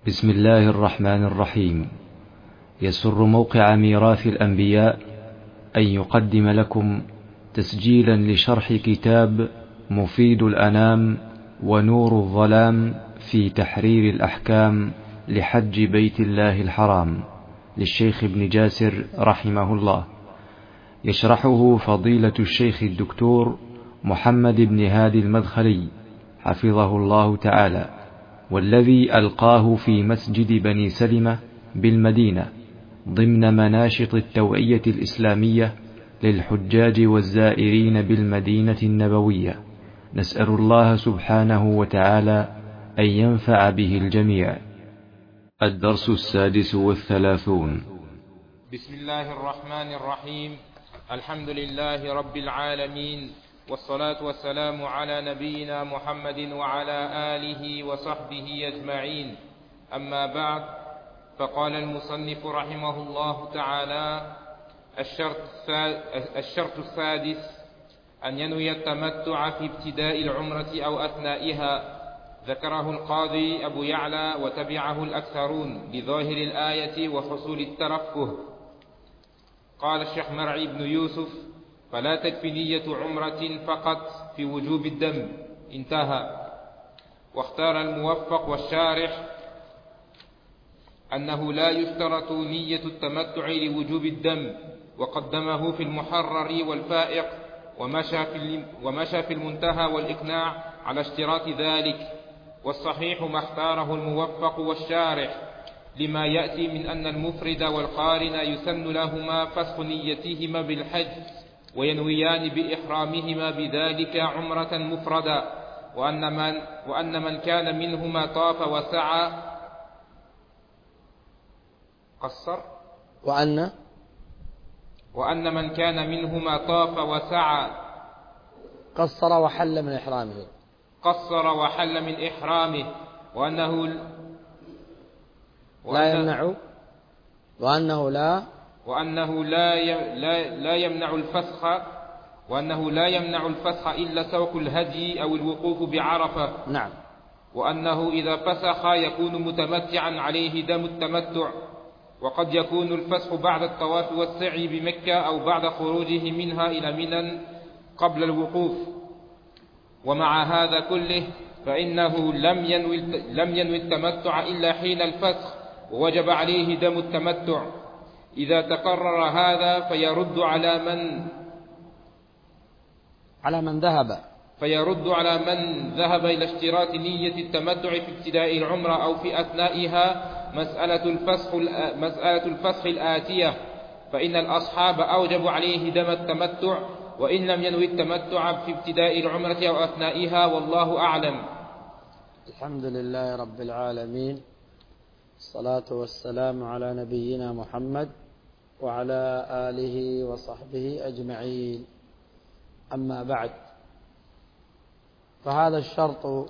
بسم الله الرحمن الرحيم. يسر موقع ميراث الأنبياء أن يقدم لكم تسجيلا لشرح كتاب مفيد الأنام ونور الظلام في تحرير الأحكام لحج بيت الله الحرام للشيخ ابن جاسر رحمه الله، يشرحه فضيلة الشيخ الدكتور محمد بن هادي المدخلي حفظه الله تعالى، والذي ألقاه في مسجد بني سلمة بالمدينة ضمن مناشط التوعية الإسلامية للحجاج والزائرين بالمدينة النبوية. نسأل الله سبحانه وتعالى أن ينفع به الجميع. الدرس 36. بسم الله الرحمن الرحيم. الحمد لله رب العالمين، والصلاة والسلام على نبينا محمد وعلى آله وصحبه أجمعين. أما بعد، فقال المصنف رحمه الله تعالى: الشرط السادس أن ينوي التمتع في ابتداء العمرة أو أثنائها. ذكره القاضي أبو يعلى وتبعه الأكثرون لظاهر الآية وحصول الترفه. قال الشيخ مرعي بن يوسف: فلا تكفي نية عمرة فقط في وجوب الدم. انتهى. واختار الموفق والشارح أنه لا يشترط نية التمتع لوجوب الدم، وقدمه في المحرر والفائق، ومشى في المنتهى والإقناع على اشتراط ذلك. والصحيح ما اختاره الموفق والشارح لما يأتي من أن المفرد والقارن يسن لهما فسخ نيتهما بالحج، وينويان بإحرامهما بذلك عمرة مفردا، وأن من كان منهما طاف وسعى قصر وأن من كان منهما طاف وسعى قصر وحل من إحرامه وأنه لا يمنع الفسخ إلا سوق الهدي أو الوقوف بعرفة. نعم. وأنه إذا فسخ يكون متمتعا عليه دم التمتع، وقد يكون الفسخ بعد الطواف والسعي بمكة أو بعد خروجه منها إلى منى قبل الوقوف. ومع هذا كله فإنه لم ينوي التمتع إلا حين الفسخ، ووجب عليه دم التمتع. إذا تقرر هذا فيرد على من ذهب إلى اشتراط نية التمتع في ابتداء العمرة أو في أثنائها مسألة الفسخ الآتية. فإن الأصحاب أوجبوا عليه دم التمتع وإن لم ينوي التمتع في ابتداء العمرة أو أثنائها، والله أعلم. الحمد لله رب العالمين، الصلاة والسلام على نبينا محمد وعلى آله وصحبه أجمعين. أما بعد، فهذا الشرط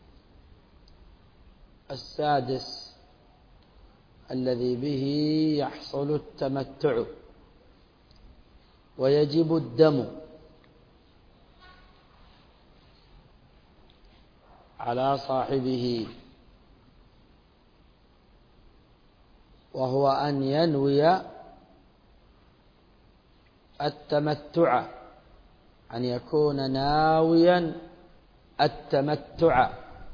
السادس الذي به يحصل التمتع ويجب الدم على صاحبه، وهو أن ينوي التمتع، أن يكون ناويا التمتع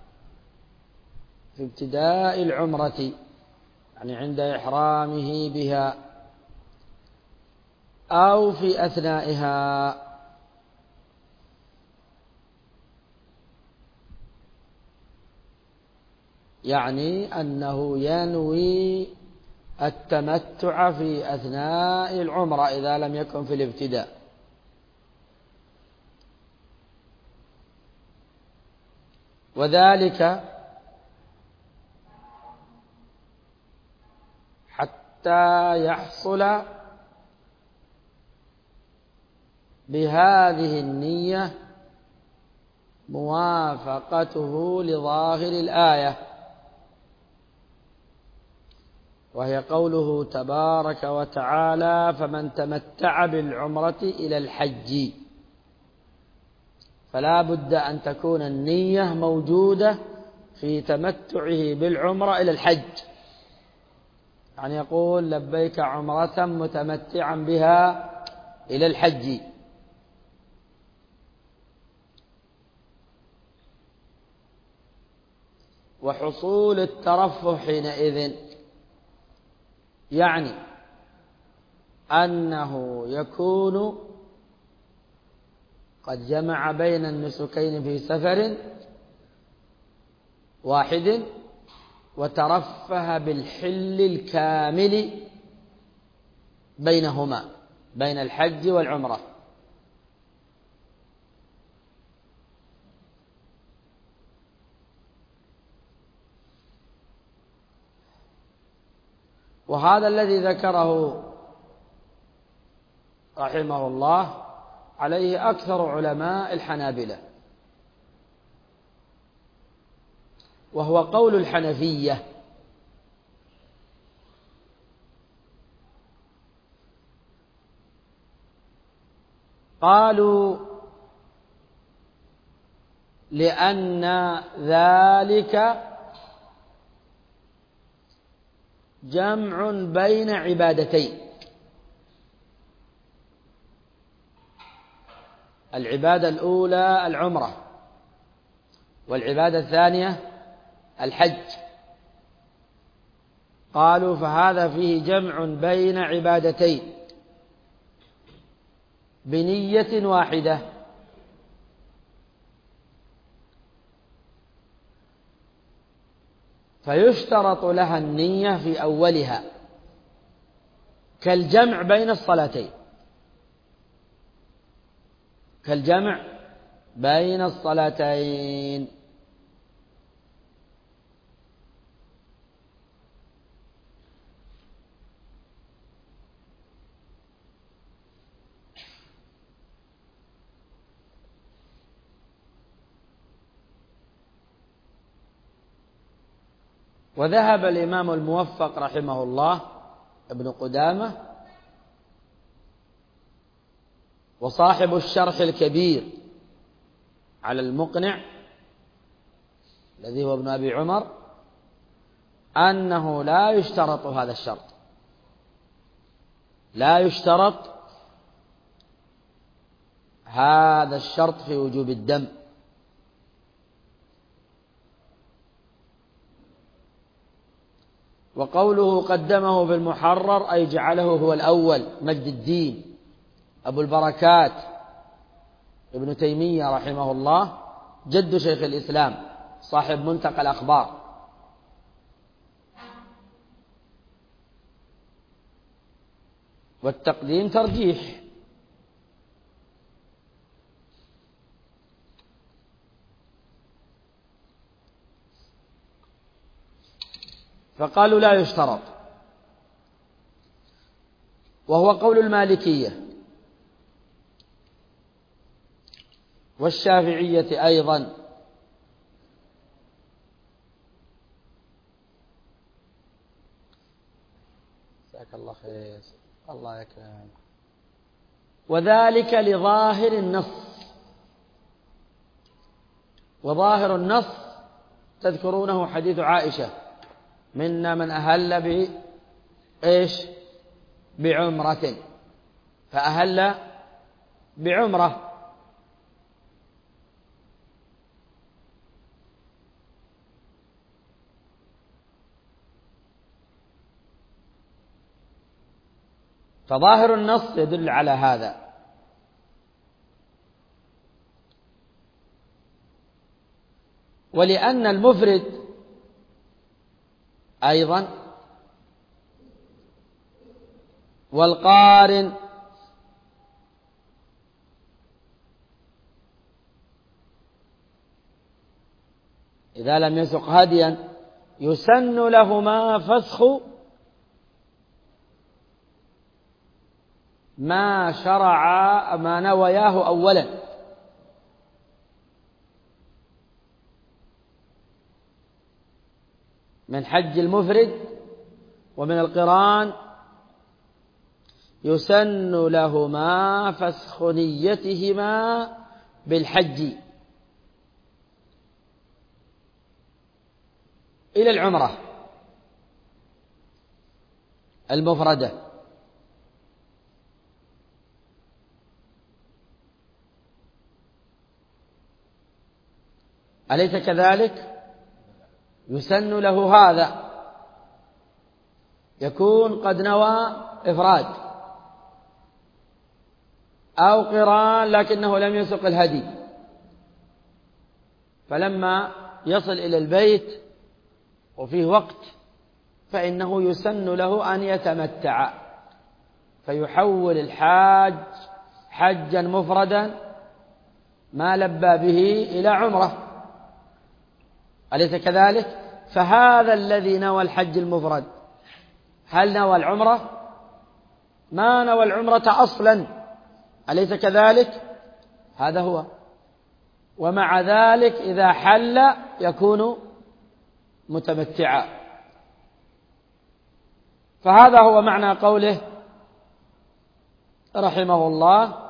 في ابتداء العمرة، يعني عند إحرامه بها، أو في أثنائها. يعني أنه ينوي التمتع في أثناء العمرة إذا لم يكن في الابتداء. وذلك حتى يحصل بهذه النية موافقته لظاهر الآية، وهي قوله تبارك وتعالى: فمن تمتع بالعمرة إلى الحج. فلا بد أن تكون النية موجودة في تمتعه بالعمرة إلى الحج، يعني يقول لبيك عمرة متمتعا بها إلى الحج. وحصول الترفه حينئذ يعني أنه يكون قد جمع بين النسكين في سفر واحد وترفه بالحل الكامل بينهما، بين الحج والعمرة. وهذا الذي ذكره رحمه الله عليه أكثر علماء الحنابلة، وهو قول الحنفية. قالوا لأن ذلك جمع بين عبادتين، العبادة الأولى العمرة، والعبادة الثانية الحج. قالوا فهذا فيه جمع بين عبادتين بنية واحدة، فيشترط لها النية في أولها كالجمع بين الصلاتين، كالجمع بين الصلاتين. وذهب الإمام الموفق رحمه الله ابن قدامة وصاحب الشرح الكبير على المقنع الذي هو ابن أبي عمر أنه لا يشترط هذا الشرط، لا يشترط هذا الشرط في وجوب الدم. وقوله قدمه بالمحرر أي جعله هو الأول، مجد الدين أبو البركات ابن تيمية رحمه الله جد شيخ الإسلام صاحب منتقى الأخبار. والتقديم ترجيح، فقالوا لا يشترط، وهو قول المالكية والشافعية أيضا. جزاك الله خير، الله يكرمك. وذلك لظاهر النص، وظاهر النص تذكرونه حديث عائشة منا من أهل بعمرة فأهل بعمرة. فظاهر النص يدل على هذا. ولأن المفرد أيضا والقارن إذا لم يسق هديا يسن لهما فسخ ما شرع ما نوياه أولا، من حج المفرد ومن القران يسن لهما فسخ نيتهما بالحج. إلى العمرة المفردة. أليس كذلك؟ يسن له هذا، يكون قد نوى إفراد أو قران لكنه لم يسق الهدي، فلما يصل إلى البيت وفيه وقت فإنه يسن له أن يتمتع، فيحول الحاج حجا مفردا ما لبى به إلى عمرة. أليس كذلك؟ فهذا الذي نوى الحج المفرد هل نوى العمرة؟ ما نوى العمرة أصلا، أليس كذلك؟ هذا هو. ومع ذلك إذا حل يكون متمتعا. فهذا هو معنى قوله رحمه الله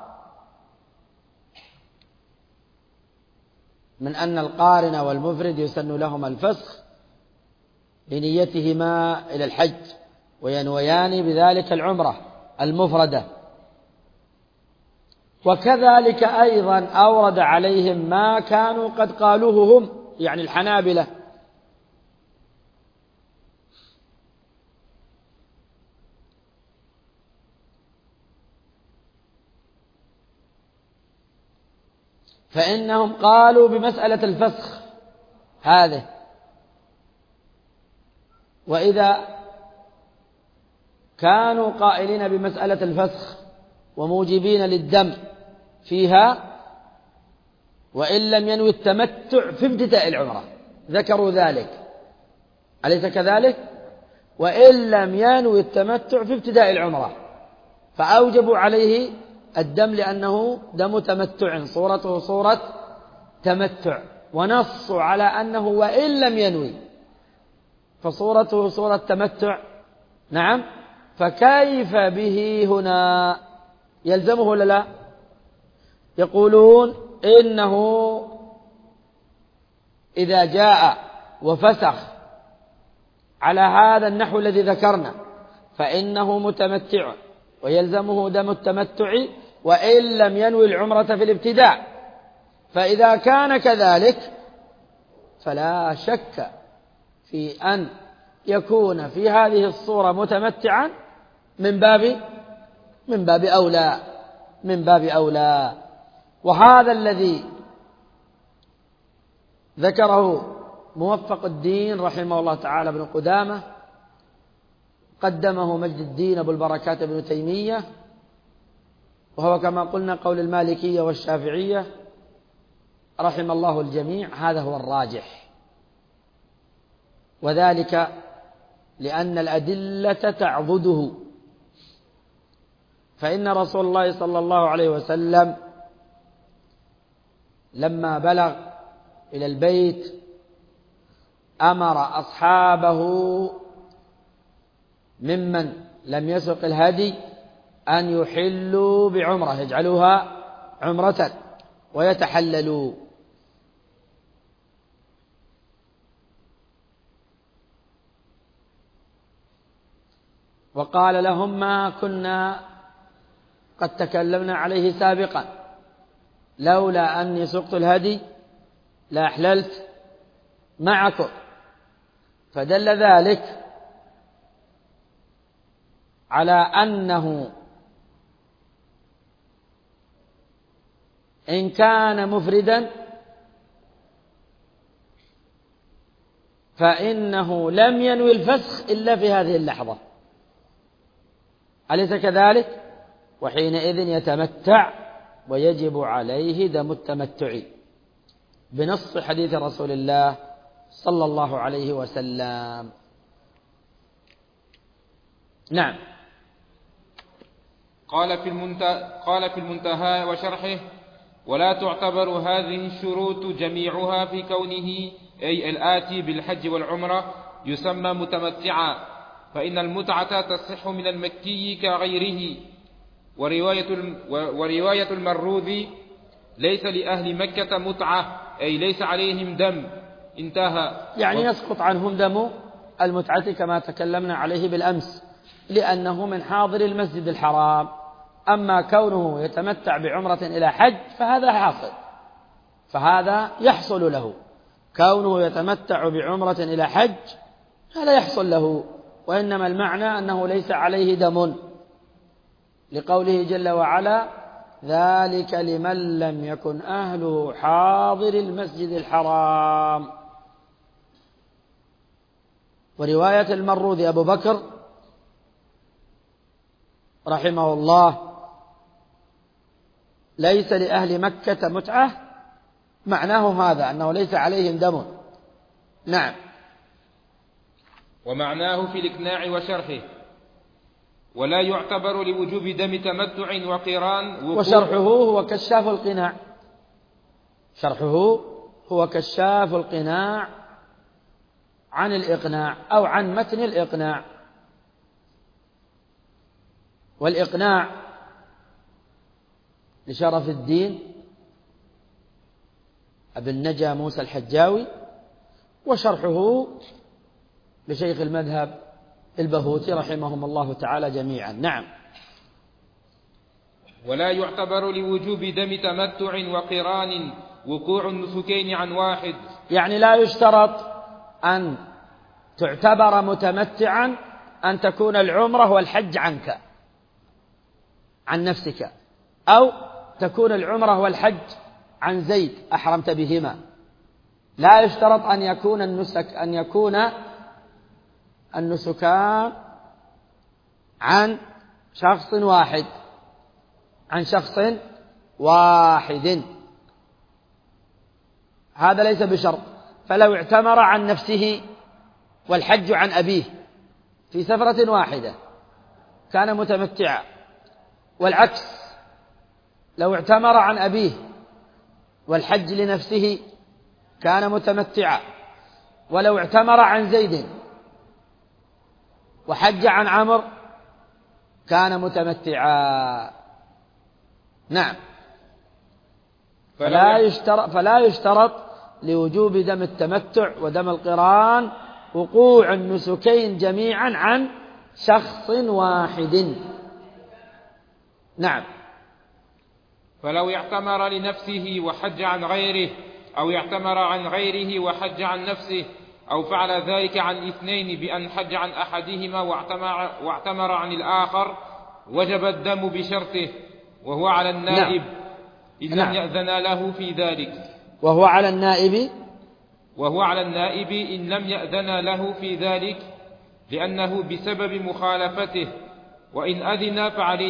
من أن القارن والمفرد يسن لهما الفسخ لنيتهما إلى الحج وينويان بذلك العمرة المفردة. وكذلك أيضا أورد عليهم ما كانوا قد قالوه هم، يعني الحنابلة، فإنهم قالوا بمسألة الفسخ هذه، وإذا كانوا قائلين بمسألة الفسخ وموجبين للدم فيها وإن لم ينوي التمتع في ابتداء العمرة، ذكروا ذلك، أليس كذلك؟ وإن لم ينوي التمتع في ابتداء العمرة فأوجبوا عليه الدم لأنه دم تمتع، صورته صورة تمتع، ونصوا على أنه وإن لم ينوي فصورته صورة تمتع. نعم، فكيف به هنا؟ يلزمه ولا لا؟ يقولون إنه إذا جاء وفسخ على هذا النحو الذي ذكرنا فإنه متمتع ويلزمه دم التمتع وإن لم ينوي العمرة في الابتداء. فإذا كان كذلك فلا شك في أن يكون في هذه الصورة متمتعا من باب أولى. وهذا الذي ذكره موفق الدين رحمه الله تعالى بن قدامة قدمه مجد الدين أبو البركات ابن تيمية، وهو كما قلنا قول المالكية والشافعية رحم الله الجميع، هذا هو الراجح، وذلك لأن الأدلة تعضده. فإن رسول الله صلى الله عليه وسلم لما بلغ إلى البيت أمر أصحابه ممن لم يسق الهدي أن يحلوا بعمرة، يجعلوها عمرة ويتحللوا. وقال لهم ما كنا قد تكلمنا عليه سابقا، لولا أني سقت الهدي لأحللت معكم. فدل ذلك على أنه إن كان مفردا فإنه لم ينوي الفسخ إلا في هذه اللحظة، أليس كذلك؟ وحينئذ يتمتع ويجب عليه دم التمتع بنص حديث رسول الله صلى الله عليه وسلم. نعم. قال في المنتهى وشرحه: ولا تعتبر هذه الشروط جميعها في كونه أي الآتي بالحج والعمرة يسمى متمتعا، فإن المتعة تصح من المكي كغيره. ورواية المروذي: ليس لأهل مكة متعة، أي ليس عليهم دم، انتهى. يعني يسقط عنهم دم المتعة كما تكلمنا عليه بالأمس، لأنه من حاضر المسجد الحرام. أما كونه يتمتع بعمرة إلى حج فهذا حاصل، فهذا يحصل له. كونه يتمتع بعمرة إلى حج هذا يحصل له، وإنما المعنى أنه ليس عليه دم، لقوله جل وعلا: ذلك لمن لم يكن أهله حاضر المسجد الحرام. ورواية المروذي أبو بكر رحمه الله: ليس لأهل مكة متعة، معناه هذا أنه ليس عليهم دم. نعم. ومعناه في الإقناع وشرحه: ولا يعتبر لوجوب دم تمتع وقران وشرحه هو كشاف القناع. شرحه هو كشاف القناع عن الإقناع أو عن متن الإقناع. والإقناع لشرف الدين أبي النجا موسى الحجاوي، وشرحه لشيخ المذهب البهوتي رحمهم الله تعالى جميعا. نعم. ولا يعتبر لوجوب دم تمتع وقران وقوع النسكين عن واحد، يعني لا يشترط أن تعتبر متمتعا أن تكون العمرة والحج عنك عن نفسك، أو تكون العمرة والحج عن زيد أحرمت بهما. لا يشترط أن يكون النسكان عن شخص واحد، هذا ليس بشرط. فلو اعتمر عن نفسه والحج عن أبيه في سفرة واحدة كان متمتعا، والعكس لو اعتمر عن أبيه والحج لنفسه كان متمتعا، ولو اعتمر عن زيد وحج عن عمرو كان متمتعا. نعم. فلا يشترط لوجوب دم التمتع ودم القران وقوع النسكين جميعا عن شخص واحد. نعم. فلو اعتمر لنفسه وحج عن غيره، أو اعتمر عن غيره وحج عن نفسه، أو فعل ذلك عن اثنين بأن حج عن أحدهما واعتمر عن الآخر، وجب الدم بشرطه، وهو على النائب إن لم يأذن له في ذلك. وهو على النائب إن لم يأذن له في ذلك، لأنه بسبب مخالفته، وإن أذن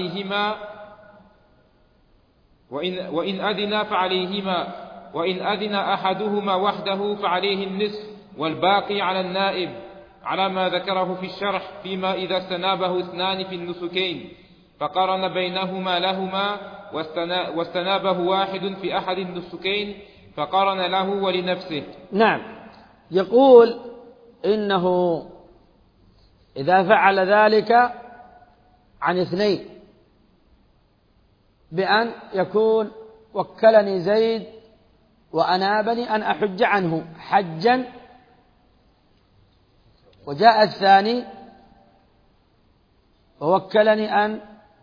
فعليهما، وإن أذن أحدهما وحده فعليه النصف، والباقي على النائب، على ما ذكره في الشرح فيما إذا استنابه اثنان في النسكين فقارن بينهما لهما، واستنابه واحد في أحد النسكين فقارن له ولنفسه. نعم. يقول إنه إذا فعل ذلك عن اثنين بأن يكون وكلني زيد وأنابني أن أحج عنه حجا، وجاء الثاني ووكلني أن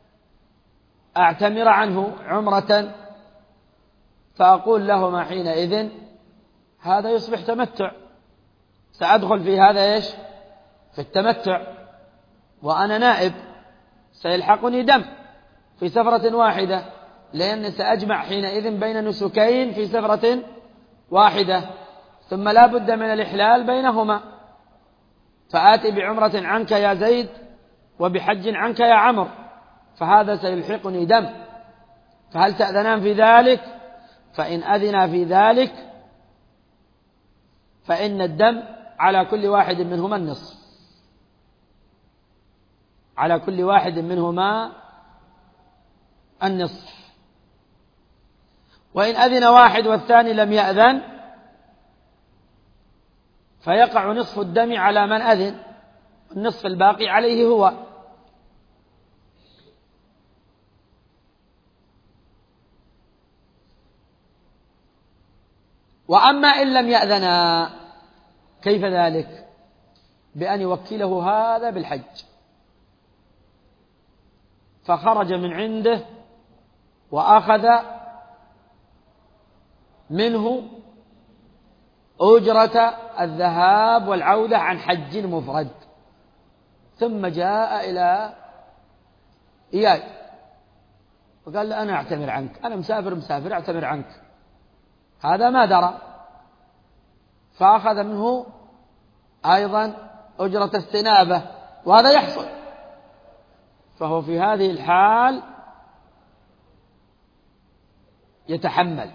أعتمر عنه عمرة، فأقول لهما حينئذ هذا يصبح تمتع، سأدخل في هذا في التمتع، وأنا نائب سيلحقني دم في سفرة واحدة، لأن سأجمع حينئذ بين نسكين في سفرة واحدة، ثم لا بد من الإحلال بينهما، فآتي بعمرة عنك يا زيد وبحج عنك يا عمرو، فهذا سيلحقني دم، فهل تأذنان في ذلك؟ فإن أذنا في ذلك فإن الدم على كل واحد منهما النصف، على كل واحد منهما النصف. وإن أذن واحد والثاني لم يأذن فيقع نصف الدم على من أذن، النصف الباقي عليه هو. وأما إن لم يأذنا كيف ذلك؟ بأن يوكله هذا بالحج، فخرج من عنده وأخذ منه أجرة الذهاب والعودة عن حج مفرد، ثم جاء إلى إياد وقال له أنا أعتمر عنك، أنا مسافر أعتمر عنك. هذا ما درى، فأخذ منه أيضا أجرة استنابة، وهذا يحصل. فهو في هذه الحال يتحمل،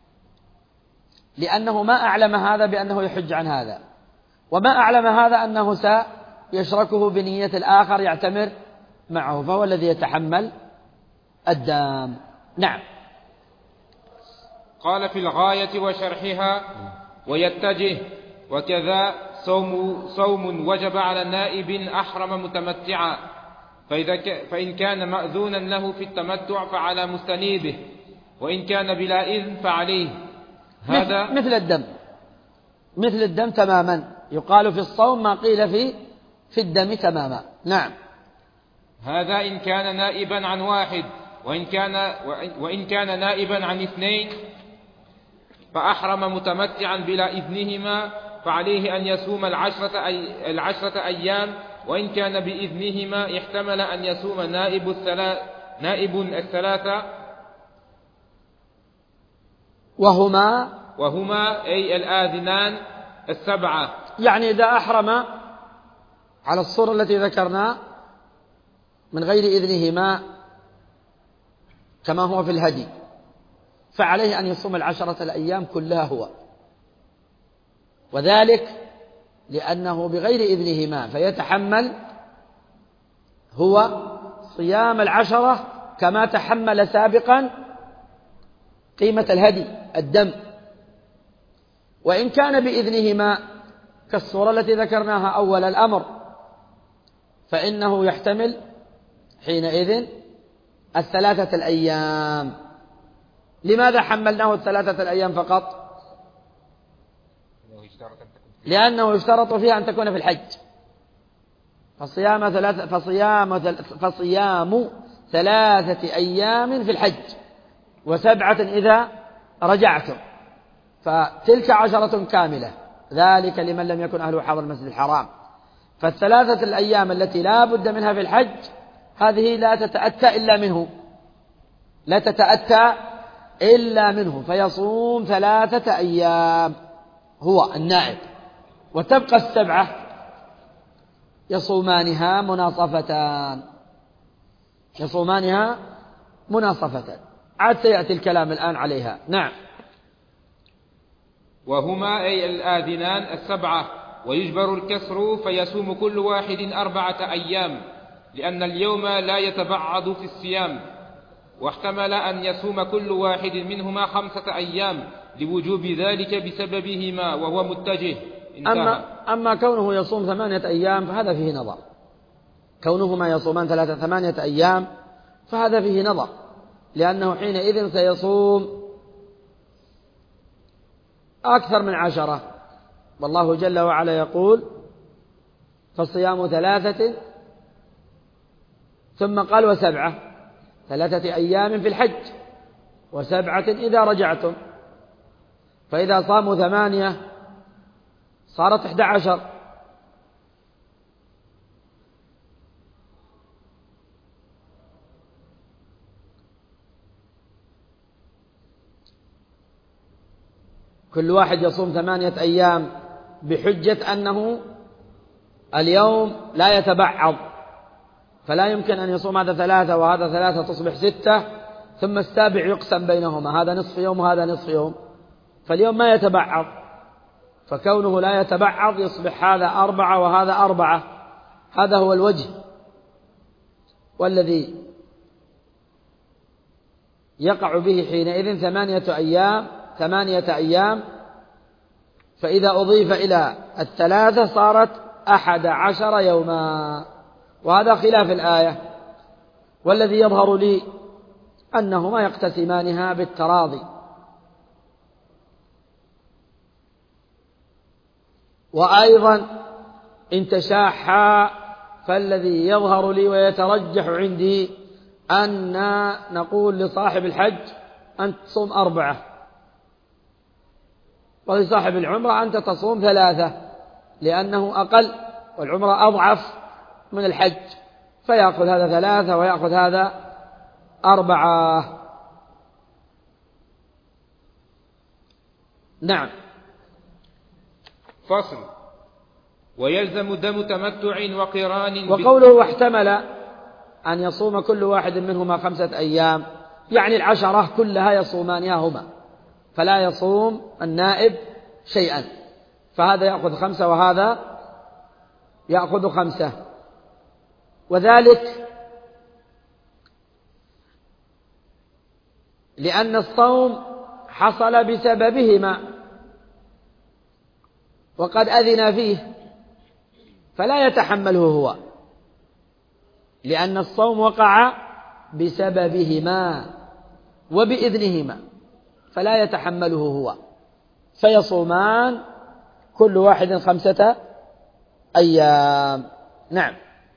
لأنه ما أعلم هذا بأنه يحج عن هذا، وما أعلم هذا أنه سيشركه بنية الآخر يعتمر معه، فهو الذي يتحمل الدام. نعم. قال في الغاية وشرحها: ويتجه، وكذا صوم وجب على نائب أحرم متمتعا، فإن كان مأذونا له في التمتع فعلى مستنيبه، وإن كان بلا إذن فعليه. هذا مثل الدم تماما، يقال في الصوم ما قيل في الدم تماما. نعم. هذا إن كان نائبا عن واحد، وإن كان نائبا عن اثنين فأحرم متمتعا بلا إذنهما فعليه أن يصوم العشرة أيام، وإن كان بإذنهما احتمل أن يصوم نائب الثلاثة، وهما أي الآذنان السبعة. يعني إذا أحرم على الصورة التي ذكرنا من غير إذنهما كما هو في الهدي، فعليه أن يصوم 10 الأيام كلها هو، وذلك لأنه بغير إذنهما، فيتحمل هو صيام 10 كما تحمل سابقا قيمة الهدي الدم. وإن كان بإذنهما كالصورة التي ذكرناها أول الأمر، فإنه يحتمل حينئذ 3 الأيام. لماذا حملناه 3 الأيام فقط؟ لأنه يشترط فيها أن تكون في الحج، فصيام 3 أيام في الحج، و7 إذا رجعتم، فتلك 10 كاملة، ذلك لمن لم يكن أهله حاضر المسجد الحرام. ف3 الأيام التي لا بد منها في الحج هذه لا تتأتى إلا منه، فيصوم 3 أيام هو النائب، وتبقى 7 يصومانها مناصفتان. عاد سيأتي الكلام الآن عليها. نعم. وهما أي الآذنان السبعة، ويجبر الكسر فيصوم كل واحد 4 أيام، لأن اليوم لا يتبعض في الصيام، واحتمل أن يصوم كل واحد منهما 5 أيام لوجوب ذلك بسببهما، وهو متجه. أما كونه يصوم 8 أيام فهذا فيه نظر، كونهما يصومان 8 أيام فهذا فيه نظر، لأنه حينئذ سيصوم أكثر من 10، والله جل وعلا يقول: فالصيام 3 ثم قال و7، 3 أيام في الحج و7 إذا رجعتم، فإذا صاموا 8 صارت 11. كل واحد يصوم 8 أيام بحجة أنه اليوم لا يتبعض، فلا يمكن أن يصوم هذا 3 وهذا 3 تصبح 6، ثم السابع يقسم بينهما، هذا نصف يوم وهذا نصف يوم، فاليوم ما يتبعض، فكونه لا يتبعض يصبح هذا 4 وهذا 4. هذا هو الوجه، والذي يقع به حينئذ 8 أيام، فإذا أضيف إلى 3 صارت 11 يوما، وهذا خلاف الآية، والذي يظهر لي أنهما يقتسمانها بالتراضي. وأيضا إن تشاحا فالذي يظهر لي ويترجح عندي أن نقول لصاحب الحج أنت تصوم 4، ولصاحب العمرة أنت تصوم 3، لأنه أقل والعمرة أضعف من الحج، فيأخذ هذا 3 ويأخذ هذا 4. نعم. فصل. ويلزم دم تمتع وقران. وقوله واحتمل أن يصوم كل واحد منهما 5 أيام، يعني 10 كلها يصومانيهما، فلا يصوم النائب شيئا، فهذا يأخذ 5 وهذا يأخذ 5، وذلك لأن الصوم حصل بسببهما وقد أذن فيه، فلا يتحمله هو، لأن الصوم وقع بسببهما وبإذنهما، فلا يتحمله هو، فيصومان كل واحد 5 أيام. نعم.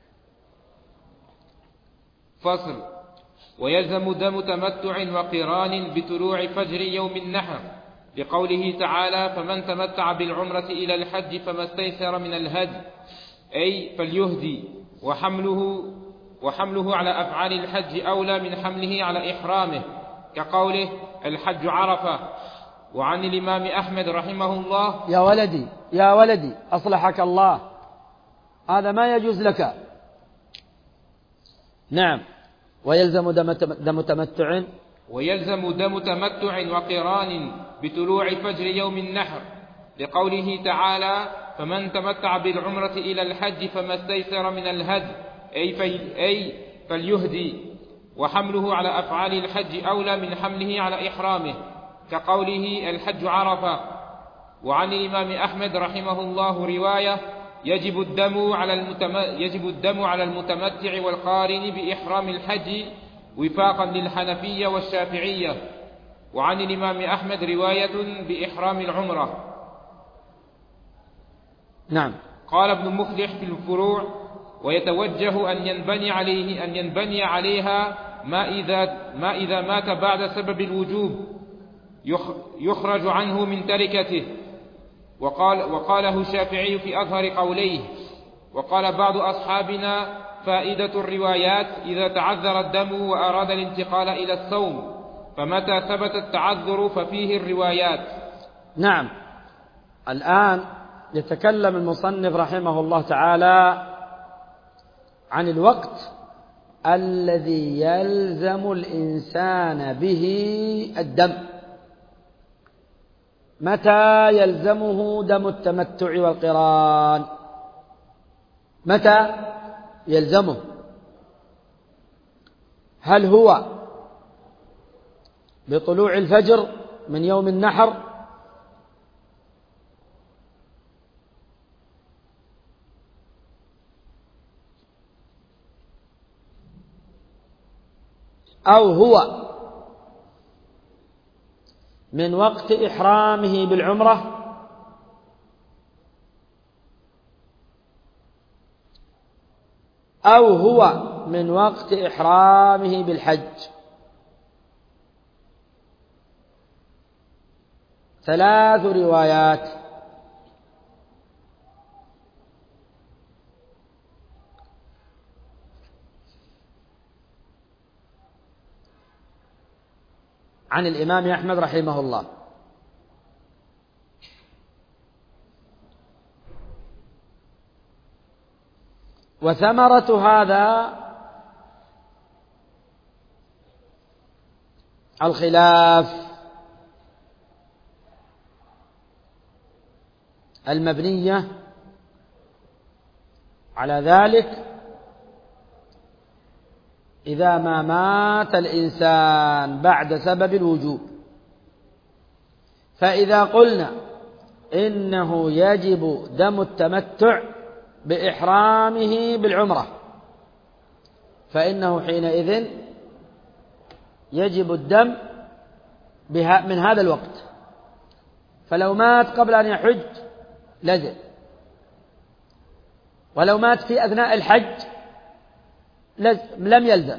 فصل. ويلزم دم تمتع وقران بطلوع فجر يوم النحر، لقوله تعالى: فمن تمتع بالعمرة إلى الحج فما استيسر من الهدي، أي فليهدي، وحمله على أفعال الحج أولى من حمله على إحرامه، كقوله: الحج عرفة. وعن الإمام أحمد رحمه الله: يا ولدي أصلحك الله، هذا ما يجوز لك. نعم. ويلزم دم تمتع وقران بطلوع فجر يوم النحر، لقوله تعالى: فمن تمتع بالعمرة إلى الحج فما استيسر من الهدي، أي فليهدي، وحمله على أفعال الحج أولى من حمله على إحرامه، كقوله: الحج عرفة. وعن الإمام أحمد رحمه الله رواية: يجب الدم على المتمتع والقارن بإحرام الحج وفاقا للحنفية والشافعية. وعن الإمام أحمد رواية بإحرام العمرة. نعم. قال ابن مفلح في الفروع: ويتوجه أن ينبني عليها ما إذا مات بعد سبب الوجوب يخرج عنه من تركته. وقاله الشافعي في أظهر قوليه. وقال بعض أصحابنا: فائدة الروايات إذا تعذر الدم وأراد الانتقال إلى الصوم، فمتى ثبت التعذر ففيه الروايات. نعم. الآن يتكلم المصنف رحمه الله تعالى عن الوقت الذي يلزم الإنسان به الدم. متى يلزمه دم التمتع والقران؟ متى يلزمه؟ هل هو بطلوع الفجر من يوم النحر، أو هو من وقت إحرامه بالعمرة، أو هو من وقت إحرامه بالحج؟ 3 روايات. عن الإمام أحمد رحمه الله: وثمرة هذا الخلاف المبنية على ذلك إذا ما مات الإنسان بعد سبب الوجوب. فإذا قلنا إنه يجب دم التمتع بإحرامه بالعمرة، فإنه حينئذ يجب الدم من هذا الوقت، فلو مات قبل أن يحج لزم، ولو مات في أثناء الحج لم يلزم،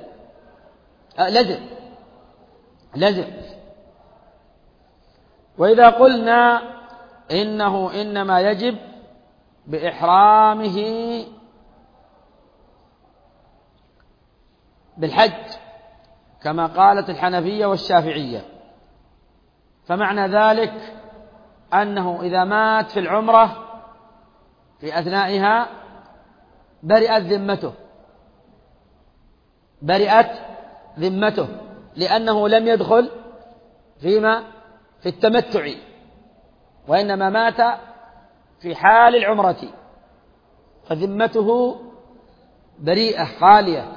لزم. وإذا قلنا إنه إنما يجب بإحرامه بالحج كما قالت الحنفية والشافعية، فمعنى ذلك أنه إذا مات في العمرة في أثنائها برئت ذمته لأنه لم يدخل في التمتع، وإنما مات في حال العمرة، فذمته بريئة خالية.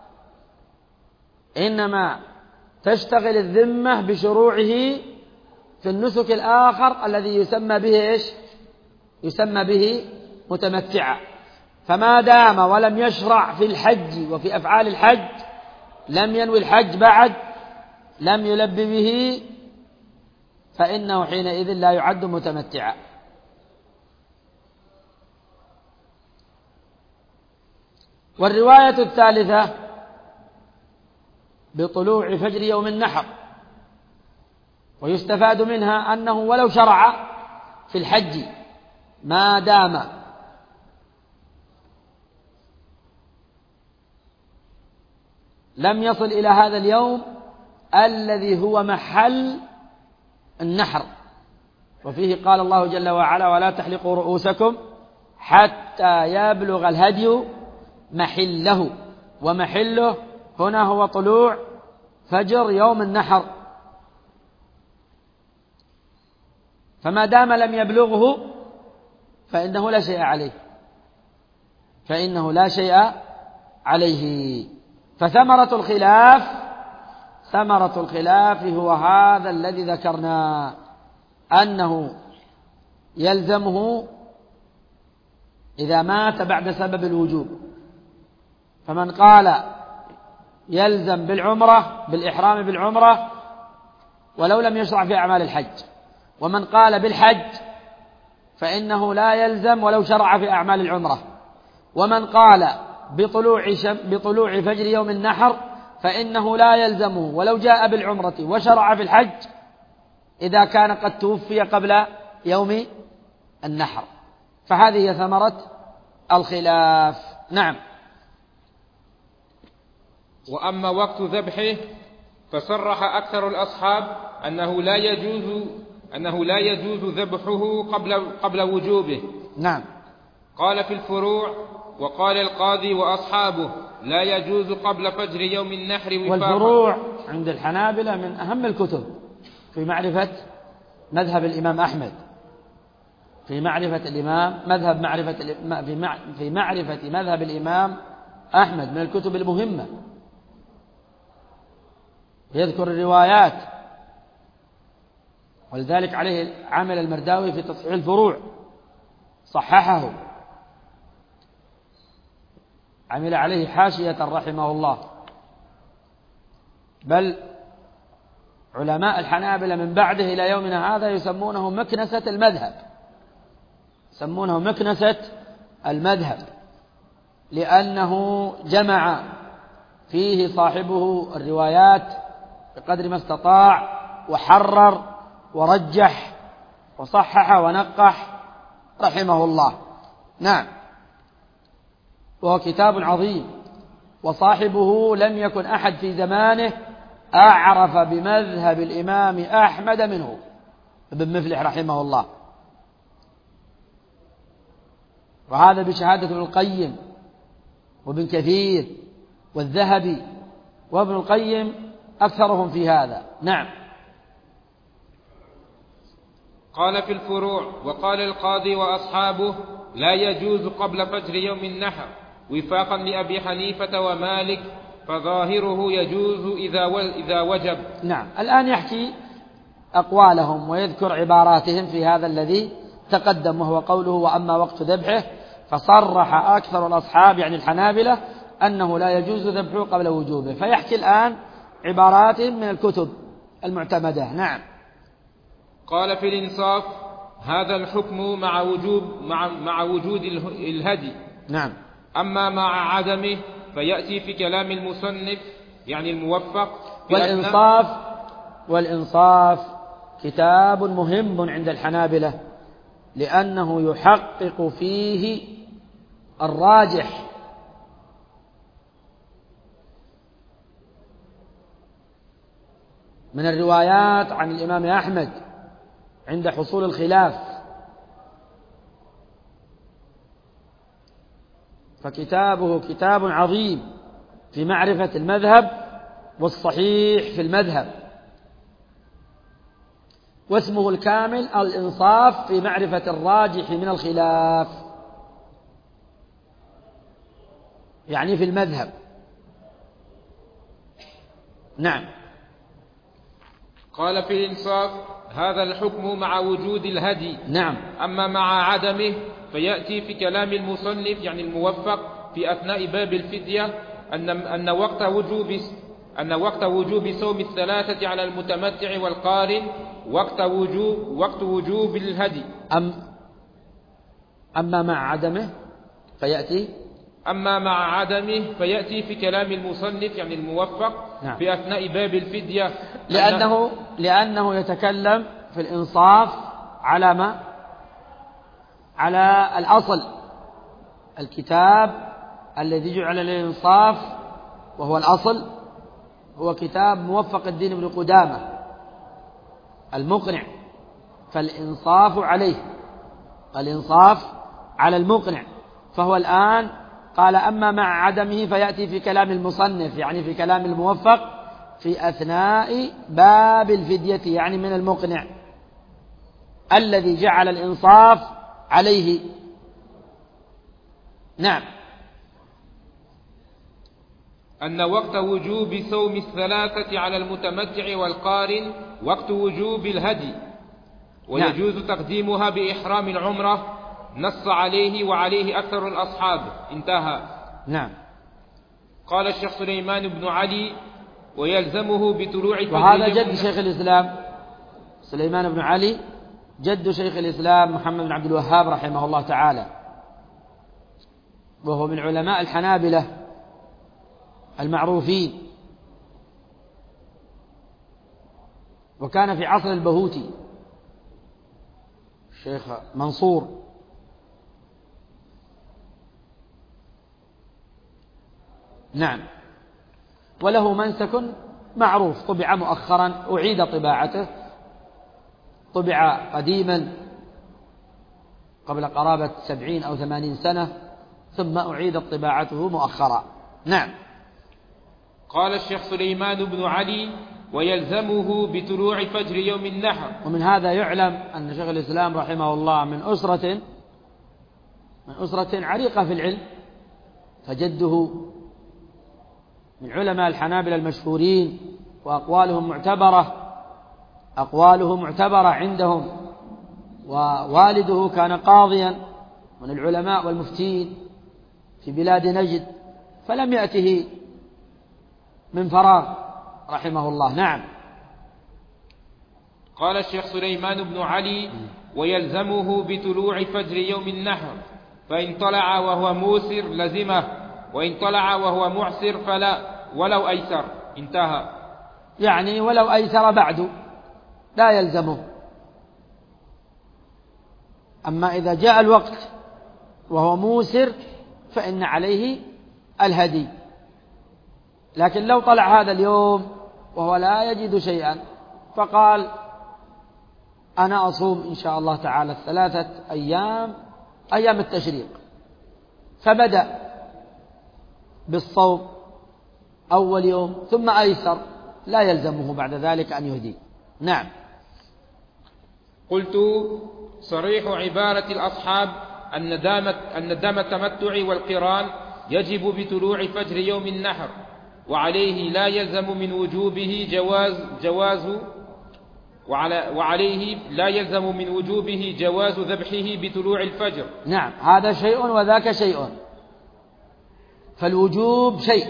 إنما تشتغل الذمة بشروعه في النسك الآخر الذي يسمى به يسمى به متمتعا. فما دام ولم يشرع في الحج وفي أفعال الحج، لم ينوي الحج بعد، لم يلب به، فإنه حينئذ لا يعد متمتعا. والرواية الثالثة بطلوع فجر يوم النحر، ويستفاد منها أنه ولو شرع في الحج ما دام لم يصل إلى هذا اليوم الذي هو محل النحر. وفيه قال الله جل وعلا: ولا تحلقوا رؤوسكم حتى يبلغ الهدي محله، ومحله هنا هو طلوع فجر يوم النحر. فما دام لم يبلغه فإنه لا شيء عليه. فثمرة الخلاف هو هذا الذي ذكرنا، أنه يلزمه إذا مات بعد سبب الوجوب. فمن قال يلزم بالإحرام بالعمرة ولو لم يشرع في أعمال الحج، ومن قال بالحج فإنه لا يلزم ولو شرع في أعمال العمرة، ومن قال بطلوع فجر يوم النحر فإنه لا يلزمه ولو جاء بالعمرة وشرع في الحج إذا كان قد توفي قبل يوم النحر. فهذه هي ثمرة الخلاف. نعم. وأما وقت ذبحه فصرح أكثر الأصحاب أنه لا يجوز ذبحه قبل وجوبه. نعم. قال في الفروع: وقال القاضي وأصحابه لا يجوز قبل فجر يوم النحر وفاقا. والفروع عند الحنابلة من أهم الكتب في معرفة مذهب الإمام أحمد، في معرفة مذهب الإمام أحمد، من الكتب المهمة. يذكر الروايات، ولذلك عليه عمل المرداوي في تصحيح الفروع، صححه، عمل عليه حاشية رحمه الله. بل علماء الحنابلة من بعده إلى يومنا هذا يسمونه مكنسة المذهب، لأنه جمع فيه صاحبه الروايات بقدر ما استطاع، وحرر ورجح وصحح ونقح رحمه الله. نعم. وهو كتاب عظيم، وصاحبه لم يكن أحد في زمانه أعرف بمذهب الإمام أحمد منه، ابن مفلح رحمه الله. وهذا بشهادة ابن القيم وابن كثير والذهبي، وابن القيم أكثرهم في هذا. نعم. قال في الفروع: وقال القاضي وأصحابه لا يجوز قبل فجر يوم النحر وفاقا لأبي حنيفة ومالك، فظاهره يجوز إذا وجب. نعم. الآن يحكي أقوالهم ويذكر عباراتهم في هذا الذي تقدم، وهو قوله: وأما وقت ذبحه فصرح أكثر الأصحاب يعني الحنابلة أنه لا يجوز ذبحه قبل وجوبه. فيحكي الآن عبارات من الكتب المعتمدة. نعم. قال في الإنصاف: هذا الحكم مع وجود الهدي، نعم. أما مع عدمه فيأتي في كلام المصنف يعني الموفق. والإنصاف كتاب مهم عند الحنابلة لأنه يحقق فيه الراجح من الروايات عن الإمام أحمد عند حصول الخلاف، فكتابه كتاب عظيم في معرفة المذهب والصحيح في المذهب، واسمه الكامل الإنصاف في معرفة الراجح من الخلاف، يعني في المذهب. نعم. قال في الإنصاف: هذا الحكم مع وجود الهدي. نعم. أما مع عدمه فيأتي في كلام المصنف يعني الموفق في أثناء باب الفدية أن وقت وجوب صوم الثلاثة على المتمتع والقارن وقت وجوب الهدي. أما مع عدمه فيأتي في كلام المصنف يعني الموفق. نعم. في أثناء باب الفدية لأنه يتكلم في الإنصاف على الأصل. الكتاب الذي جعل للإنصاف وهو الأصل هو كتاب موفق الدين بن قدامة المقنع، فالإنصاف على المقنع. فهو الآن قال: أما مع عدمه فيأتي في كلام المصنف يعني في كلام الموفق في أثناء باب الفدية يعني من المقنع الذي جعل الإنصاف عليه. نعم. أن وقت وجوب صوم الثلاثة على المتمتع والقارن وقت وجوب الهدي، ويجوز تقديمها بإحرام العمرة، نص عليه وعليه أكثر الأصحاب. انتهى. نعم. قال الشيخ سليمان بن علي: ويلزمه بطلوع فجر. وهذا جد شيخ الإسلام سليمان بن علي، جد شيخ الإسلام محمد بن عبد الوهاب رحمه الله تعالى، وهو من علماء الحنابلة المعروفين، وكان في عصر البهوتي الشيخ منصور. نعم. وله منسك معروف طبع مؤخرا، أعيد طباعته، طبع قديما قبل قرابة 70 أو 80 سنة، ثم أعيدت طباعته مؤخرا. نعم. قال الشيخ سليمان بن علي: ويلزمه بطلوع فجر يوم النحر. ومن هذا يعلم أن شيخ الإسلام رحمه الله من أسرة عريقة في العلم، فجده من علماء الحنابلة المشهورين، وأقوالهم معتبرة عندهم، ووالده كان قاضيا من العلماء والمفتين في بلاد نجد، فلم يأته من فراغ رحمه الله. نعم. قال الشيخ سليمان بن علي: ويلزمه بطلوع فجر يوم النحر، فإن طلع وهو موسر لزمه، وإن طلع وهو معسر فلا، ولو أيسر. انتهى. يعني ولو أيسر بعد لا يلزمه. أما إذا جاء الوقت وهو موسر فإن عليه الهدي. لكن لو طلع هذا اليوم وهو لا يجد شيئا فقال: أنا أصوم إن شاء الله تعالى 3 أيام التشريق، فبدأ بالصوم أول يوم ثم أيسر، لا يلزمه بعد ذلك أن يهدي. نعم. قلت: صريح عبارة الأصحاب أن دام التمتع والقران يجب بطلوع فجر يوم النحر، وعليه لا يلزم من وجوبه جواز ذبحه بطلوع الفجر. نعم. هذا شيء وذاك شيء. فالوجوب شيء،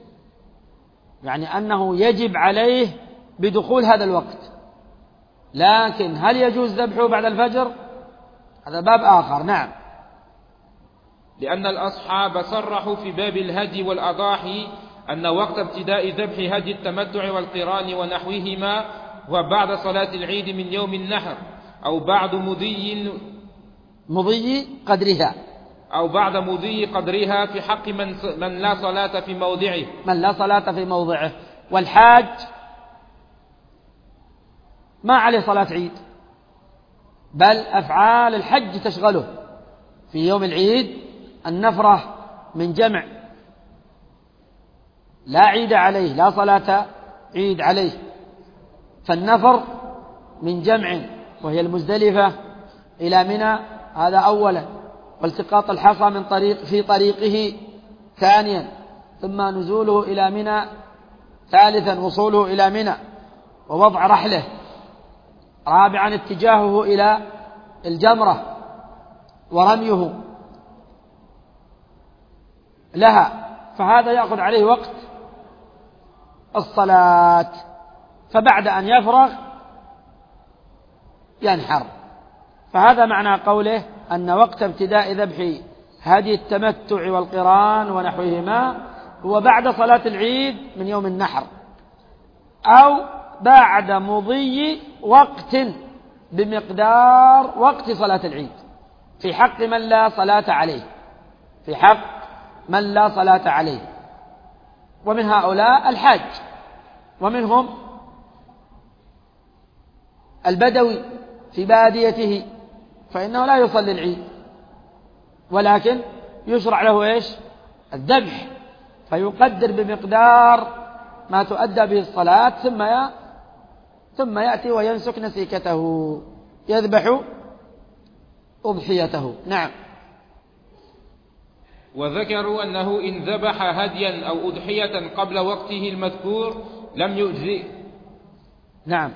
يعني أنه يجب عليه بدخول هذا الوقت، لكن هل يجوز ذبحه بعد الفجر؟ هذا باب آخر. نعم. لأن الأصحاب صرحوا في باب الهدي والأضاحي أن وقت ابتداء ذبح هدي التمتع والقران ونحوهما هو بعد صلاة العيد من يوم النحر أو بعد مضي قدرها، أو بعد مضي قدرها في حق من لا صلاة في موضعه، من لا صلاة في موضعه. والحاج ما عليه صلاة عيد، بل أفعال الحج تشغله في يوم العيد النفرة من جمع لا عيد عليه، لا صلاة عيد عليه، فالنفر من جمع وهي المزدلفة إلى منى هذا أولا، والتقاط الحصى من في طريقه ثانيا، ثم نزوله إلى منى ثالثا، وصوله إلى منى ووضع رحله، رابعا اتجاهه إلى الجمرة ورميه لها، فهذا يأخذ عليه وقت الصلاة، فبعد أن يفرغ ينحر. فهذا معنى قوله أن وقت ابتداء ذبح هدي التمتع والقران ونحوهما هو بعد صلاة العيد من يوم النحر، أو بعد مضي وقت بمقدار وقت صلاة العيد في حق من لا صلاة عليه، في حق من لا صلاة عليه. ومن هؤلاء الحاج، ومنهم البدوي في باديته، فإنه لا يصلي العيد، ولكن يشرع له إيش؟ الذبح، فيقدر بمقدار ما تؤدى به الصلاة، ثم يأتي وينسك نسيكته، يذبح أضحيته. نعم. وذكروا أنه إن ذبح هديا أو أضحية قبل وقته المذكور لم يجزئ. نعم.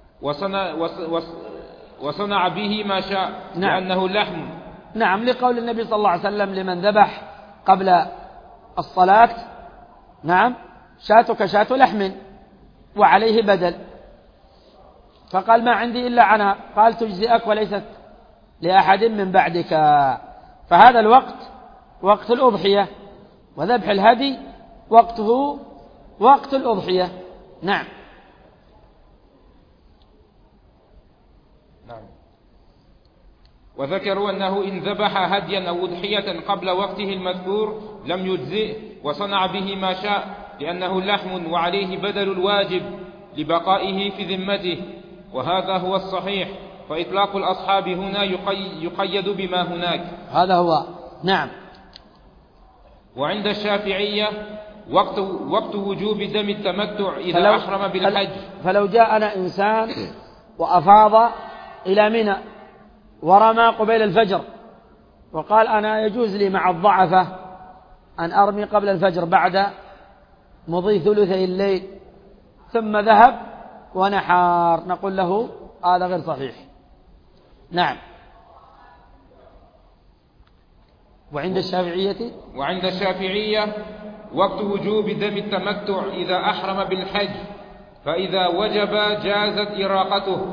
وصنع به ما شاء. نعم. لأنه لحم. نعم، لقول النبي صلى الله عليه وسلم لمن ذبح قبل الصلاة: نعم، شاتك شاة لحم وعليه بدل، فقال: ما عندي إلا عنها، قال: تجزئك وليست لأحد من بعدك. فهذا الوقت وقت الأضحية، وذبح الهدي وقته وقت الأضحية. نعم. وذكروا أنه إن ذبح هديا أو أضحية قبل وقته المذكور لم يجزئ، وصنع به ما شاء، لأنه لحم وعليه بدل الواجب لبقائه في ذمته، وهذا هو الصحيح، فإطلاق الأصحاب هنا يقيد بما هناك. هذا هو. نعم. وعند الشافعية وقت وجوب دم التمتع إذا أحرم بالحج. فلو جاءنا إنسان وأفاض إلى منى ورمى قبيل الفجر وقال: أنا يجوز لي مع الضعفة أن أرمي قبل الفجر بعد مضي ثلثي الليل، ثم ذهب ونحار، نقول له هذا غير صحيح. نعم. وعند الشافعية وقت وجوب دم التمتع إذا أحرم بالحج، فإذا وجب جازت إراقته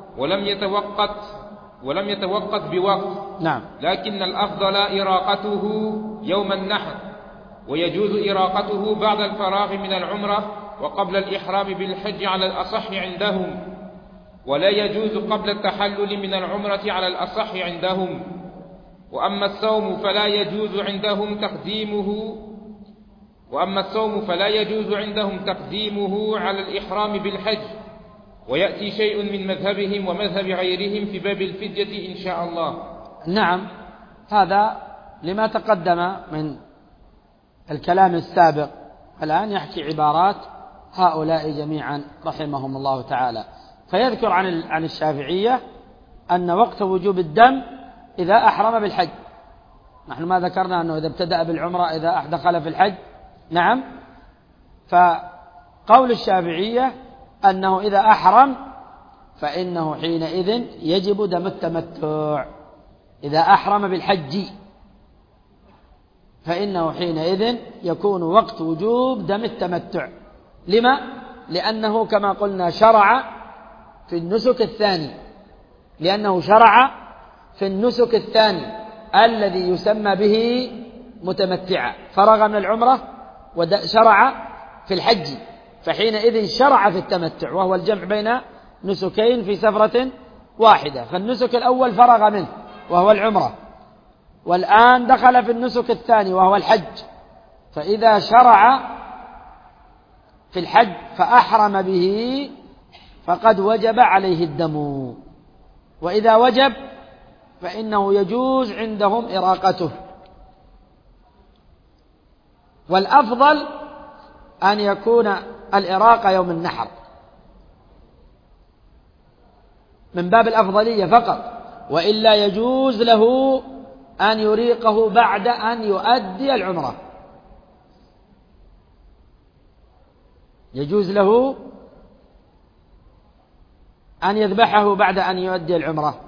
ولم يتوقت بوقت. نعم. لكن الأفضل إراقته يوم النحر، ويجوز إراقته بعد الفراغ من العمرة وقبل الإحرام بالحج على الأصح عندهم، ولا يجوز قبل التحلل من العمرة على الأصح عندهم. وأما الصوم فلا يجوز عندهم تقديمه على الإحرام بالحج، ويأتي شيء من مذهبهم ومذهب غيرهم في باب الفدية إن شاء الله. نعم، هذا لما تقدم من الكلام السابق. الآن يحكي عبارات هؤلاء جميعا رحمهم الله تعالى، فيذكر عن الشافعية أن وقت وجوب الدم إذا أحرم بالحج. نحن ما ذكرنا أنه إذا ابتدأ بالعمرة إذا دخل في الحج. نعم. فقول الشافعية أنه إذا أحرم فإنه حينئذ يجب دم التمتع. إذا أحرم بالحج فإنه حينئذ يكون وقت وجوب دم التمتع. لما؟ لأنه كما قلنا شرع في النسك الثاني، الذي يسمى به متمتعا، فرغ من العمرة وشرع في الحج، فحينئذ شرع في التمتع، وهو الجمع بين نسكين في سفرة واحدة. فالنسك الأول فرغ منه وهو العمرة، والآن دخل في النسك الثاني وهو الحج، فإذا شرع في الحج فأحرم به فقد وجب عليه الدم، وإذا وجب فإنه يجوز عندهم إراقته. والأفضل أن يكون الإراقة يوم النحر من باب الأفضلية فقط، وإلا يجوز له أن يريقه بعد أن يؤدي العمرة، يجوز له أن يذبحه بعد أن يؤدي العمرة.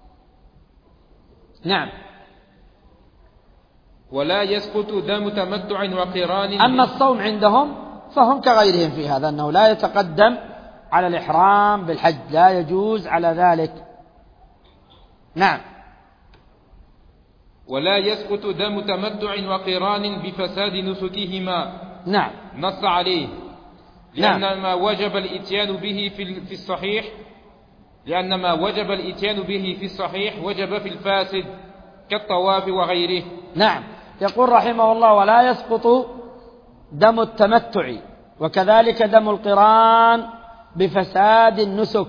نعم. ولا يسقط دم تمتع وقران. أما الصوم عندهم فهم كغيرهم في هذا، أنه لا يتقدم على الإحرام بالحج، لا يجوز على ذلك. نعم. ولا يسقط دم تمتع وقران بفساد نسكهما. نعم. نص عليه لأن ما وجب الإتيان به في الصحيح، لأن ما وجب الإتيان به في الصحيح وجب في الفاسد كالطواف وغيره. نعم. يقول رحمه الله: ولا يسقط دم التمتع وكذلك دم القران بفساد النسك.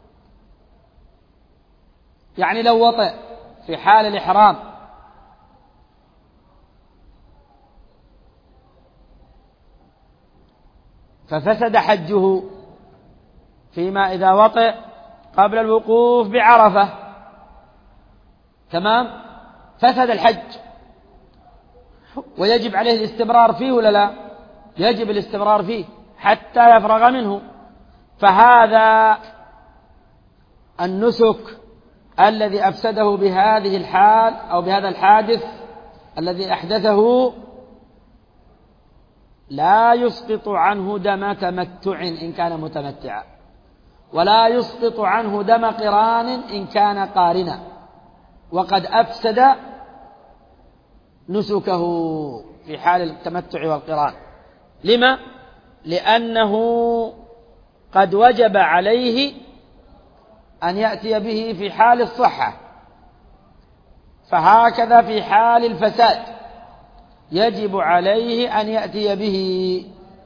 يعني لو وطئ في حال الإحرام ففسد حجه، فيما إذا وطئ قبل الوقوف بعرفة تمام فسد الحج، ويجب عليه الاستمرار فيه ولا لا؟ يجب الاستمرار فيه حتى يفرغ منه. فهذا النسك الذي أفسده بهذه الحال أو بهذا الحادث الذي أحدثه لا يسقط عنه دم تمتع إن كان متمتعا، ولا يسقط عنه دم قران إن كان قارنا، وقد أفسد نسكه في حال التمتع والقران. لما؟ لأنه قد وجب عليه أن يأتي به في حال الصحة، فهكذا في حال الفساد يجب عليه أن يأتي به.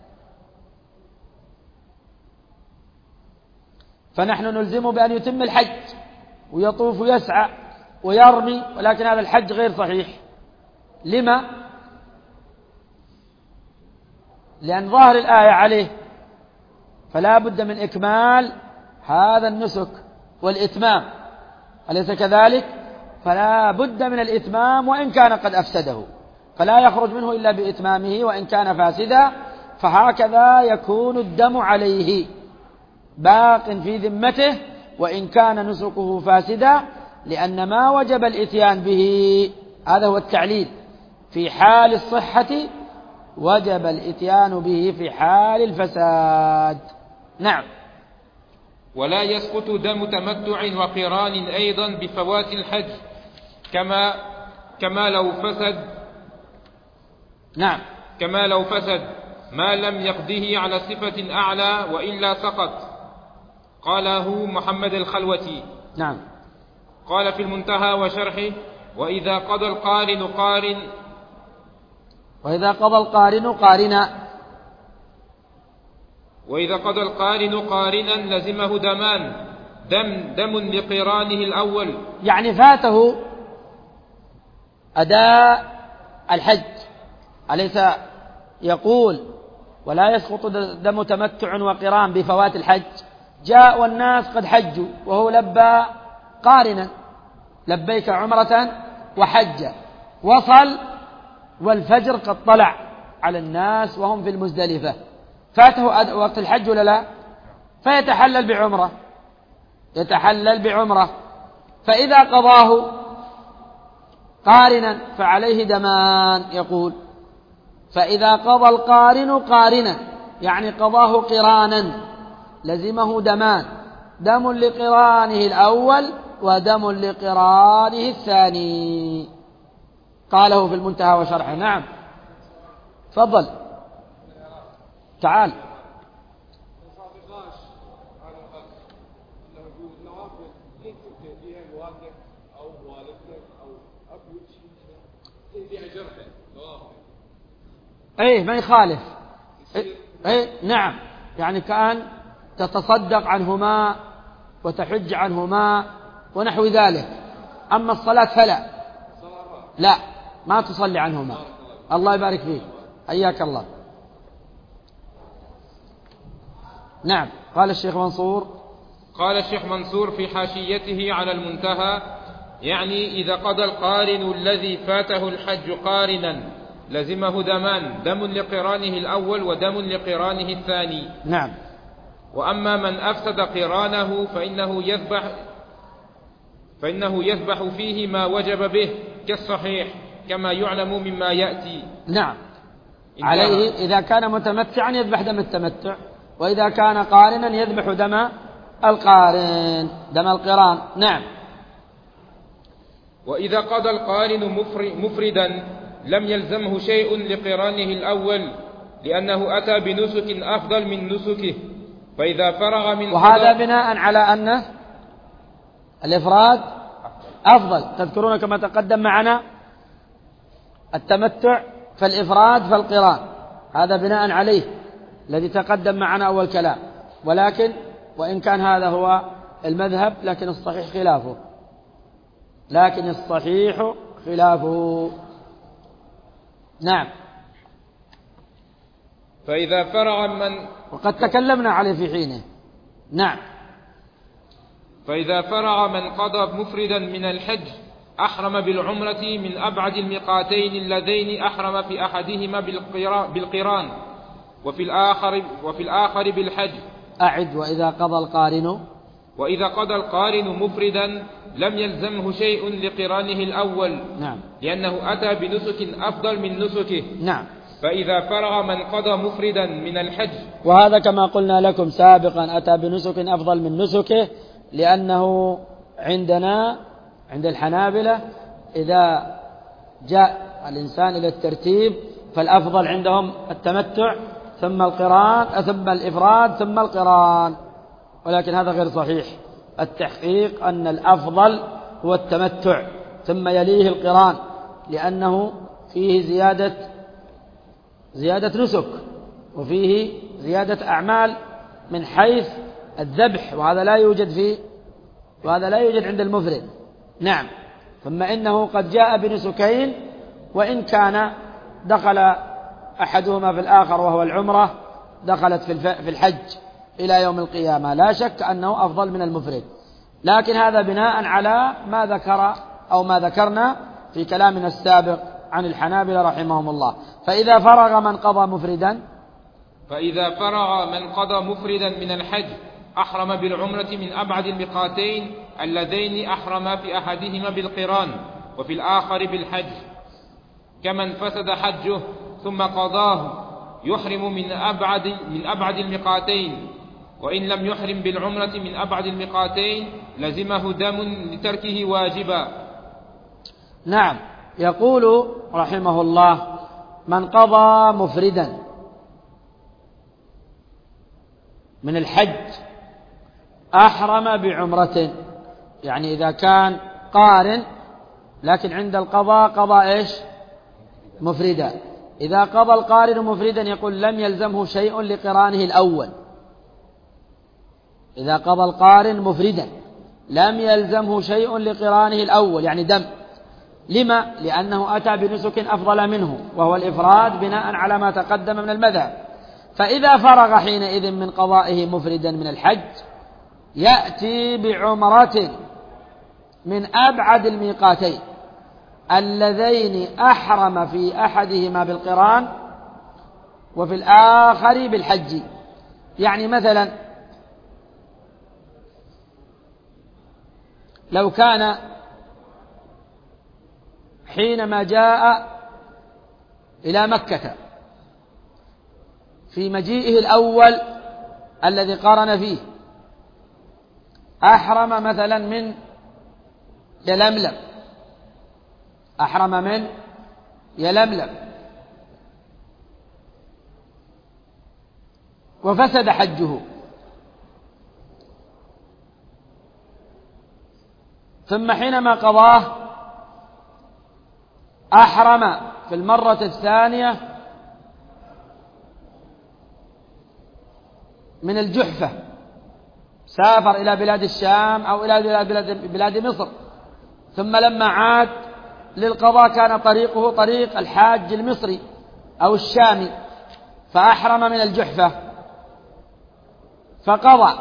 فنحن نلزمه بأن يتم الحج ويطوف ويسعى ويرمي، ولكن هذا الحج غير صحيح. لما؟ لأن ظاهر الآية عليه، فلا بد من إكمال هذا النسك والإتمام، أليس كذلك؟ فلا بد من الإتمام وإن كان قد أفسده، فلا يخرج منه إلا بإتمامه وإن كان فاسدا. فهكذا يكون الدم عليه باق في ذمته وإن كان نسكه فاسدا، لأن ما وجب الإتيان به، هذا هو التعليل، في حال الصحة وجب الإتيان به في حال الفساد. نعم. ولا يسقط دم تمتع وقران أيضا بفوات الحج كما لو فسد. نعم. كما لو فسد ما لم يقضه على صفة أعلى وإلا سقط. قاله محمد الخلوتي. نعم. قال في المنتهى وشرحه: وإذا قضى القارن قارن، وإذا قضى القارن قارنا، وإذا قضى القارن قارنا لزمه دمان، دم لقرانه الأول، يعني فاته أداء الحج. أليس يقول ولا يسقط دم تمتع وقران بفوات الحج؟ جاء والناس قد حجوا وهو لبى قارنا، لبيك عمرة وحج، وصل والفجر قد طلع على الناس وهم في المزدلفة، فاته وقت الحج ولا لا؟ فيتحلل بعمرة، يتحلل بعمرة. فإذا قضاه قارنا فعليه دمان. يقول: فإذا قضى القارن قارنا، يعني قضاه قرانا، لزمه دمان، دم لقرانه الأول ودم لقرانه الثاني. قاله في المنتهى وشرحه. نعم تفضل تعال. ايه ما يخالف. ايه نعم، يعني كأن تتصدق عنهما وتحج عنهما ونحو ذلك. أما الصلاة فلا، لا ما تصلي عنهما. الله يبارك فيك، حياك الله. نعم. قال الشيخ منصور في حاشيته على المنتهى: يعني إذا قضى القارن الذي فاته الحج قارنا لزمه دمان، دم لقرانه الأول ودم لقرانه الثاني. نعم. وأما من أفسد قرانه فإنه يذبح فيه ما وجب به كالصحيح، كما يعلم مما يأتي. نعم. عليه إذا كان متمتعا يذبح دم التمتع، وإذا كان قارنا يذبح دم القران. نعم. وإذا قضى القارن مفردا لم يلزمه شيء لقرانه الأول، لأنه أتى بنسك أفضل من نسكه، فإذا فرغ من وهذا بناء على أن الإفراد أفضل. تذكرون كما تقدم معنا التمتع فالإفراد فالقران، هذا بناء عليه الذي تقدم معنا أول كلام. ولكن وإن كان هذا هو المذهب لكن الصحيح خلافه. نعم. فإذا فرغ وقد تكلمنا عليه في حينه. نعم. فإذا فرغ من قضى مفردا من الحج أحرم بالعمرة من أبعد الميقاتين اللذين أحرم في أحدهما بالقران وفي الآخر بالحج. أعد. وإذا قضى القارن مفردا لم يلزمه شيء لقرانه الأول. نعم. لأنه أتى بنسك أفضل من نسكه. نعم. فإذا فرغ من قضى مفردا من الحج، وهذا كما قلنا لكم سابقا أتى بنسك أفضل من نسكه، لأنه عندنا عند الحنابلة إذا جاء الإنسان إلى الترتيب فالأفضل عندهم التمتع ثم القران ثم الإفراد ثم القران، ولكن هذا غير صحيح. التحقيق أن الأفضل هو التمتع ثم يليه القران، لأنه فيه زيادة نسك وفيه زيادة أعمال من حيث الذبح، وهذا لا يوجد عند المفرد. نعم. ثم إنه قد جاء بنسكين، وإن كان دخل أحدهما في الآخر وهو العمرة دخلت في الحج إلى يوم القيامة، لا شك أنه أفضل من المفرد. لكن هذا بناء على ما ذكرنا في كلامنا السابق عن الحنابلة رحمهم الله. فإذا فرغ من قضى مفردا من الحج أحرم بالعمرة من أبعد الميقاتين اللذين أحرم في أحدهما بالقران وفي الآخر بالحج، كمن فسد حجه ثم قضاه يحرم من أبعد الميقاتين، وإن لم يحرم بالعمرة من أبعد الميقاتين لزمه دم لتركه واجبا. نعم. يقول رحمه الله: من قضى مفردا من الحج أحرم بعمرة، يعني إذا كان قارن لكن عند القضاء قضى مفردا. إذا قضى القارن مفردا يقول لم يلزمه شيء لقرانه الأول. إذا قضى القارن مفردا لم يلزمه شيء لقرانه الأول، يعني دم. لما؟ لأنه أتى بنسك أفضل منه وهو الإفراد بناء على ما تقدم من المذهب. فإذا فرغ حينئذ من قضائه مفردا من الحج يأتي بعمرة من أبعد الميقاتين اللذين أحرم في أحدهما بالقران وفي الآخر بالحج. يعني مثلا لو كان حينما جاء إلى مكة في مجيئه الأول الذي قارن فيه أحرم مثلا من يلملم، أحرم من يلملم وفسد حجه، ثم حينما قضاه أحرم في المرة الثانية من الجحفة، سافر إلى بلاد الشام أو إلى بلاد مصر، ثم لما عاد للقضاء كان طريقه طريق الحاج المصري أو الشامي، فأحرم من الجحفة فقضى.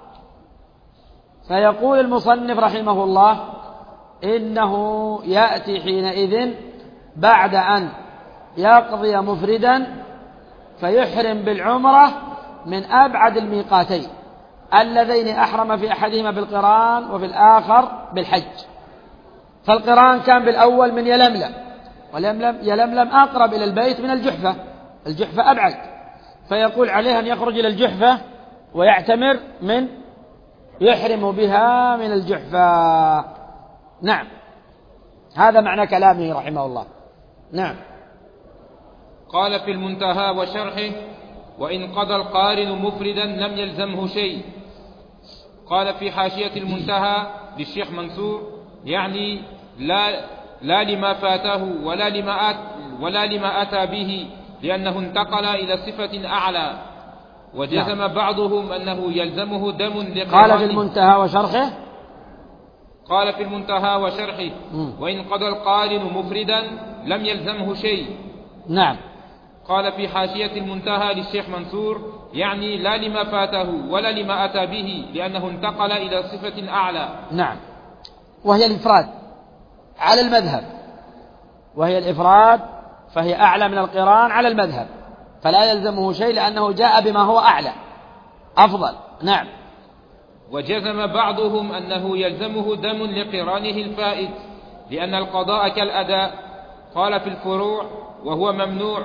فيقول المصنف رحمه الله إنه يأتي حينئذ بعد أن يقضي مفردا فيحرم بالعمرة من أبعد الميقاتين اللذين أحرم في أحدهما بالقران وفي الآخر بالحج. فالقران كان بالأول من يلملم، يلملم أقرب إلى البيت من الجحفة، الجحفة أبعد، فيقول عليه أن يخرج إلى الجحفة ويعتمر من يحرم بها من الجحفة. نعم، هذا معنى كلامه رحمه الله. نعم. قال في المنتهى وشرحه: وإن قضى القارن مفردا لم يلزمه شيء. قال في حاشية المنتهى للشيخ منصور: يعني لا لما فاته ولا لما أتى به، لأنه انتقل إلى صفة أعلى. وجزم بعضهم أنه يلزمه دم لقرانه. قال في المنتهى وشرحه قال في المنتهى وشرحه: وإن قضى القارن مفردا لم يلزمه شيء. نعم. قال في حاشية المنتهى للشيخ منصور: يعني لا لما فاته ولا لما أتى به، لأنه انتقل إلى صفة أعلى. نعم، وهي الإفراد على المذهب، وهي الإفراد فهي أعلى من القران على المذهب، فلا يلزمه شيء لأنه جاء بما هو أعلى أفضل. نعم. وجزم بعضهم أنه يلزمه دم لقرانه الفائت، لأن القضاء كالأداء. قال في الفروع: وهو ممنوع،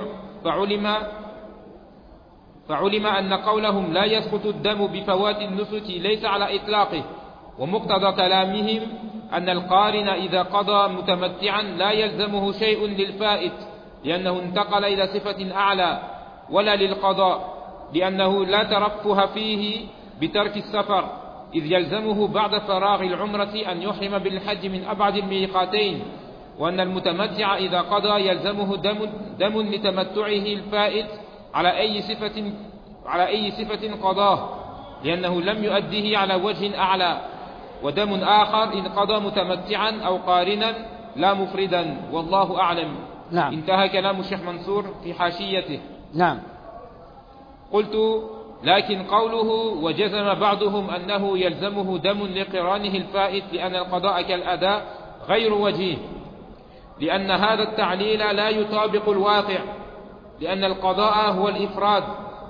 فعلم أن قولهم لا يسقط الدم بفوات النسك ليس على إطلاقه، ومقتضى كلامهم أن القارن إذا قضى متمتعا لا يلزمه شيء للفائت، لأنه انتقل إلى صفة أعلى، ولا للقضاء، لأنه لا ترفه فيه بترك السفر، إذ يلزمه بعد فراغ العمرة أن يحرم بالحج من أبعد الميقاتين، وأن المتمتع إذا قضى يلزمه دم لتمتعه الفائت على أي صفة قضاه، لأنه لم يؤديه على وجه أعلى، ودم آخر إن قضى متمتعا أو قارنا لا مفردا، والله أعلم. نعم. انتهى كلام الشيخ منصور في حاشيته. نعم. قلت: لكن قوله وجزم بعضهم أنه يلزمه دم لقرانه الفائت لأن القضاء كالأداء غير وجيه، لأن هذا التعليل لا يطابق الواقع، لأن القضاء هو الإفراد،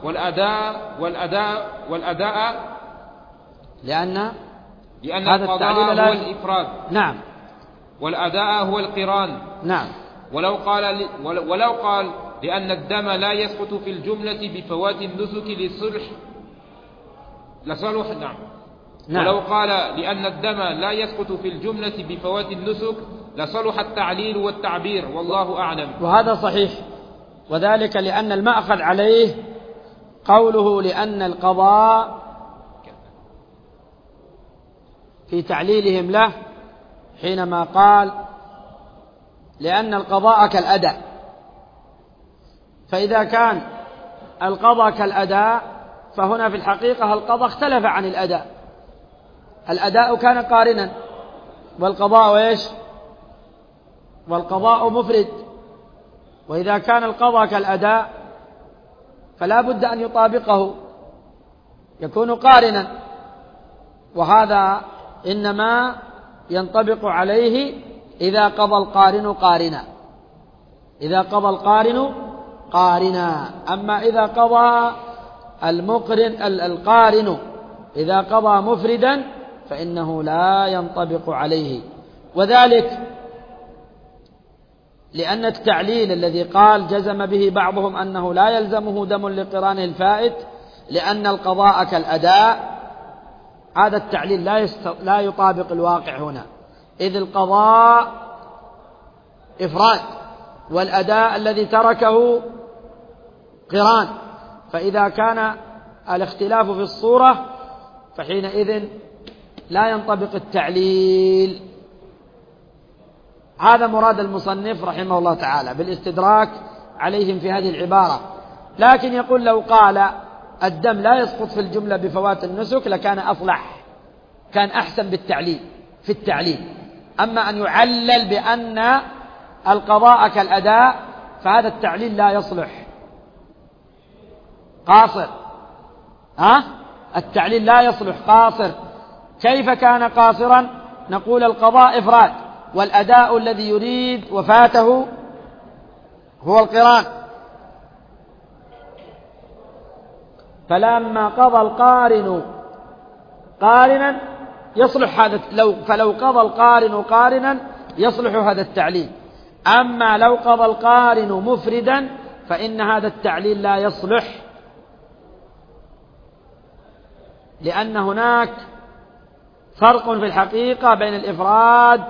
والأداء لأن هذا القضاء هو الإفراد. نعم. والأداء هو القران. نعم. ولو قال لأن الدم لا يسقط في الجملة بفوات النسك للصلح لصلح. نعم. ولو قال لأن الدم لا يسقط في الجملة بفوات النسك لصلح التعليل والتعبير، والله أعلم. وهذا صحيح، وذلك لأن المأخذ عليه قوله لأن القضاء في تعليلهم له حينما قال لأن القضاء كالأداء، فإذا كان القضاء كالأداء فهنا في الحقيقة القضاء اختلف عن الأداء. الأداء كان قارنا، والقضاء إيش؟ والقضاء مفرد. وإذا كان القضاء كالأداء فلا بد أن يطابقه، يكون قارنا، وهذا إنما ينطبق عليه إذا قضى القارن قارنا، إذا قضى القارن قارنا. أما إذا قضى القارن إذا قضى مفردا فإنه لا ينطبق عليه، وذلك لأن التعليل الذي قال جزم به بعضهم أنه لا يلزمه دم لقرانه الفائت لأن القضاء كالأداء، هذا التعليل لا يطابق الواقع هنا، إذ القضاء إفراد والأداء الذي تركه قران. فإذا كان الاختلاف في الصورة فحينئذ لا ينطبق التعليل. هذا مراد المصنف رحمه الله تعالى بالاستدراك عليهم في هذه العبارة. لكن يقول لو قال الدم لا يسقط في الجملة بفوات النسك لكان أصلح، كان أحسن بالتعليل في التعليل. أما أن يعلل بأن القضاء كالأداء فهذا التعليل لا يصلح، قاصر. التعليل لا يصلح، قاصر. كيف كان قاصرا؟ نقول القضاء إفراد، والأداء الذي يريد وفاته هو القران. فلما قضى القارن قارنا يصلح هذا، فلو قضى القارن قارنا يصلح هذا التعليل. أما لو قضى القارن مفردا فإن هذا التعليل لا يصلح، لأن هناك فرق في الحقيقة بين الإفراد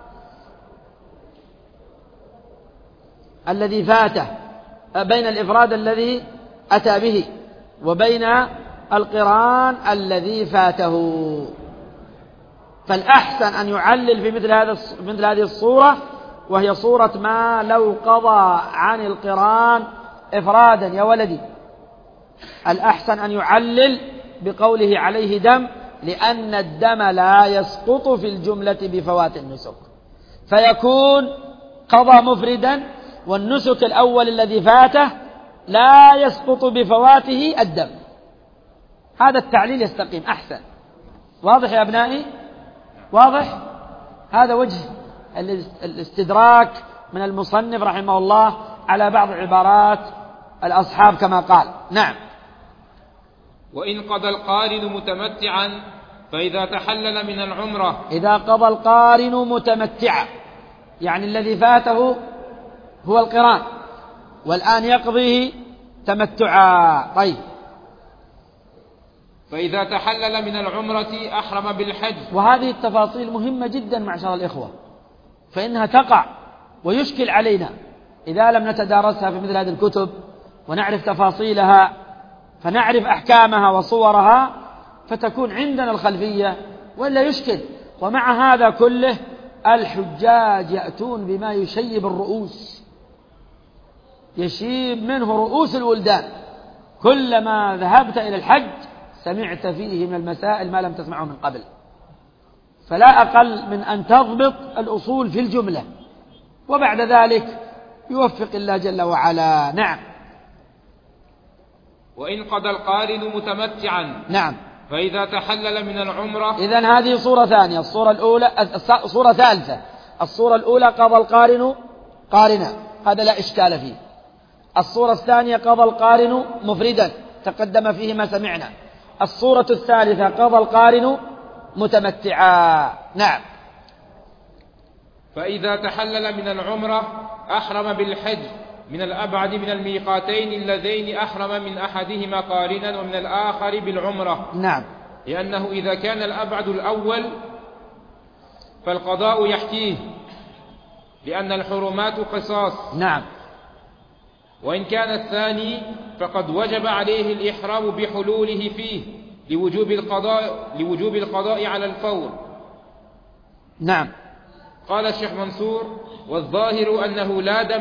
الذي فاته، بين الإفراد الذي أتى به وبين القران الذي فاته. فالأحسن أن يعلل في مثل هذه الصورة، وهي صورة ما لو قضى عن القران إفرادا يا ولدي. الأحسن أن يعلل بقوله عليه دم، لأن الدم لا يسقط في الجملة بفوات النسك، فيكون قضى مفردا والنسك الأول الذي فاته لا يسقط بفواته الدم. هذا التعليل يستقيم أحسن. واضح يا أبنائي؟ واضح؟ هذا وجه الاستدراك من المصنف رحمه الله على بعض عبارات الأصحاب كما قال. نعم. وإن قضى القارن متمتعا فإذا تحلل من العمرة، إذا قضى القارن متمتعا يعني الذي فاته هو القران والآن يقضيه تمتعا. طيب. فإذا تحلل من العمرة أحرم بالحج. وهذه التفاصيل مهمة جدا معشر الإخوة، فإنها تقع ويشكل علينا إذا لم نتدارسها في مثل هذه الكتب ونعرف تفاصيلها، فنعرف أحكامها وصورها، فتكون عندنا الخلفية، ولا يشكل. ومع هذا كله الحجاج يأتون بما يشيب الرؤوس، يشيب منه رؤوس الولدان. كلما ذهبت إلى الحج سمعت فيه من المسائل ما لم تسمعه من قبل. فلا أقل من أن تضبط الأصول في الجملة، وبعد ذلك يوفق الله جل وعلا. نعم. وإن قضى القارن متمتعا. نعم. فإذا تحلل من العمرة. إذن هذه صورة ثانية. الصورة الأولى صورة ثالثة. الصورة الأولى قضى القارن قارنا، هذا لا إشكال فيه. الصورة الثانية قضى القارن مفردا، تقدم فيه ما سمعنا. الصورة الثالثة قضى القارن متمتعا. نعم. فإذا تحلل من العمرة أحرم بالحج من الأبعد من الميقاتين اللذين أحرم من أحدهما قارنا ومن الآخر بالعمرة. نعم. لأنه إذا كان الأبعد الأول فالقضاء يحكيه، لأن الحرمات قصاص. نعم. وإن كان الثاني فقد وجب عليه الإحرام بحلوله فيه لوجوب القضاء على الفور. نعم. قال الشيخ منصور: والظاهر أنه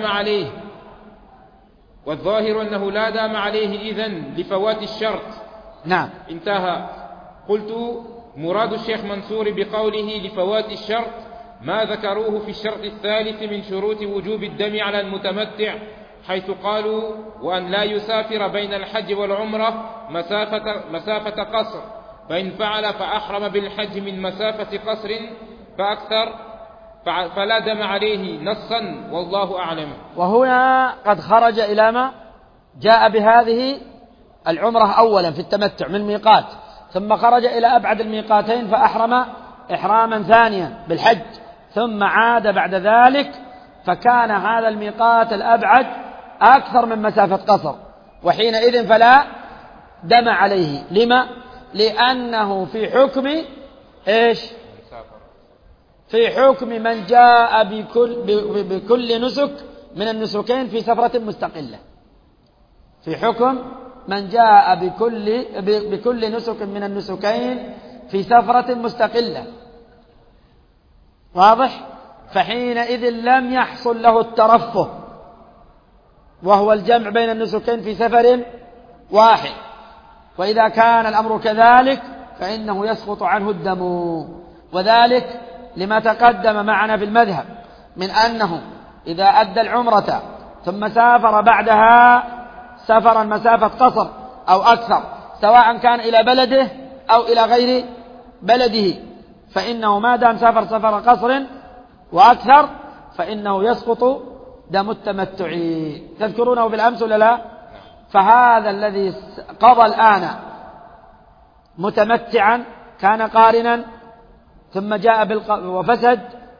لا دام عليه إذن لفوات الشرط. نعم. انتهى. قلت: مراد الشيخ منصور بقوله لفوات الشرط ما ذكروه في الشرط الثالث من شروط وجوب الدم على المتمتع، حيث قالوا: وأن لا يسافر بين الحج والعمرة مسافة قصر، فإن فعل فأحرم بالحج من مسافة قصر فأكثر فلا دم عليه نصا، والله أعلم. وهنا قد خرج إلى ما جاء بهذه العمرة أولا في التمتع من الميقات، ثم خرج إلى أبعد الميقاتين فأحرم إحراما ثانيا بالحج، ثم عاد بعد ذلك فكان هذا الميقات الأبعد أكثر من مسافة قصر، وحينئذ فلا دم عليه. لما؟ لأنه في حكم إيش؟ في حكم من جاء بكل نسك من النسكين في سفرة مستقلة، في حكم من جاء بكل نسك من النسكين في سفرة مستقلة. واضح؟ فحينئذ لم يحصل له الترفه، وهو الجمع بين النسكين في سفر واحد. وإذا كان الأمر كذلك فإنه يسقط عنه الدم، وذلك لما تقدم معنا في المذهب من أنه إذا أدى العمرة ثم سافر بعدها سفرا مسافة قصر أو أكثر، سواء كان إلى بلده أو إلى غير بلده، فإنه ما دام سفر قصر وأكثر فإنه يسقط دم التمتع. تذكرونه بالأمس ولا لا؟ فهذا الذي قضى الآن متمتعا كان قارنا ثم جاء وفسد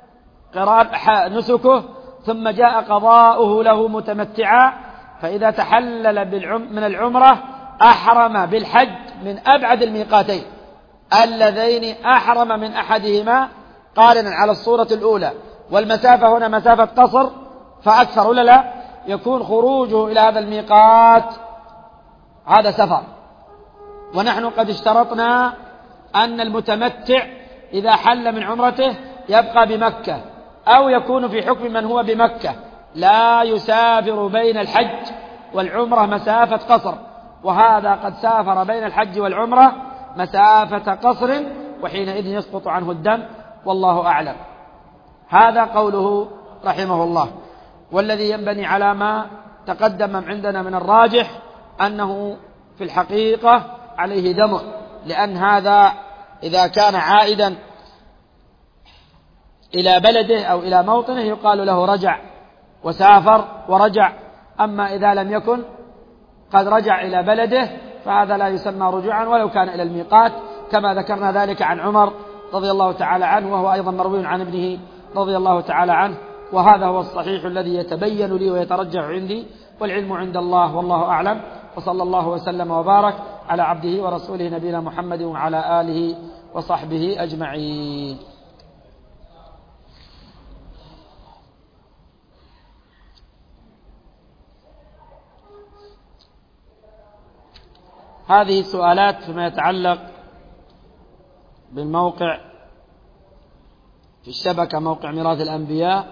نسكه ثم جاء قضاؤه له متمتعا، فإذا تحلل من العمرة أحرم بالحج من أبعد الميقاتين اللذين أحرم من أحدهما قارنا على الصورة الأولى، والمسافة هنا مسافة قصر فأكثر ولا لا؟ يكون خروجه إلى هذا الميقات هذا سفر. ونحن قد اشترطنا أن المتمتع إذا حل من عمرته يبقى بمكة أو يكون في حكم من هو بمكة، لا يسافر بين الحج والعمرة مسافة قصر، وهذا قد سافر بين الحج والعمرة مسافة قصر، وحينئذ يسقط عنه الدم، والله أعلم. هذا قوله رحمه الله. والذي ينبني على ما تقدم عندنا من الراجح أنه في الحقيقة عليه دم، لأن هذا إذا كان عائدا إلى بلده أو إلى موطنه يقال له رجع وسافر ورجع. أما إذا لم يكن قد رجع إلى بلده فهذا لا يسمى رجوعا ولو كان إلى الميقات، كما ذكرنا ذلك عن عمر رضي الله تعالى عنه، وهو أيضا مروي عن ابنه رضي الله تعالى عنه. وهذا هو الصحيح الذي يتبين لي ويترجح عندي، والعلم عند الله والله أعلم. وصلى الله وسلم وبارك على عبده ورسوله نبينا محمد وعلى آله وصحبه أجمعين. هذه السؤالات فيما يتعلق بالموقع في الشبكة، موقع ميراث الأنبياء.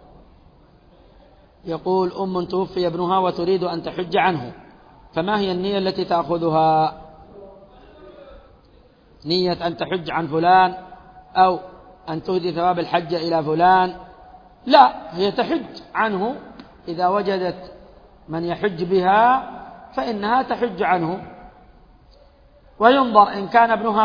يقول: أم توفي ابنها وتريد أن تحج عنه، فما هي النية التي تأخذها؟ نية أن تحج عن فلان أو أن تهدي ثواب الحج إلى فلان؟ لا، هي تحج عنه إذا وجدت من يحج بها فإنها تحج عنه. وينظر إن كان ابنها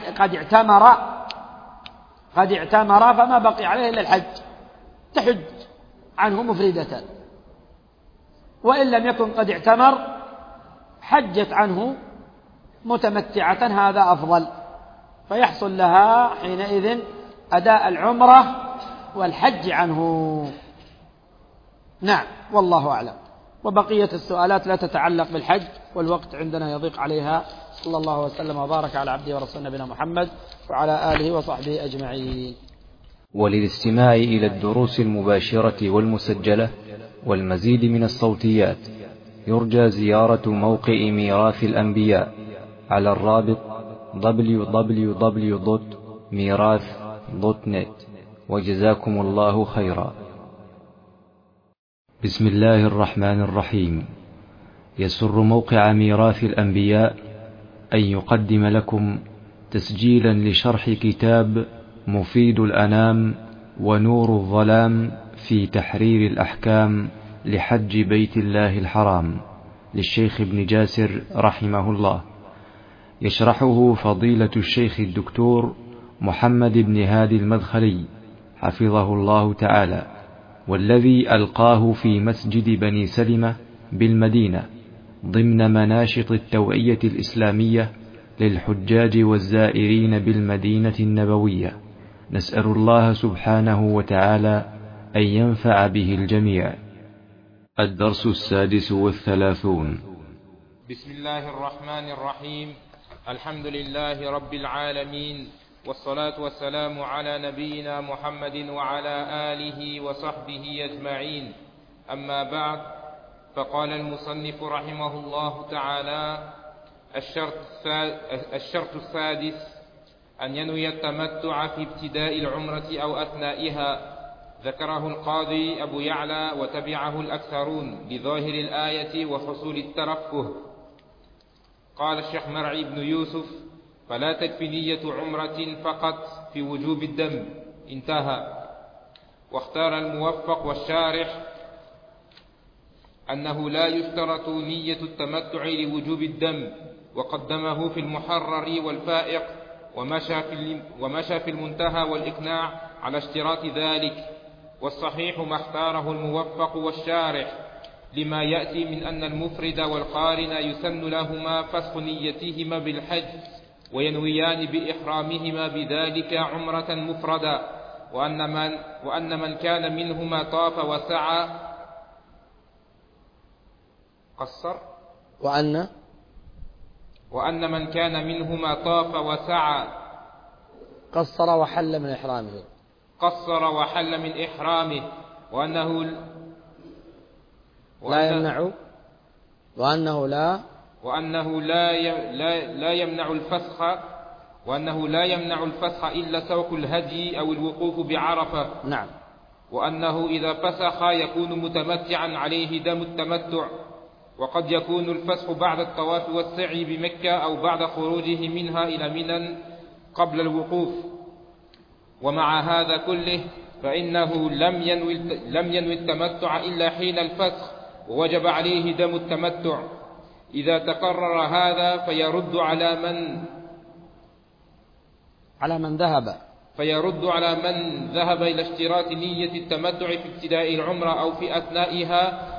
قد اعتمر فما بقي عليه إلا الحج، تحج عنه مفردة. وإن لم يكن قد اعتمر حجت عنه متمتعة، هذا أفضل، فيحصل لها حينئذ أداء العمرة والحج عنه. نعم، والله أعلم. وبقية السؤالات لا تتعلق بالحج والوقت عندنا يضيق عليها. صلى الله وسلم وبارك على عبده ورسوله نبينا محمد وعلى آله وصحبه أجمعين. وللاستماع إلى الدروس المباشرة والمسجلة والمزيد من الصوتيات يرجى زيارة موقع ميراث الأنبياء على الرابط www.mirath.net. وجزاكم الله خيرا. بسم الله الرحمن الرحيم. يسر موقع ميراث الأنبياء أن يقدم لكم تسجيلا لشرح كتاب مفيد الأنام ونور الظلام في تحرير الأحكام لحج بيت الله الحرام للشيخ ابن جاسر رحمه الله، يشرحه فضيلة الشيخ الدكتور محمد بن هادي المدخلي حفظه الله تعالى، والذي ألقاه في مسجد بني سلمة بالمدينة ضمن مناشط التوعية الإسلامية للحجاج والزائرين بالمدينة النبوية. نسأل الله سبحانه وتعالى أن ينفع به الجميع. الدرس 36. بسم الله الرحمن الرحيم. الحمد لله رب العالمين، والصلاة والسلام على نبينا محمد وعلى آله وصحبه أجمعين. أما بعد، فقال المصنف رحمه الله تعالى: الشرط السادس أن ينوي التمتع في ابتداء العمرة أو أثنائها. ذكره القاضي أبو يعلى وتبعه الأكثرون لظاهر الآية وحصول الترفه. قال الشيخ مرعي بن يوسف: فلا تكفي نية عمرة فقط في وجوب الدم. انتهى. واختار الموفق والشارح أنه لا يشترط نية التمتع لوجوب الدم، وقدمه في المحرر والفائق، ومشى في المنتهى والإقناع على اشتراط ذلك. والصحيح ما اختاره الموفق والشارح لما يأتي من أن المفرد والقارن يسن لهما فسخ نيتهما بالحج، وينويان بإحرامهما بذلك عمرة مفردا، وأن من كان منهما طاف وسعى قصر، وأن من كان منهما طاف وسعى قصر وحل من إحرامه وأنه لا يمنع وأنه لا يمنع الفسخ إلا سوق الهدي أو الوقوف بعرفة. نعم. وأنه إذا فسخ يكون متمتعا عليه دم التمتع، وقد يكون الفسخ بعد الطواف والسعي بمكة أو بعد خروجه منها إلى منى قبل الوقوف. ومع هذا كله فإنه لم ينوي التمتع إلا حين الفسخ، ووجب عليه دم التمتع. إذا تقرر هذا فيرد على من ذهب إلى اشتراط نية التمتع في ابتداء العمرة أو في أثنائها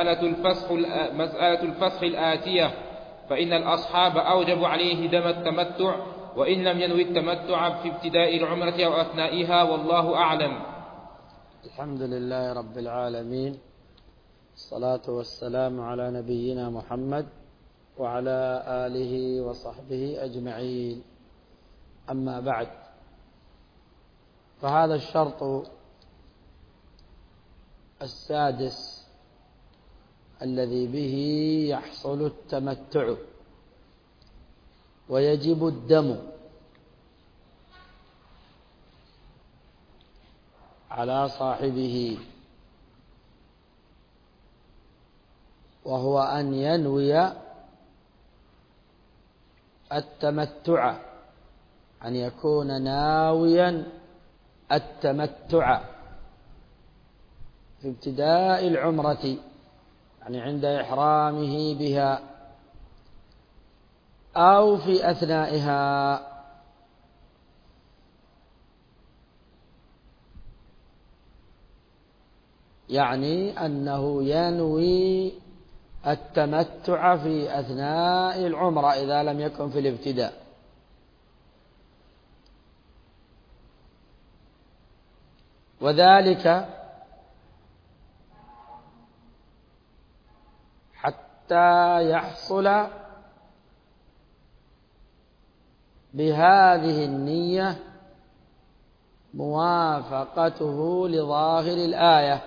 مسألة الفسخ الآتية، فإن الأصحاب أوجبوا عليه دم التمتع وإن لم ينوي التمتع في ابتداء العمرة أو أثنائها، والله أعلم. الحمد لله رب العالمين، الصلاة والسلام على نبينا محمد وعلى آله وصحبه أجمعين. أما بعد، فهذا الشرط السادس الذي به يحصل التمتع ويجب الدم على صاحبه، وهو أن ينوي التمتع، أن يكون ناويا التمتع في ابتداء العمرة، يعني عند إحرامه بها، أو في أثنائها. يعني أنه ينوي التمتع في أثناء العمرة إذا لم يكن في الابتداء. وذلك حتى يحصل بهذه النية موافقته لظاهر الآية،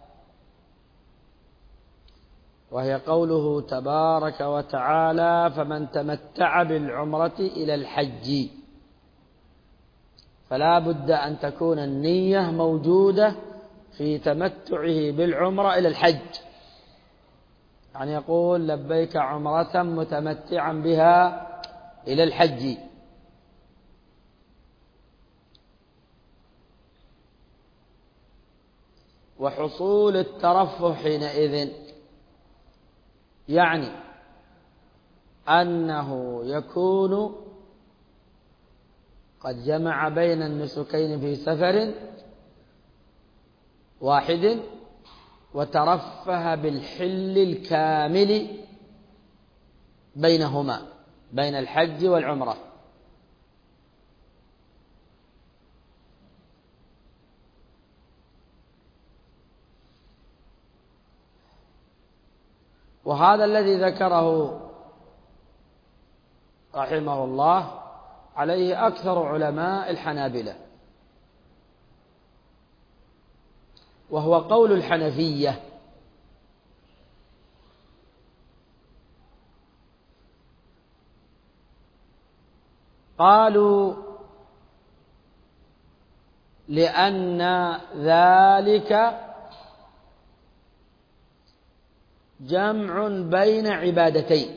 وهي قوله تبارك وتعالى: فمن تمتع بالعمرة إلى الحج. فلا بد أن تكون النية موجودة في تمتعه بالعمرة إلى الحج، يعني يقول: لبيك عمرة متمتعا بها إلى الحج. وحصول الترفه حينئذ يعني أنه يكون قد جمع بين النسكين في سفر واحد، وترفه بالحل الكامل بينهما، بين الحج والعمرة. وهذا الذي ذكره رحمه الله عليه أكثر علماء الحنابلة، وهو قول الحنفية قالوا لأن ذلك جمع بين عبادتين،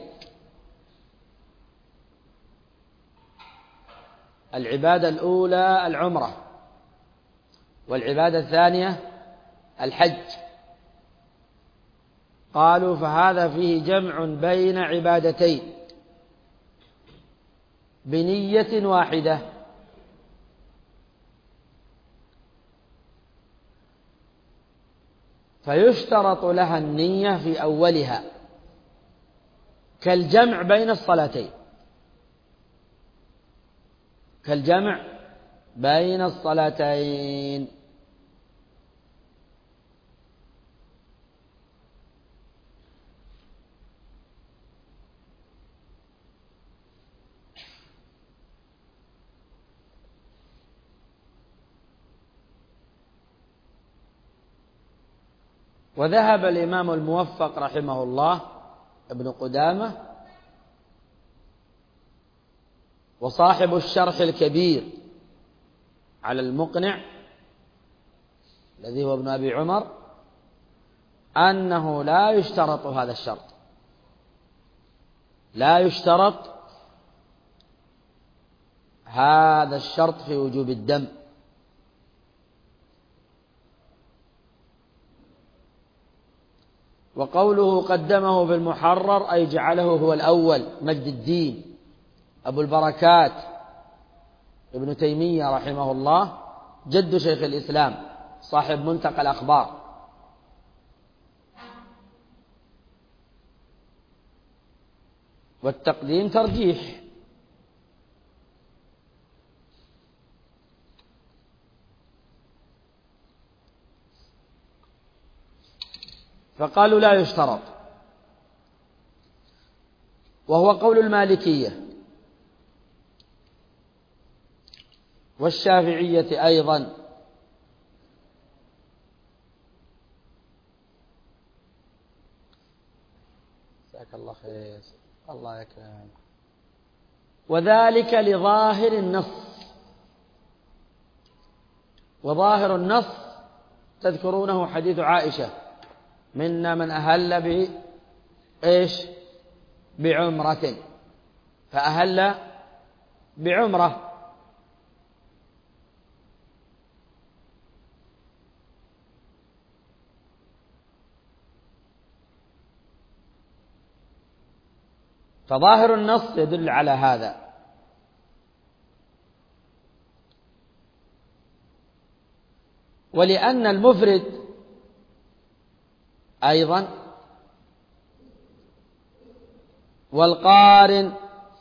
العبادة الأولى العمرة، والعبادة الثانية الحج. قالوا فهذا فيه جمع بين عبادتين بنية واحدة، فيشترط لها النية في أولها كالجمع بين الصلاتين، كالجمع بين الصلاتين. وذهب الإمام الموفق رحمه الله ابن قدامة وصاحب الشرح الكبير على المقنع الذي هو ابن أبي عمر أنه لا يشترط هذا الشرط، لا يشترط هذا الشرط في وجوب الدم. وقوله قدمه في المحرر أي جعله هو الأول مجد الدين أبو البركات ابن تيمية رحمه الله جد شيخ الإسلام صاحب منتقى الأخبار. والتقديم ترجيح، فقالوا لا يشترط، وهو قول المالكية والشافعية أيضا. جزاك الله خير، الله يكرمك. وذلك لظاهر النص، وظاهر النص تذكرونه حديث عائشة منا من أهل بعمرة فأهل بعمرة. فظاهر النص يدل على هذا. ولأن المفرد أيضا والقارن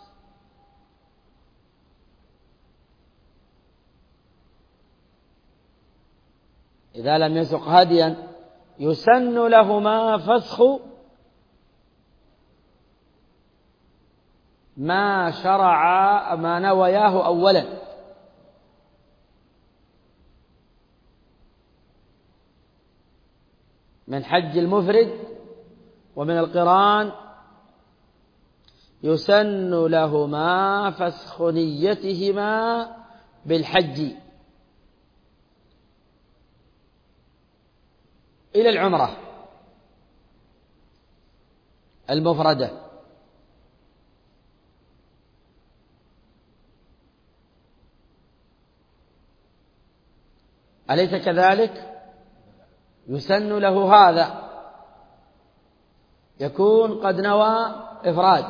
إذا لم يسق هديا يسن لهما فسخ ما شرع ما نوياه أولا، من حج المفرد ومن القران يسن لهما فسخ نيتهما بالحج إلى العمرة المفردة. أليس كذلك؟ يسن له هذا، يكون قد نوى إفراد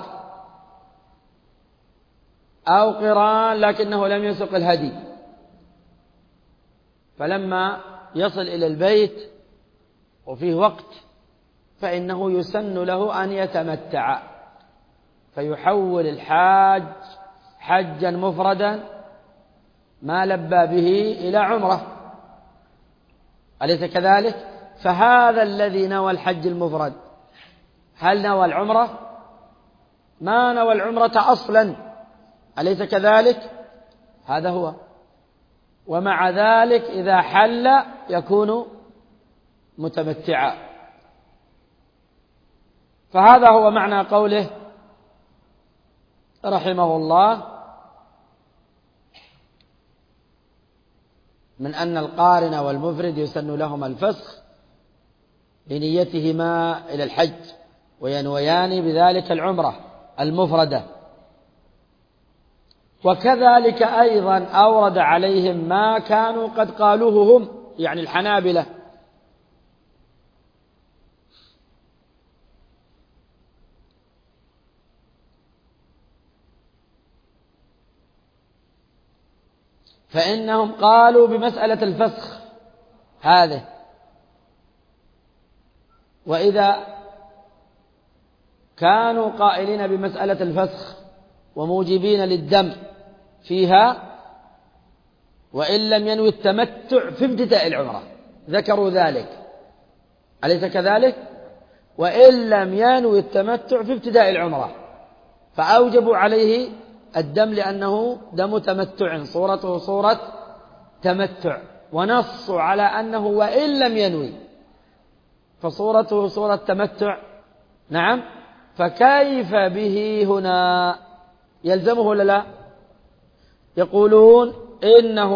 أو قران لكنه لم يسق الهدي، فلما يصل إلى البيت وفيه وقت فإنه يسن له أن يتمتع، فيحول الحاج حجا مفردا ما لبى به إلى عمرة. أليس كذلك؟ فهذا الذي نوى الحج المفرد هل نوى العمرة؟ ما نوى العمرة أصلا، أليس كذلك؟ هذا هو. ومع ذلك إذا حل يكون متمتعا. فهذا هو معنى قوله رحمه الله من أن القارن والمفرد يسن لهما الفسخ لنيتهما إلى الحج وينويان بذلك العمرة المفردة. وكذلك أيضا أورد عليهم ما كانوا قد قالوه هم، يعني الحنابلة، فإنهم قالوا بمسألة الفسخ هذه، وإذا كانوا قائلين بمسألة الفسخ وموجبين للدم فيها وإن لم ينوي التمتع في ابتداء العمرة، ذكروا ذلك، أليس كذلك؟ وإن لم ينوي التمتع في ابتداء العمرة، فأوجبوا عليه الدم لأنه دم تمتع، صورته صورة تمتع، ونصوا على أنه وإن لم ينوي فصورته صورة تمتع. نعم، فكيف به هنا؟ يلزمه ولا لا؟ يقولون إنه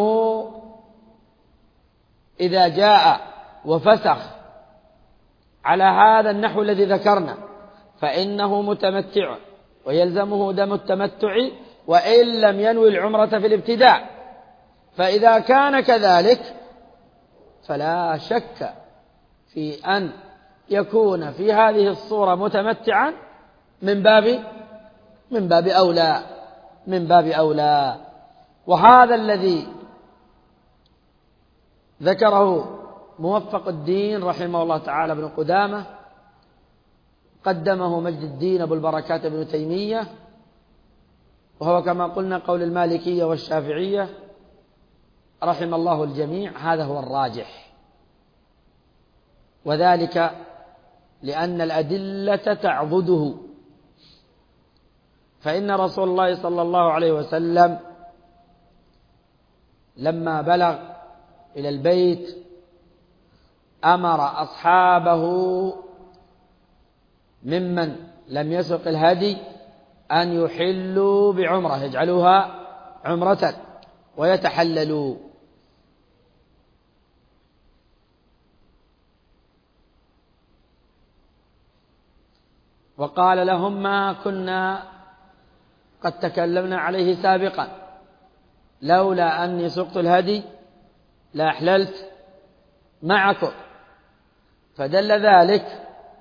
إذا جاء وفسخ على هذا النحو الذي ذكرنا فإنه متمتع ويلزمه دم التمتع وإن لم ينوي العمرة في الابتداء. فإذا كان كذلك فلا شك في أن يكون في هذه الصورة متمتعا من باب أولى. وهذا الذي ذكره موفق الدين رحمه الله تعالى ابن قدامة، قدمه مجد الدين أبو البركات ابن تيمية، وهو كما قلنا قول المالكية والشافعية رحم الله الجميع، هذا هو الراجح، وذلك لأن الأدلة تعضده. فإن رسول الله صلى الله عليه وسلم لما بلغ إلى البيت أمر أصحابه ممن لم يسق الهدي أن يحلوا بعمرة، يجعلوها عمرة ويتحللوا. وقال لهم ما كنا قد تكلمنا عليه سابقا، لولا أني سقت الهدي لأحللت معكم. فدل ذلك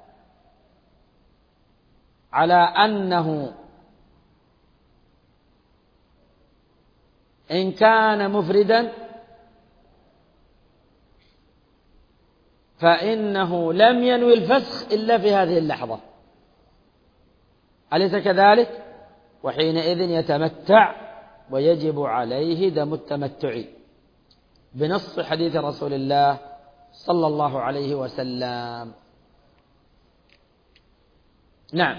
على أنه إن كان مفردا فإنه لم ينوي الفسخ إلا في هذه اللحظة، أليس كذلك؟ وحينئذ يتمتع ويجب عليه دم التمتع بنص حديث رسول الله صلى الله عليه وسلم. نعم.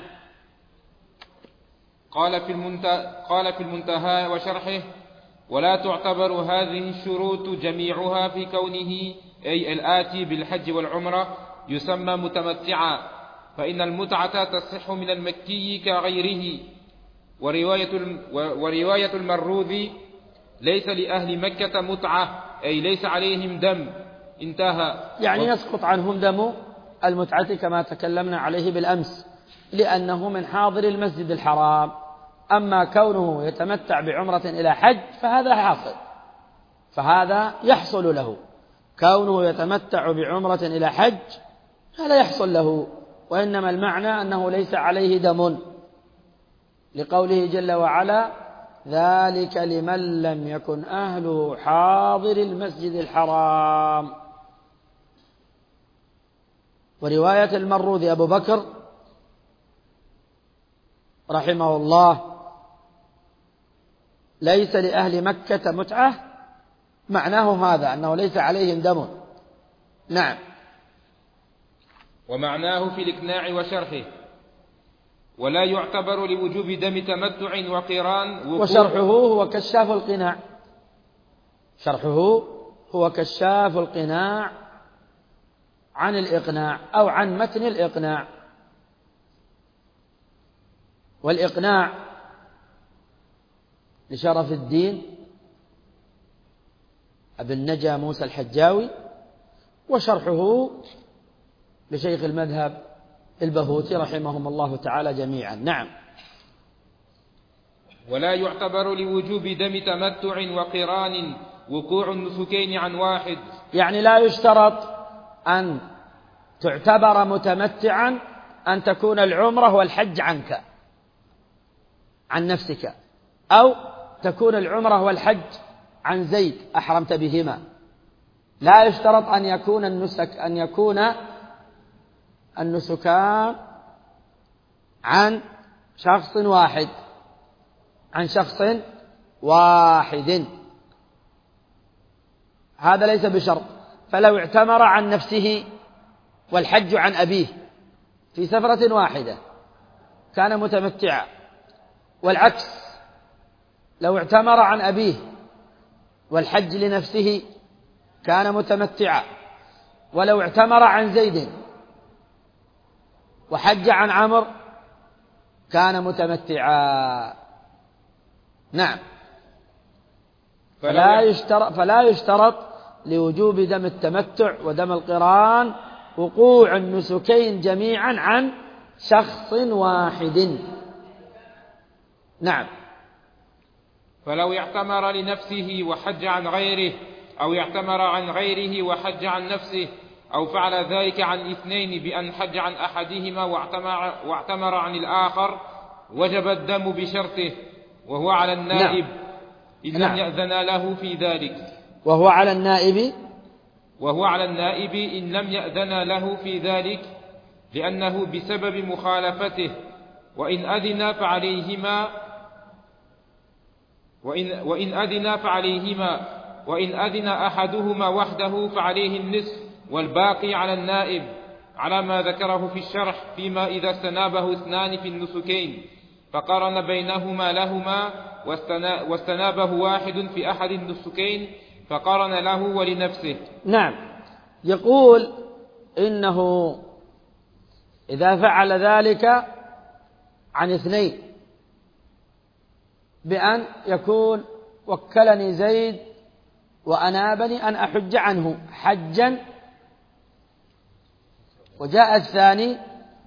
قال في المنتهى وشرحه: ولا تعتبر هذه الشروط جميعها في كونه أي الآتي بالحج والعمرة يسمى متمتعا، فإن المتعة تصح من المكي كغيره. ورواية المروذي: ليس لأهل مكة متعة، أي ليس عليهم دم، انتهى. يعني يسقط عنهم دم المتعة كما تكلمنا عليه بالأمس، لأنه من حاضر المسجد الحرام. أما كونه يتمتع بعمرة إلى حج فهذا يحصل له، كونه يتمتع بعمرة إلى حج هذا يحصل له، وإنما المعنى أنه ليس عليه دم، لقوله جل وعلا: ذلك لمن لم يكن أهله حاضر المسجد الحرام. ورواية المروذي أبو بكر رحمه الله: ليس لأهل مكة متعة، معناه هذا أنه ليس عليهم دم. نعم. ومعناه في الإقناع وشرحه: ولا يعتبر لوجوب دم تمتع وقران وشرحه هو كشاف القناع، شرحه هو كشاف القناع عن الإقناع أو عن متن الإقناع. والإقناع لشرف الدين أبي النجا موسى الحجاوي، وشرحه لشيخ المذهب البهوتي رحمهم الله تعالى جميعا. نعم. ولا يعتبر لوجوب دم تمتع وقران وقوع النسكين عن واحد، يعني لا يشترط أن تعتبر متمتعا أن تكون العمرة والحج عنك عن نفسك، أو تكون العمرة والحج عن زيد أحرمت بهما. لا يشترط أن يكون النسكان عن شخص واحد، هذا ليس بشرط. فلو اعتمر عن نفسه والحج عن أبيه في سفرة واحدة كان متمتعا، والعكس لو اعتمر عن أبيه والحج لنفسه كان متمتعا، ولو اعتمر عن زيد وحج عن عمرو كان متمتعا. نعم. فلا يشترط لوجوب دم التمتع ودم القران وقوع النسكين جميعا عن شخص واحد. نعم. فلو اعتمر لنفسه وحج عن غيره، أو اعتمر عن غيره وحج عن نفسه، أو فعل ذلك عن اثنين بأن حج عن أحدهما واعتمر عن الآخر، وجب الدم بشرطه، وهو على النائب إن لم يأذن له في ذلك. وهو على النائب إن لم يأذن له في ذلك، لأنه بسبب مخالفته، وإن أذن فعليهما، وإن أذن أحدهما وحده فعليه النصف، والباقي على النائب، على ما ذكره في الشرح فيما إذا استنابه اثنان في النسكين فقارن بينهما لهما، واستنابه واحد في أحد النسكين فقارن له ولنفسه. نعم. يقول إنه إذا فعل ذلك عن اثنين بأن يكون وكلني زيد وأنابني أن أحج عنه حجا، وجاء الثاني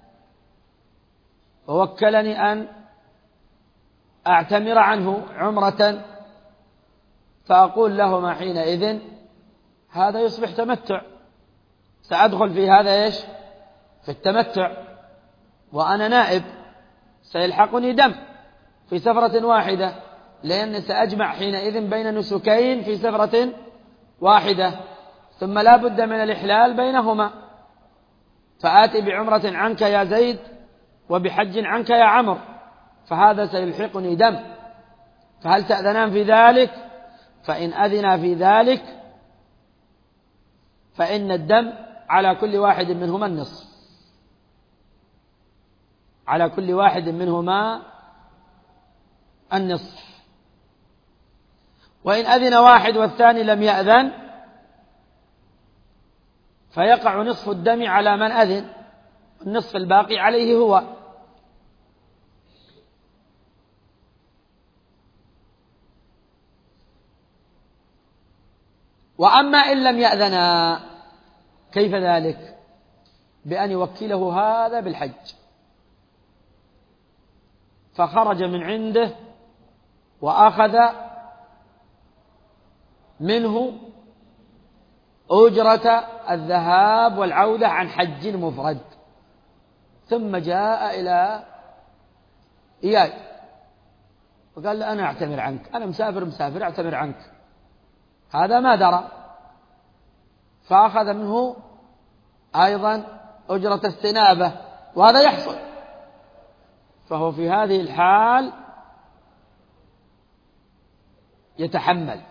ووكلني أن أعتمر عنه عمرة، فأقول لهما حينئذ هذا يصبح تمتع، سأدخل في هذا في التمتع، وأنا نائب سيلحقني دم في سفرة واحدة، لأن سأجمع حينئذ بين نسكين في سفرة واحدة، ثم لا بد من الإحلال بينهما، فآتي بعمرة عنك يا زيد وبحج عنك يا عمرو، فهذا سيلحقني دم، فهل تأذنان في ذلك؟ فإن أذنا في ذلك فإن الدم على كل واحد منهما النصف، على كل واحد منهما النصف. وإن أذن واحد والثاني لم يأذن فيقع نصف الدم على من أذن، النصف الباقي عليه هو. وأما إن لم يأذنا كيف ذلك؟ بأن يوكله هذا بالحج، فخرج من عنده وأخذ منه أجرة الذهاب والعودة عن حج مفرد، ثم جاء إلى إياي وقال له أنا أعتمر عنك، أنا مسافر أعتمر عنك، هذا ما درى، فأخذ منه أيضا أجرة استنابة، وهذا يحصل، فهو في هذه الحال يتحمل،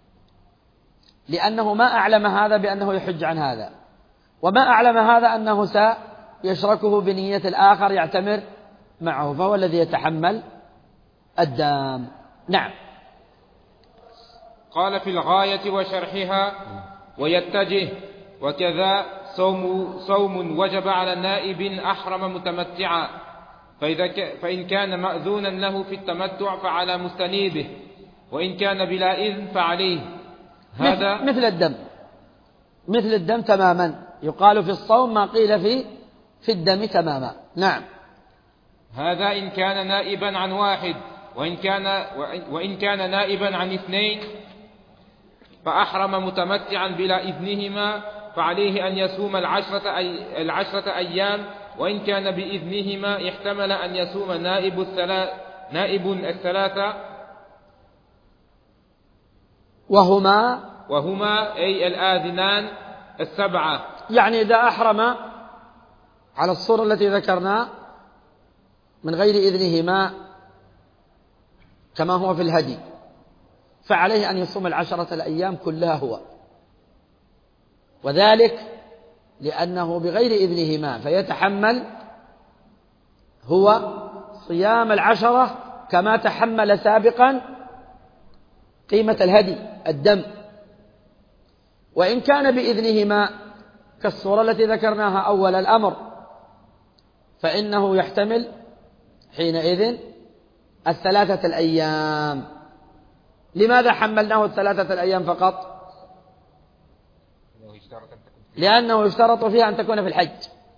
لأنه ما أعلم هذا بأنه يحج عن هذا، وما أعلم هذا أنه سيشركه بنية الآخر يعتمر معه، فهو الذي يتحمل الدم. نعم. قال في الغاية وشرحها: ويتجه وكذا صوم وجب على نائب أحرم متمتعا، فإن كان مأذونا له في التمتع فعلى مستنيبه، وإن كان بلا إذن فعليه. هذا مثل الدم تماما، يقال في الصوم ما قيل في الدم تماما. نعم. هذا إن كان نائبا عن واحد، وإن كان نائبا عن اثنين فأحرم متمتعا بلا إذنهما فعليه أن يصوم العشرة أيام، وإن كان بإذنهما احتمل أن يصوم نائب الثلاثة وهما أي الآذنان السبعة. يعني إذا أحرم على الصورة التي ذكرنا من غير إذنهما كما هو في الهدي، فعليه أن يصوم 10 الأيام كلها هو، وذلك لأنه بغير إذنهما، فيتحمل هو صيام 10 كما تحمل سابقا قيمة الهدي الدم. وإن كان بإذنهما كالصورة التي ذكرناها أول الأمر فإنه يحتمل حينئذ 3 الأيام. لماذا حملناه 3 الأيام فقط؟ لأنه يشترط فيها أن تكون في الحج،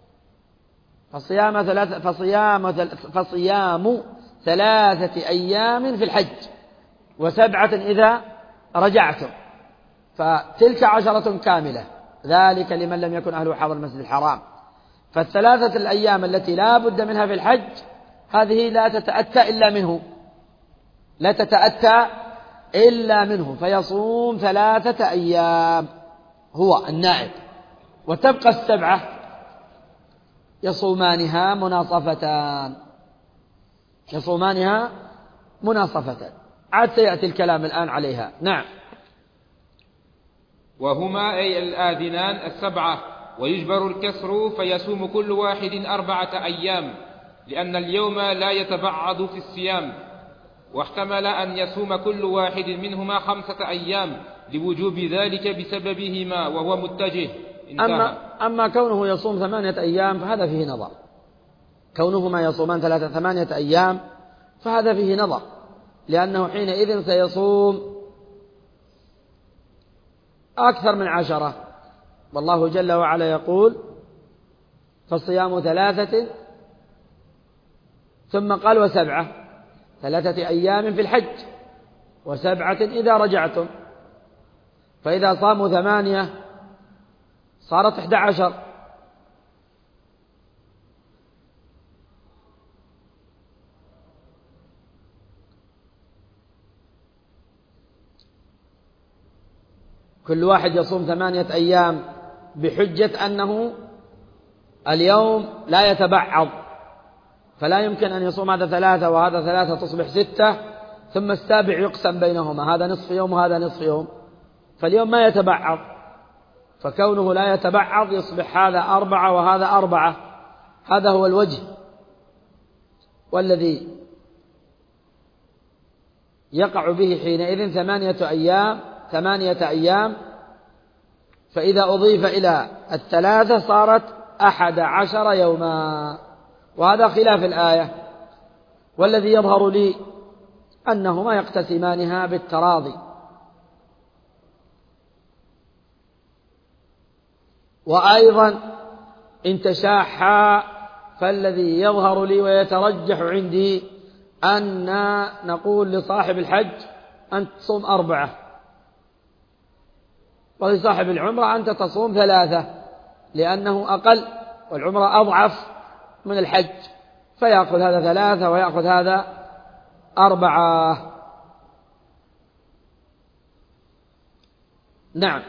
فصيام 3 أيام في الحج و7 إذا رجعتم، فتلك 10 كاملة، ذلك لمن لم يكن أهله حاضر المسجد الحرام. ف3 الأيام التي لا بد منها في الحج هذه لا تتأتى إلا منه، فيصوم 3 أيام هو النائب، وتبقى 7 يصومانها مناصفتان. عاد سيأتي الكلام الآن عليها. نعم. وهما أي الآذنان السبعة، ويجبر الكسر فيصوم كل واحد 4 أيام، لأن اليوم لا يتبعض في الصيام، واحتمل أن يصوم كل واحد منهما 5 أيام لوجوب ذلك بسببهما وهو متجه. أما كونه يصوم 8 أيام فهذا فيه نظر، كونهما يصومان 8 أيام فهذا فيه نظر، لأنه حينئذ سيصوم أكثر من 10، والله جل وعلا يقول فالصيام 3 ثم قال و7، 3 أيام في الحج و7 إذا رجعتم، فإذا صاموا 8 صارت 11. كل واحد يصوم 8 أيام بحجة أنه اليوم لا يتبعض، فلا يمكن أن يصوم هذا 3 وهذا 3 تصبح 6 ثم السابع يقسم بينهما، هذا نصف يوم وهذا نصف يوم، فاليوم ما يتبعض، فكونه لا يتبعض يصبح هذا 4 وهذا 4. هذا هو الوجه، والذي يقع به حينئذ 8 أيام، فإذا أضيف إلى 3 صارت 11 يوما، وهذا خلاف الآية، والذي يظهر لي أنهما يقتسمانها بالتراضي. وأيضا إن تشاحا فالذي يظهر لي ويترجح عندي أن نقول لصاحب الحج أنت تصوم 4، ولصاحب العمرة أنت تصوم 3، لأنه أقل والعمرة أضعف من الحج، فيأخذ هذا 3 ويأخذ هذا 4. نعم.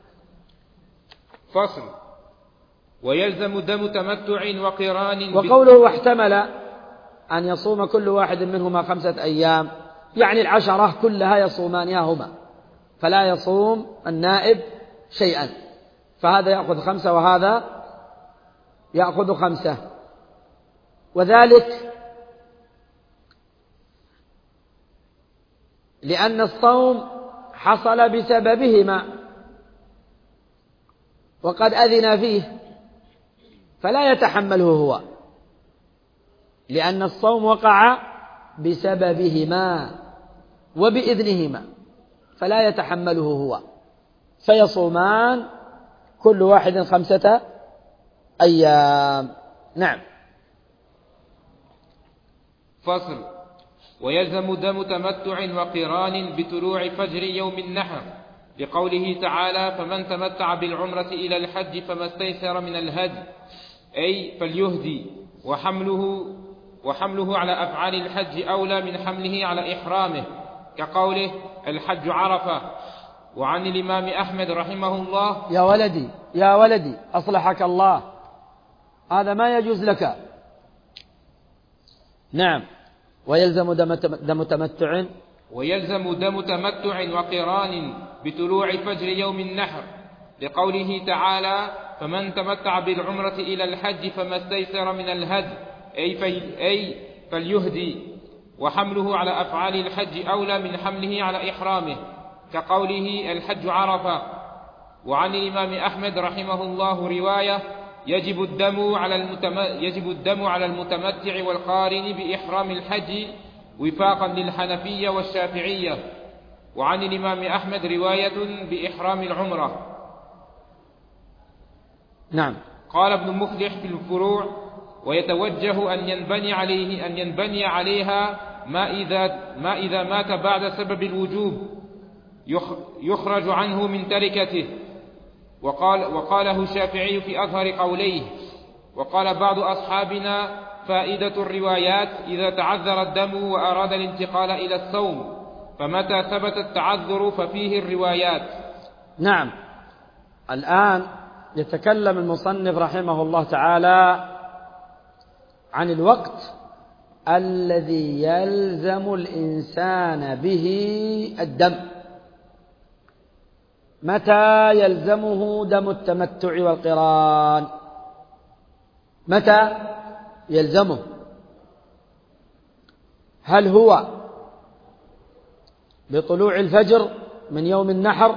فصل. ويلزم دم تمتع وقران. وقوله واحتمل أن يصوم كل واحد منهما 5 أيام، يعني 10 كلها يصومانها هما، فلا يصوم النائب شيئا، فهذا يأخذ 5 وهذا يأخذ 5، وذلك لأن الصوم حصل بسببهما وقد أذن فيه، فلا يتحمله هو، لأن الصوم وقع بسببهما وبإذنهما، فلا يتحمله هو، فيصومان كل واحد 5 أيام. نعم. فصل. ويلزم دم تمتع وقران بطلوع فجر يوم النحر، لقوله تعالى: فمن تمتع بالعمرة إلى الحج فما استيسر من الهدي، أي فليهدي، وحمله على أفعال الحج أولى من حمله على إحرامه، كقوله: الحج عرفة. وعن الإمام أحمد رحمه الله: يا ولدي أصلحك الله، هذا ما يجوز لك. نعم. ويلزم دم تمتع وقران بطلوع فجر يوم النحر، لقوله تعالى: فمن تمتع بالعمرة إلى الحج فما استيسر من الهدي، أي فليهدي، وحمله على أفعال الحج أولى من حمله على إحرامه، كقوله: الحج عرفة. وعن الإمام أحمد رحمه الله رواية: يجب الدم على المتمتع والقارن بإحرام الحج، وفاقا للحنفية والشافعية. وعن الإمام أحمد رواية بإحرام العمرة. نعم. قال ابن مفلح في الفروع: ويتوجه أن ينبني عليها ما إذا مات بعد سبب الوجوب يخرج عنه من تركته. وقاله الشافعي في أظهر قوليه. وقال بعض أصحابنا: فائدة الروايات إذا تعذر الدم وأراد الانتقال إلى الصوم، فمتى ثبت التعذر ففيه الروايات. نعم. الآن يتكلم المصنف رحمه الله تعالى عن الوقت الذي يلزم الإنسان به الدم. متى يلزمه دم التمتع والقران؟ متى يلزمه؟ هل هو بطلوع الفجر من يوم النحر،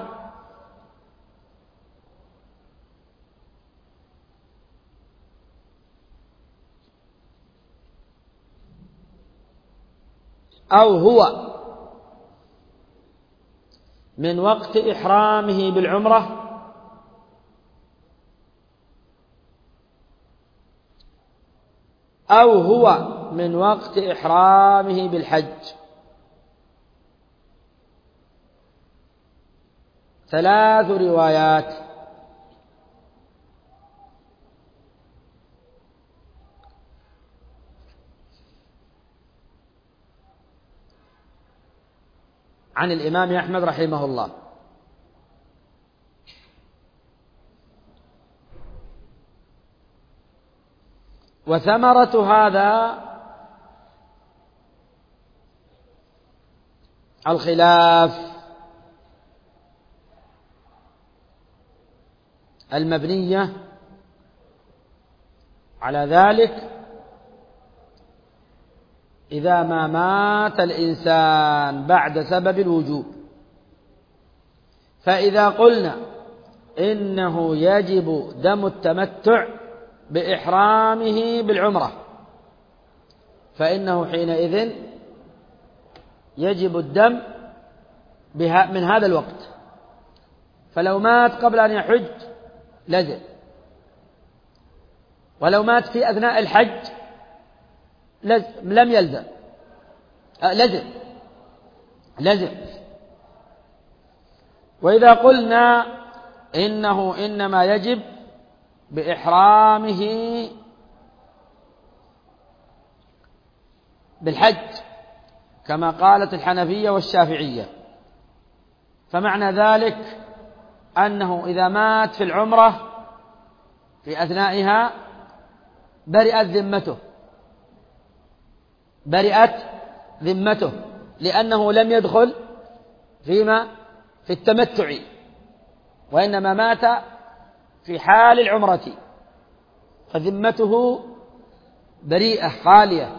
أو هو من وقت إحرامه بالعمرة، أو هو من وقت إحرامه بالحج؟ 3 روايات. عن الإمام أحمد رحمه الله: وثمرة هذا الخلاف المبنية على ذلك إذا ما مات الإنسان بعد سبب الوجوب. فإذا قلنا إنه يجب دم التمتع بإحرامه بالعمرة، فإنه حينئذ يجب الدم من هذا الوقت. فلو مات قبل أن يحج لزم، ولو مات في أثناء الحج لم يلزم، لزم. وإذا قلنا إنه إنما يجب بإحرامه بالحج كما قالت الحنفية والشافعية، فمعنى ذلك أنه إذا مات في العمرة في أثنائها برئت ذمته، لأنه لم يدخل في التمتع، وإنما مات في حال العمرة، فذمته بريئة خالية.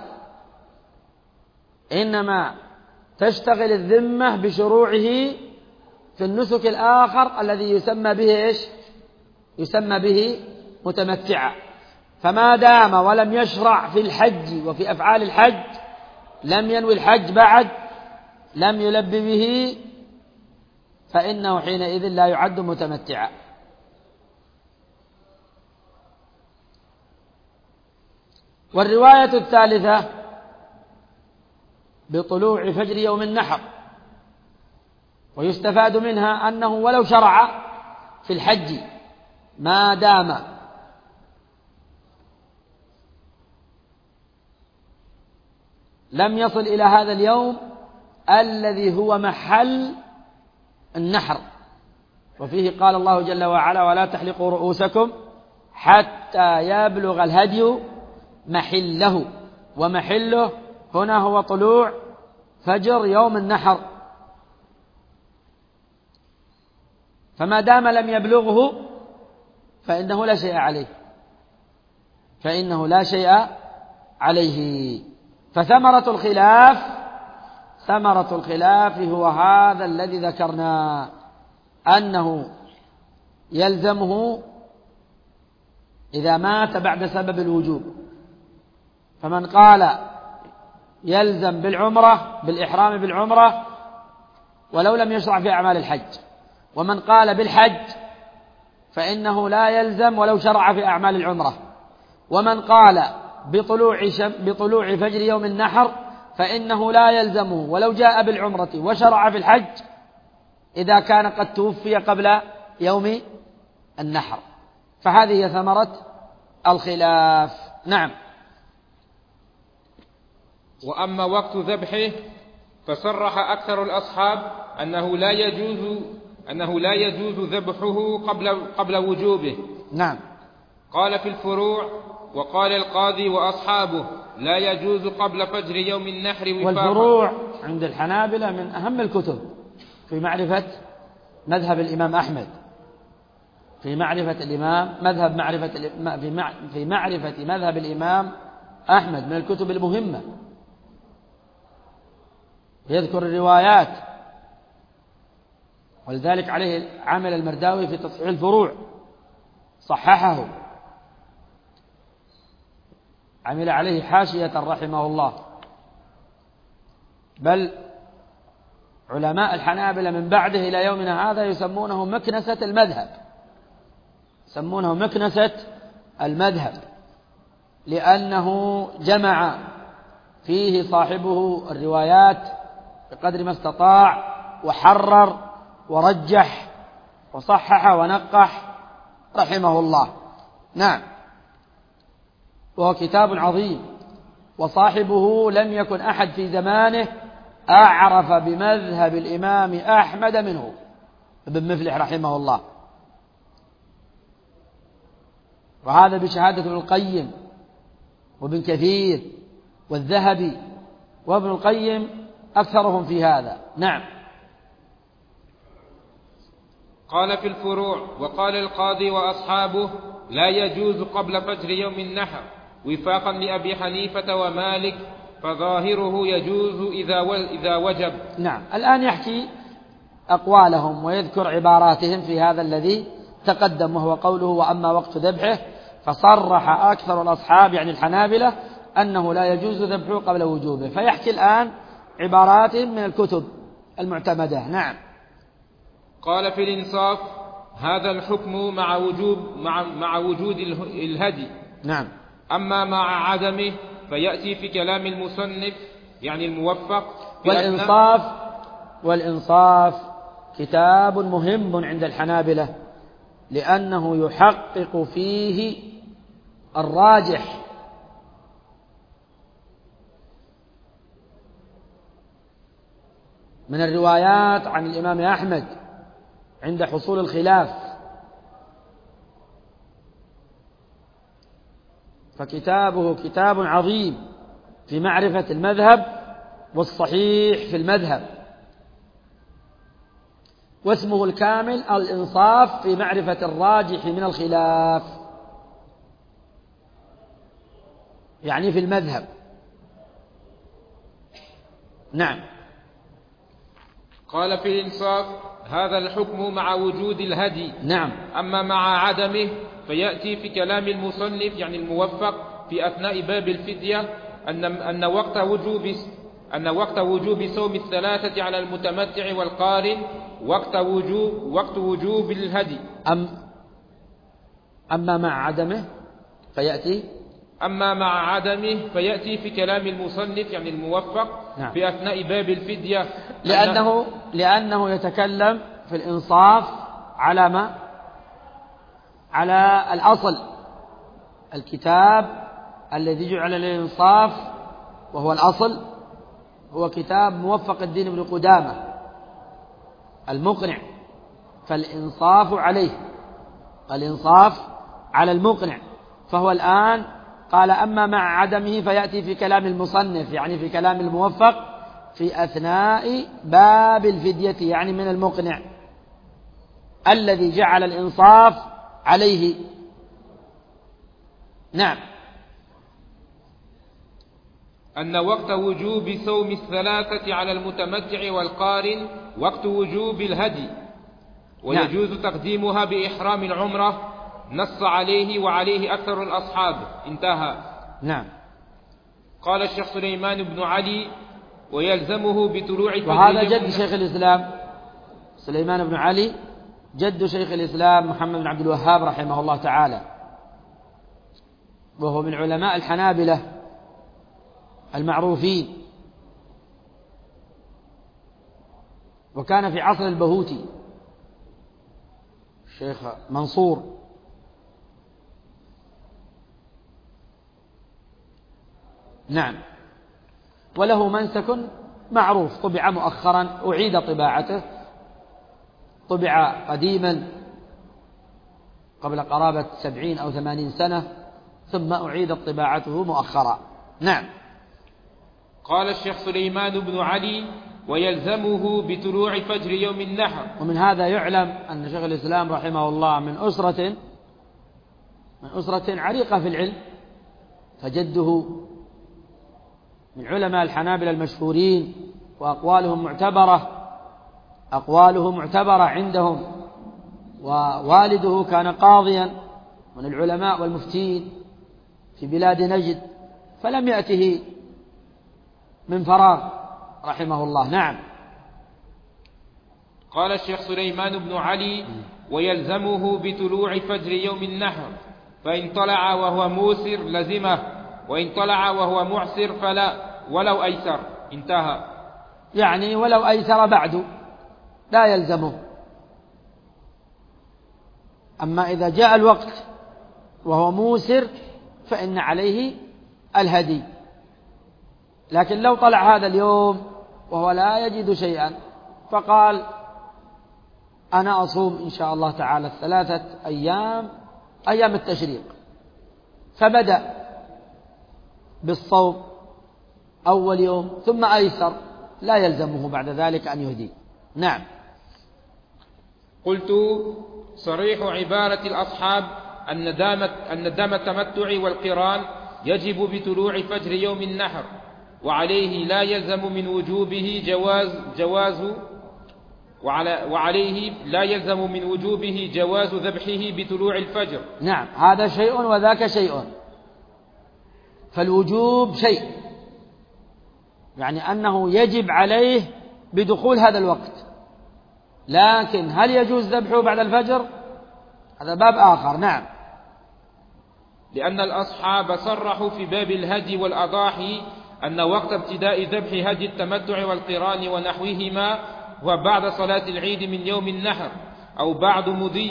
إنما تشتغل الذمة بشروعه في النسك الآخر الذي يسمى به إيش؟ يسمى به متمتعا. فما دام ولم يشرع في الحج وفي أفعال الحج، لم ينوي الحج بعد، لم يلب به، فإنه حينئذ لا يعد متمتعا. والرواية الثالثة بطلوع فجر يوم النحر، ويستفاد منها أنه ولو شرع في الحج ما دام لم يصل إلى هذا اليوم الذي هو محل النحر. وفيه قال الله جل وعلا: ولا تحلقوا رؤوسكم حتى يبلغ الهدي محله. ومحله هنا هو طلوع فجر يوم النحر، فما دام لم يبلغه فإنه لا شيء عليه، فثمرة الخلاف هو هذا الذي ذكرنا، أنه يلزمه إذا مات بعد سبب الوجوب. فمن قال يلزم بالإحرام بالعمرة ولو لم يشرع في أعمال الحج، ومن قال بالحج فإنه لا يلزم ولو شرع في أعمال العمرة، ومن قال بطلوع فجر يوم النحر فإنه لا يلزمه ولو جاء بالعمرة وشرع في الحج إذا كان قد توفي قبل يوم النحر. فهذه هي ثمرة الخلاف. نعم. وأما وقت ذبحه فصرح أكثر الأصحاب أنه لا يجوز ذبحه قبل وجوبه. نعم. قال في الفروع: وقال القاضي وأصحابه لا يجوز قبل فجر يوم النحر وفاقا. والفروع عند الحنابلة من أهم الكتب في معرفة مذهب الإمام أحمد، في معرفة مذهب الإمام أحمد، من الكتب المهمة. يذكر الروايات، ولذلك عليه عمل المرداوي في تصحيح الفروع، صححه، عمل عليه حاشية رحمه الله. بل علماء الحنابلة من بعده إلى يومنا هذا يسمونه مكنسة المذهب، لأنه جمع فيه صاحبه الروايات بقدر ما استطاع، وحرر ورجح وصحح ونقح رحمه الله. نعم. وهو كتاب عظيم، وصاحبه لم يكن أحد في زمانه أعرف بمذهب الإمام أحمد منه، ابن مفلح رحمه الله. وهذا بشهادة ابن القيم وابن كثير والذهبي، وابن القيم أكثرهم في هذا. نعم. قال في الفروع: وقال القاضي وأصحابه لا يجوز قبل فجر يوم النحر وفاقا لأبي حنيفة ومالك، فظاهره يجوز إذا وجب. نعم. الآن يحكي أقوالهم ويذكر عباراتهم في هذا الذي تقدم، وهو قوله: وأما وقت ذبحه فصرح أكثر الأصحاب يعني الحنابلة أنه لا يجوز ذبحه قبل وجوبه. فيحكي الآن عبارات من الكتب المعتمدة. نعم. قال في الإنصاف: هذا الحكم مع وجود الهدي. نعم. أما مع عدمه فيأتي في كلام المصنف يعني الموفق. والإنصاف كتاب مهم عند الحنابلة، لأنه يحقق فيه الراجح من الروايات عن الإمام أحمد عند حصول الخلاف. فكتابه كتاب عظيم في معرفة المذهب والصحيح في المذهب، واسمه الكامل الإنصاف في معرفة الراجح من الخلاف، يعني في المذهب. نعم. قال في الإنصاف: هذا الحكم مع وجود الهدي. نعم. أما مع عدمه فيأتي في كلام المصنف يعني الموفق في أثناء باب الفدية أن وقت وجوب أن وقت وجوب صوم الثلاثة على المتمتع والقارن وقت وجوب الهدي. أما مع عدمه فيأتي في كلام المصنف يعني الموفق نعم. في أثناء باب الفدية لأنه يتكلم في الإنصاف على الأصل الكتاب الذي جعل للإنصاف وهو الأصل هو كتاب موفق الدين بن قدامة المقنع، فالإنصاف على المقنع. فهو الآن قال أما مع عدمه فيأتي في كلام المصنف يعني في كلام الموفق في أثناء باب الفدية يعني من المقنع الذي جعل الإنصاف عليه. نعم. أن وقت وجوب صوم الثلاثة على المتمتع والقارن وقت وجوب الهدي ويجوز نعم. تقديمها بإحرام العمرة نص عليه وعليه أكثر الأصحاب. انتهى. نعم. قال الشيخ سليمان بن علي ويلزمه بطلوع فجر وهذا جد شيخ الإسلام سليمان بن علي جد شيخ الإسلام محمد بن عبد الوهاب رحمه الله تعالى، وهو من علماء الحنابلة المعروفين، وكان في عصر البهوتي الشيخ منصور. نعم. وله منسك معروف طبع مؤخرا أعيد طباعته، طبع قديما قبل قرابة 70 أو 80 سنة ثم أعيدت طباعته مؤخرا. نعم. قال الشيخ سليمان بن علي ويلزمه بطلوع فجر يوم النحر. ومن هذا يعلم أن شيخ الإسلام رحمه الله من أسرة عريقة في العلم، فجده من علماء الحنابلة المشهورين وأقوالهم معتبرة عندهم، ووالده كان قاضيا من العلماء والمفتين في بلاد نجد، فلم يأته من فراغ رحمه الله. نعم. قال الشيخ سليمان بن علي ويلزمه بطلوع فجر يوم النحر، فإن طلع وهو موسر لزمه، وإن طلع وهو معسر فلا ولو أيسر. انتهى. يعني ولو أيسر بعد لا يلزمه. أما إذا جاء الوقت وهو موسر فإن عليه الهدي، لكن لو طلع هذا اليوم وهو لا يجد شيئا فقال أنا أصوم إن شاء الله تعالى 3 أيام التشريق، فبدأ بالصوم أول يوم ثم أيسر، لا يلزمه بعد ذلك أن يهدي. نعم. قلت صريح عبارة الأصحاب أن دام التمتع والقران يجب بطلوع فجر يوم النحر، وعليه لا يلزم من وجوبه جواز ذبحه بطلوع الفجر. نعم. هذا شيء وذاك شيء. فالوجوب شيء يعني أنه يجب عليه بدخول هذا الوقت، لكن هل يجوز ذبحه بعد الفجر هذا باب آخر. نعم. لأن الأصحاب صرحوا في باب الهدي والأضاحي أن وقت ابتداء ذبح هدي التمتع والقران ونحوهما هو بعد صلاة العيد من يوم النحر، أو بعد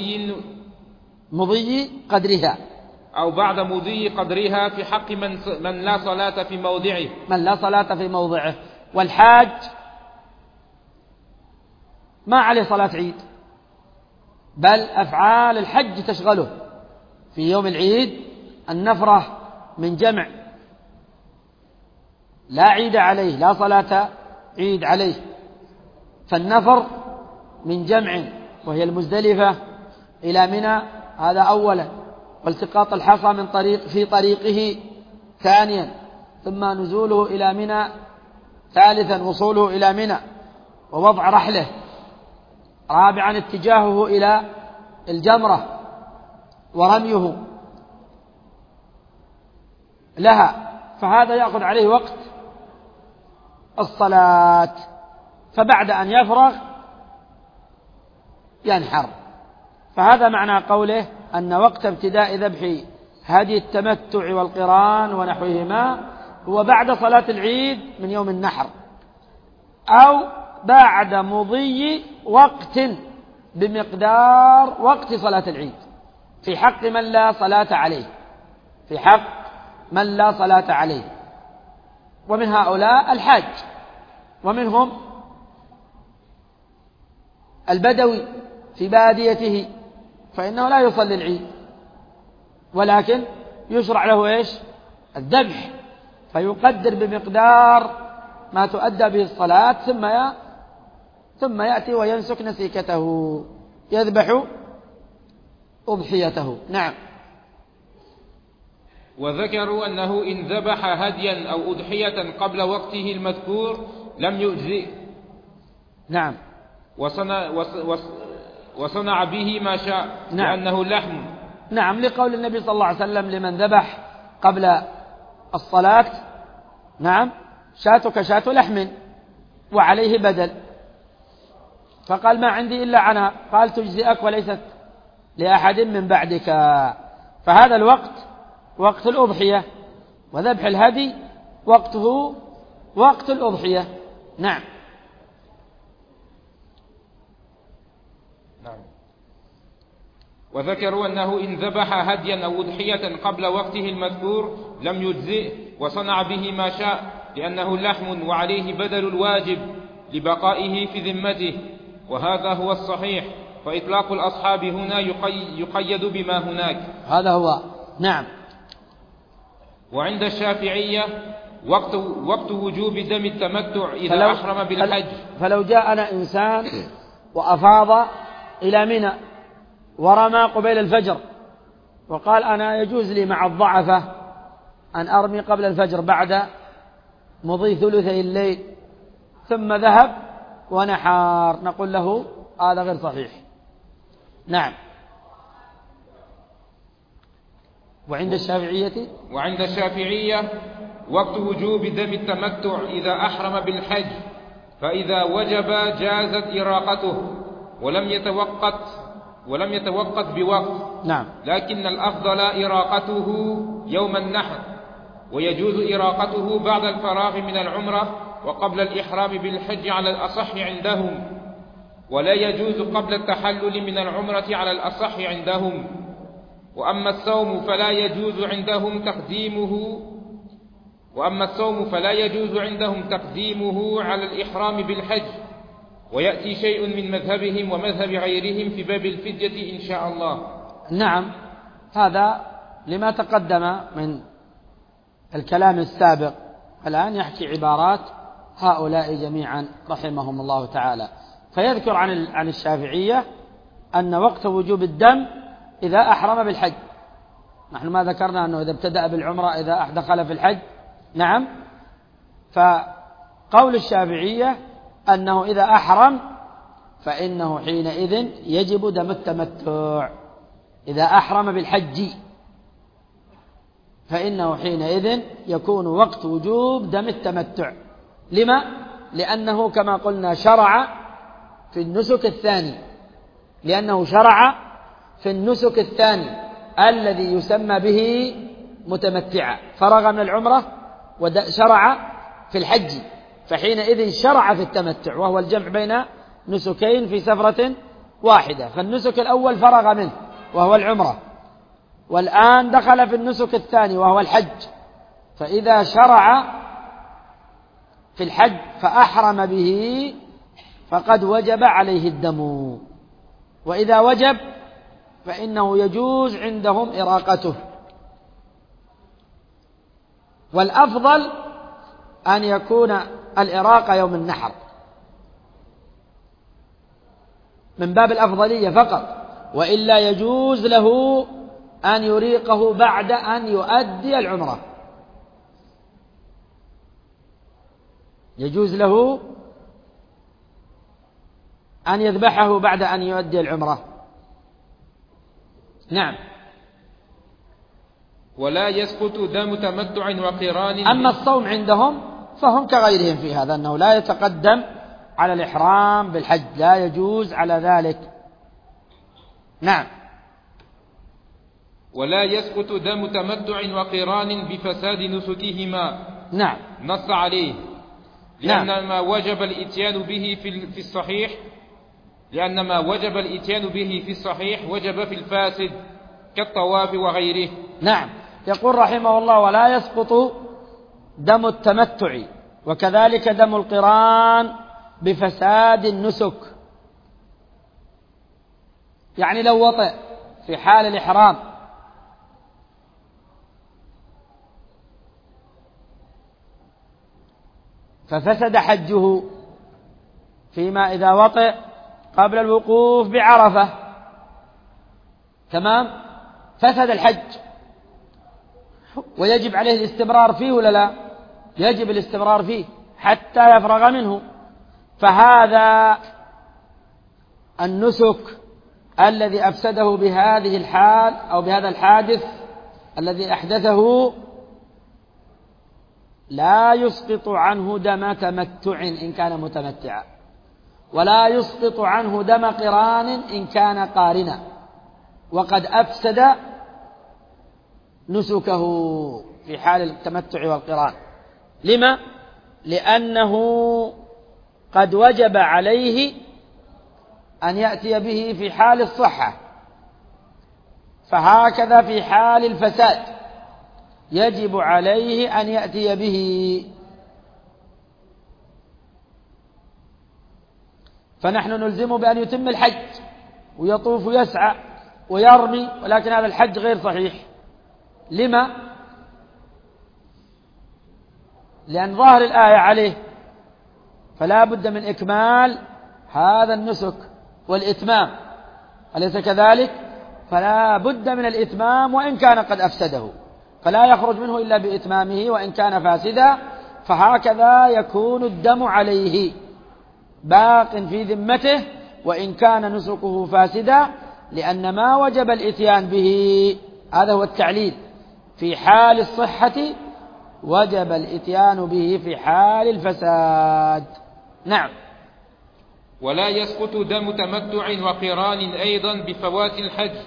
مضي قدرها، أو بعد مضي قدرها في حق من لا صلاة في موضعه. والحاج ما عليه صلاة عيد، بل أفعال الحج تشغله في يوم العيد النفرة من جمع، لا عيد عليه، لا صلاة عيد عليه، فالنفر من جمع وهي المزدلفة إلى منى هذا أولا، والتقاط الحصى في طريقه ثانيا، ثم نزوله إلى منى ثالثا، وصوله إلى منى ووضع رحله رابعا، اتجاهه إلى الجمرة ورميه لها، فهذا يأخذ عليه وقت الصلاة، فبعد أن يفرغ ينحر. فهذا معنى قوله أن وقت ابتداء ذبح هدي التمتع والقران ونحوهما هو بعد صلاة العيد من يوم النحر، أو بعد مضي وقت بمقدار وقت صلاة العيد في حق من لا صلاة عليه، في حق من لا صلاة عليه. ومن هؤلاء الحاج، ومنهم البدوي في باديته، فإنه لا يصلي العيد، ولكن يشرع له إيش؟ الذبح، فيقدر بمقدار ما تؤدى به الصلاة، ثم يأتي وينسك نسيكته، يذبح أضحيته. نعم. وذكروا أنه إن ذبح هديا أو أضحية قبل وقته المذكور لم يجزئ. نعم. وصنع به ما شاء. نعم. لأنه لحم. نعم، لقول النبي صلى الله عليه وسلم لمن ذبح قبل الصلاة: نعم، شاتك شاة لحم وعليه بدل. فقال: ما عندي إلا عنها. قال: تجزئك وليست لأحد من بعدك. فهذا الوقت وقت الأضحية، وذبح الهدي وقته وقت الأضحية. نعم. وذكروا أنه إن ذبح هديا أو أضحية قبل وقته المذكور لم يجزئ، وصنع به ما شاء، لأنه لحم وعليه بدل الواجب لبقائه في ذمته، وهذا هو الصحيح، فإطلاق الأصحاب هنا يقيد بما هناك. هذا هو. نعم. وعند الشافعية وقت وجوب دم التمتع إذا أحرم بالحج. فلو جاءنا إنسان وأفاض إلى منى ورمى قبيل الفجر وقال: أنا يجوز لي مع الضعفة أن أرمي قبل الفجر بعد مضي ثلثي الليل، ثم ذهب ونحار، نقول له هذا غير صحيح. نعم. وعند الشافعية وقت وجوب دم التمتع إذا أحرم بالحج، فإذا وجب جازت إراقته ولم يتوقت بوقت. نعم. لكن الأفضل إراقته يوم النحر، ويجوز إراقته بعد الفراغ من العمرة وقبل الإحرام بالحج على الأصح عندهم، ولا يجوز قبل التحلل من العمرة على الأصح عندهم. وأما الصوم فلا يجوز عندهم تقديمه على الإحرام بالحج، ويأتي شيء من مذهبهم ومذهب غيرهم في باب الفدية إن شاء الله. نعم، هذا لما تقدم من الكلام السابق. الآن يحكي عبارات هؤلاء جميعا رحمهم الله تعالى، فيذكر عن الشافعية أن وقت وجوب الدم إذا أحرم بالحج. نحن ما ذكرنا أنه إذا ابتدأ بالعمرة إذا دخل في الحج. نعم. فقول الشافعية أنه إذا أحرم فإنه حينئذ يجب دم التمتع. إذا أحرم بالحج فإنه حينئذ يكون وقت وجوب دم التمتع. لما؟ لأنه كما قلنا شرع في النسك الثاني، الذي يسمى به متمتعا، فرغ من العمرة وشرع في الحج، فحينئذ شرع في التمتع، وهو الجمع بين نسكين في سفرة واحدة. فالنسك الأول فرغ منه وهو العمرة، والآن دخل في النسك الثاني وهو الحج. فإذا شرع في الحج فأحرم به فقد وجب عليه الدم، وإذا وجب فإنه يجوز عندهم إراقته. والأفضل أن يكون الإراقة يوم النحر من باب الأفضلية فقط، وإلا يجوز له أن يريقه بعد أن يؤدي العمرة. يجوز له أن يذبحه بعد أن يؤدي العمرة. نعم. ولا يسقط دم تمتع وقران. أما الصوم عندهم فهم كغيرهم في هذا، أنه لا يتقدم على الإحرام بالحج، لا يجوز على ذلك. نعم. ولا يسقط دم تمتع وقران بفساد نسكهما. نعم. نص عليه لأن نعم. ما وجب الإتيان به في الصحيح، لأن ما وجب الإتيان به في الصحيح وجب في الفاسد كالطواف وغيره. نعم. يقول رحمه الله: ولا يسقط دم التمتع وكذلك دم القران بفساد النسك. يعني لو وطئ في حال الإحرام ففسد حجه، فيما إذا وطئ قبل الوقوف بعرفة، تمام، فسد الحج ويجب عليه الاستمرار فيه ولا لا؟ يجب الاستمرار فيه حتى يفرغ منه. فهذا النسك الذي أفسده بهذه الحال أو بهذا الحادث الذي أحدثه لا يسقط عنه دم تمتع إن كان متمتعا، ولا يسقط عنه دم قران إن كان قارنا، وقد أفسد نسكه في حال التمتع والقران. لما؟ لأنه قد وجب عليه أن يأتي به في حال الصحة، فهكذا في حال الفساد يجب عليه أن يأتي به. فنحن نلزمه بأن يتم الحج ويطوف ويسعى ويرمي، ولكن هذا الحج غير صحيح. لما؟ لأن ظاهر الآية عليه، فلا بد من إكمال هذا النسك والإتمام، أليس كذلك؟ فلا بد من الإتمام وإن كان قد أفسده، فلا يخرج منه إلا بإتمامه وإن كان فاسدا. فهكذا يكون الدم عليه باق في ذمته وإن كان نسكه فاسدا، لأن ما وجب الإتيان به، هذا هو التعليل، في حال الصحة وجب الإتيان به في حال الفساد. نعم. ولا يسقط دم تمتع وقران أيضا بفوات الحج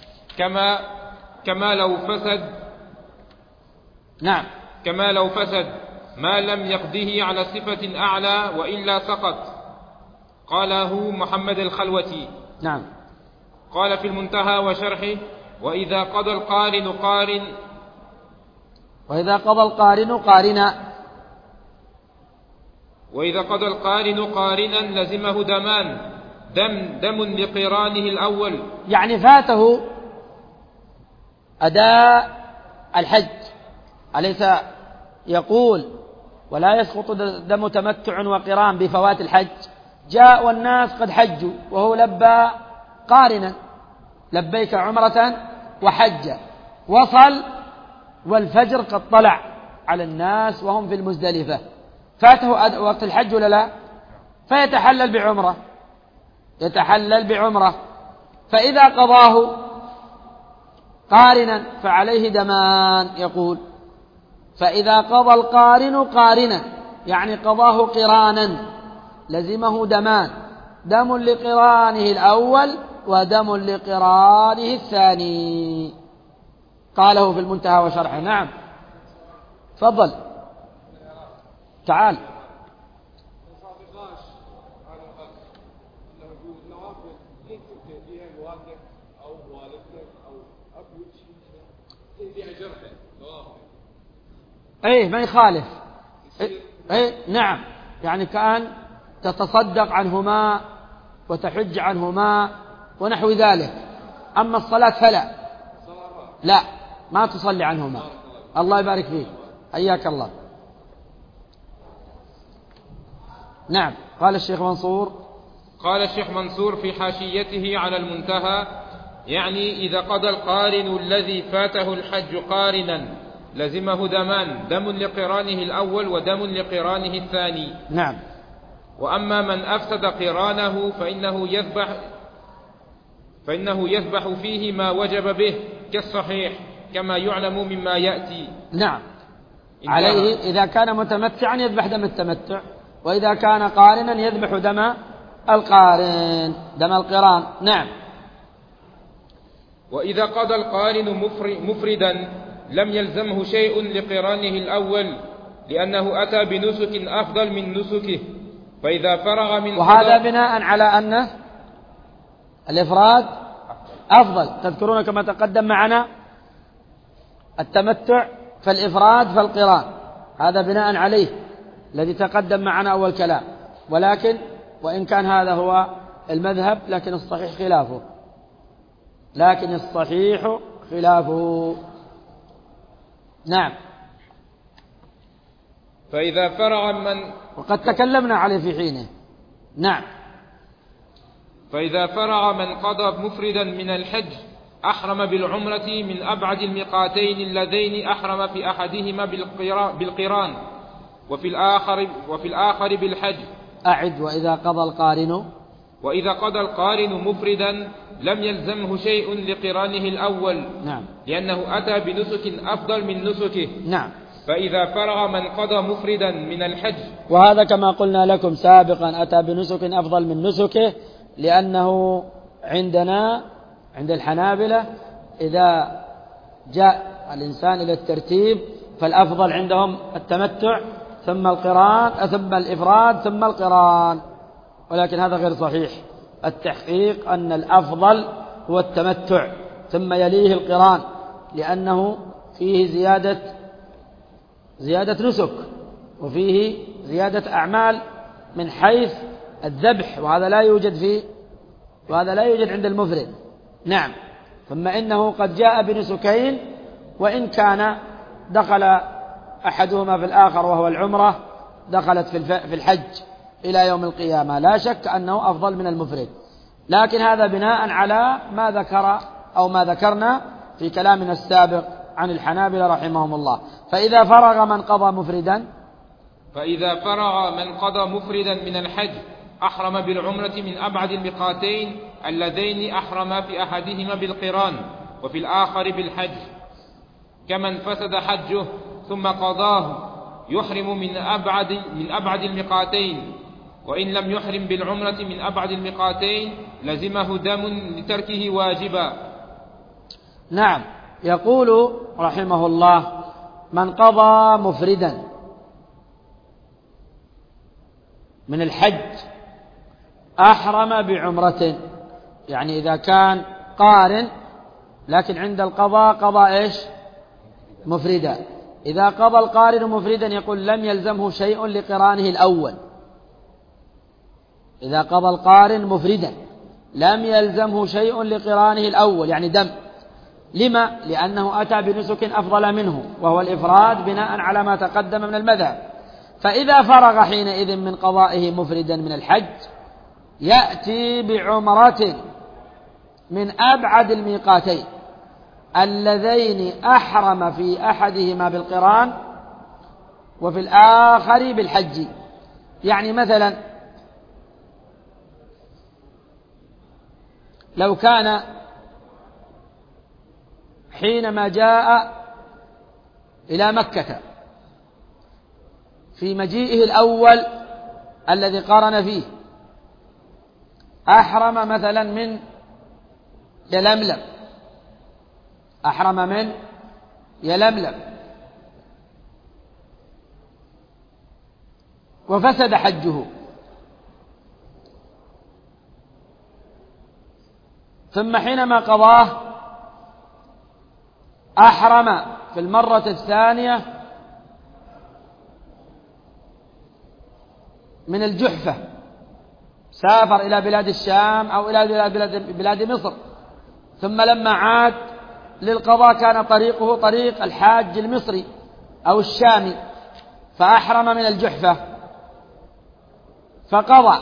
كما لو فسد. نعم. كما لو فسد ما لم يقضه على صفة أعلى وإلا سقط. قاله محمد الخلوتي. نعم. قال في المنتهى وشرحه: وإذا قضى القارن قارنا لزمه دمان، دم لقرانه الأول. يعني فاته أداء الحج، أليس يقول ولا يسقط دم تمتع وقران بفوات الحج؟ جاء والناس قد حجوا وهو لبى قارنا، لبيك عمرة وحجة، وصل والفجر قد طلع على الناس وهم في المزدلفة، فاته وقت الحج ولا لا؟ فيتحلل بعمرة، فإذا قضاه قارنا فعليه دمان. يقول: فإذا قضى القارن قارنا، يعني قضاه قرانا، لزمه دمان، دم لقرانه الأول ودم لقرانه الثاني. قاله في المنتهى وشرحه. نعم. تفضل تعال. ايه ما يخالف. ايه نعم، يعني كأن تتصدق عنهما وتحج عنهما ونحو ذلك. أما الصلاة فلا، لا، ما تصلي عنهما. الله يبارك فيك، حياك الله. نعم. قال الشيخ منصور في حاشيته على المنتهى: يعني إذا قضى القارن الذي فاته الحج قارنا لزمه دمان، دم لقرانه الأول ودم لقرانه الثاني. نعم. وأما من أفسد قرانه فإنه يذبح فيه ما وجب به كالصحيح، كما يعلم مما يأتي. نعم. عليه إذا كان متمتعا يذبح دم التمتع، وإذا كان قارنا يذبح دم القران. نعم. وإذا قضى القارن مفردا لم يلزمه شيء لقرانه الأول، لأنه أتى بنسك أفضل من نسكه، فإذا فرغ من وهذا بناء على أن الإفراد أفضل. تذكرون كما تقدم معنا التمتع فالإفراد فالقران، هذا بناء عليه الذي تقدم معنا أول كلام. ولكن وإن كان هذا هو المذهب لكن الصحيح خلافه. نعم. فإذا فرغ وقد تكلمنا عليه في حينه. نعم. فإذا فرغ من قضى مفردا من الحج أحرم بالعمرة من أبعد الميقاتين اللذين أحرم في أحدهما بالقران وفي الآخر بالحج. أعد. وإذا قضى القارن مفردا لم يلزمه شيء لقرانه الأول. نعم. لأنه أتى بنسك أفضل من نسكه. نعم. فإذا فرغ من قضى مفردا من الحج، وهذا كما قلنا لكم سابقا أتى بنسك أفضل من نسكه، لأنه عندنا عند الحنابلة إذا جاء الإنسان إلى الترتيب فالأفضل عندهم التمتع ثم القران ثم الإفراد ثم القران، ولكن هذا غير صحيح. التحقيق أن الأفضل هو التمتع ثم يليه القران، لأنه فيه زيادة نسك وفيه زيادة أعمال من حيث الذبح، وهذا لا يوجد عند المفرد. نعم. ثم إنه قد جاء بنسكين، وإن كان دخل أحدهما في الآخر وهو العمرة دخلت في الحج إلى يوم القيامة، لا شك أنه أفضل من المفرد، لكن هذا بناء على ما ذكرنا في كلامنا السابق عن الحنابلة رحمهم الله. فإذا فرغ من قضى مفردا من الحج أحرم بالعمرة من أبعد الميقاتين اللذين أحرم في أحدهما بالقران وفي الآخر بالحج، كمن فسد حجه ثم قضاه يحرم من أبعد الميقاتين، وإن لم يحرم بالعمرة من أبعد الميقاتين لزمه دم لتركه واجبا. نعم. يقول رحمه الله: من قضى مفردا من الحج أحرم بعمرة، يعني إذا كان قارن لكن عند القضاء قضى مفردا. إذا قضى القارن مفردا يقول لم يلزمه شيء لقرانه الأول. إذا قضى القارن مفردا لم يلزمه شيء لقرانه الأول، يعني دم. لما؟ لأنه أتى بنسك أفضل منه وهو الإفراد بناء على ما تقدم من المذهب. فإذا فرغ حينئذ من قضائه مفردا من الحج يأتي بعمرة من أبعد الميقاتين اللذين أحرم في أحدهما بالقران وفي الآخر بالحج. يعني مثلا لو كان حينما جاء إلى مكة في مجيئه الأول الذي قارن فيه أحرم مثلا من يلملم وفسد حجه، ثم حينما قضاه أحرم في المرة الثانية من الجحفة، سافر إلى بلاد الشام أو إلى بلاد مصر، ثم لما عاد للقضاء كان طريقه طريق الحاج المصري أو الشامي، فأحرم من الجحفة فقضى.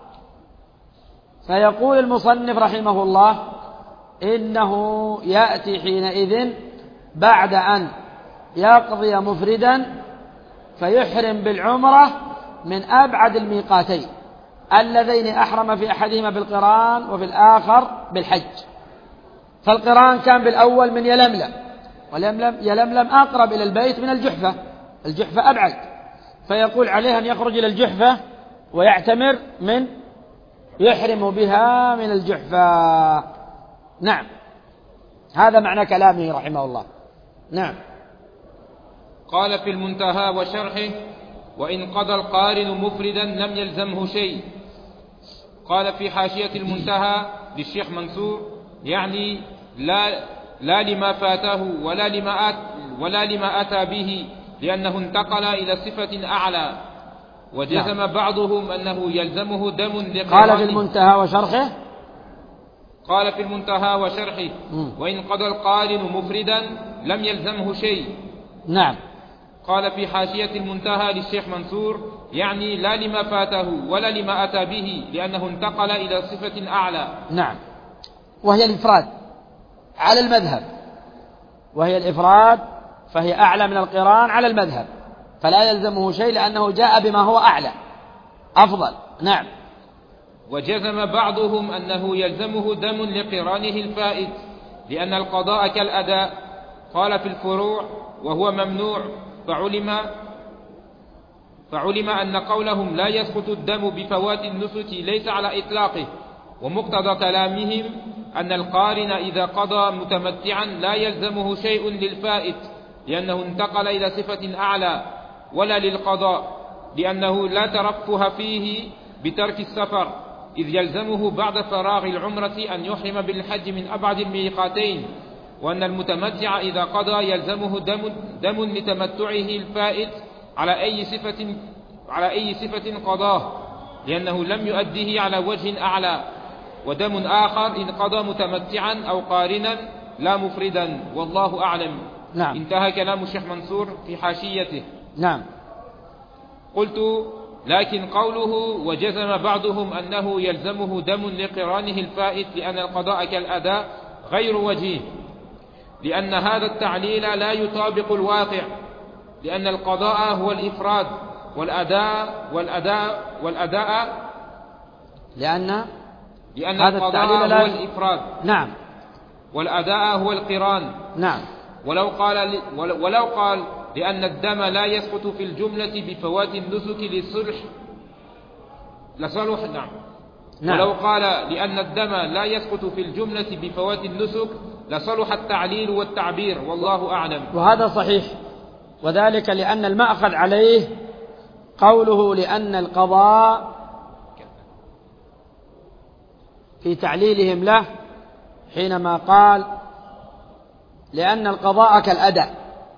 فيقول المصنف رحمه الله إنه يأتي حينئذ بعد أن يقضي مفردا فيحرم بالعمرة من أبعد الميقاتين اللذين أحرم في أحدهما بالقران وفي الآخر بالحج. فالقران كان بالأول من يلملم، يلملم أقرب إلى البيت من الجحفة، الجحفة أبعد، فيقول عليه أن يخرج إلى الجحفة ويعتمر من يحرم بها من الجحفة. نعم، هذا معنى كلامه رحمه الله. نعم. قال في المنتهى وشرحه: وإن قضى القارن مفردا لم يلزمه شيء. قال في حاشية المنتهى للشيخ منصور: يعني لا لما فاته ولا لما أتى به، لأنه انتقل إلى صفة أعلى. وجزم بعضهم أنه يلزمه دم لقرانه. قال في المنتهى وشرحه قال في المنتهى وشرحه: وإن قضى القارن مفردا لم يلزمه شيء. نعم. قال في حاشية المنتهى للشيخ منصور: يعني لا لما فاته ولا لما أتى به، لأنه انتقل إلى صفة أعلى. نعم، وهي الإفراد على المذهب، وهي الإفراد فهي أعلى من القران على المذهب، فلا يلزمه شيء لأنه جاء بما هو أعلى أفضل. نعم. وجزم بعضهم أنه يلزمه دم لقرانه الفائت، لأن القضاء كالأداء. قال في الفروع: وهو ممنوع، فعلم أن قولهم لا يسقط الدم بفوات النسك ليس على إطلاقه، ومقتضى كلامهم أن القارن إذا قضى متمتعا لا يلزمه شيء للفائت، لأنه انتقل إلى صفة أعلى، ولا للقضاء، لأنه لا ترفه فيه بترك السفر، إذ يلزمه بعد فراغ العمرة أن يحرم بالحج من أبعد الميقاتين، وأن المتمتع إذا قضى يلزمه دم لتمتعه الفائت على أي صفة قضاه، لأنه لم يؤديه على وجه أعلى، ودم آخر إن قضى متمتعا أو قارنا لا مفردا، والله أعلم. نعم. انتهى كلام الشيخ منصور في حاشيته. نعم. قلت: لكن قوله وجزم بعضهم أنه يلزمه دم لقرانه الفائت لأن القضاء كالأداء غير وجيه، لأن هذا التعليل لا يطابق الواقع، لأن القضاء هو الإفراد، والأداء لأن هذا القضاء هو الإفراد. نعم. والأداء هو القران. نعم. ولو قال لأن الدم لا يسقط في الجملة بفوات النسك لصلح. نعم. ولو قال لأن الدم لا يسقط في الجملة بفوات النسك لصلح التعليل والتعبير، والله أعلم. وهذا صحيح، وذلك لأن المأخذ عليه قوله لأن القضاء في تعليلهم له، حينما قال لأن القضاء كالأداء،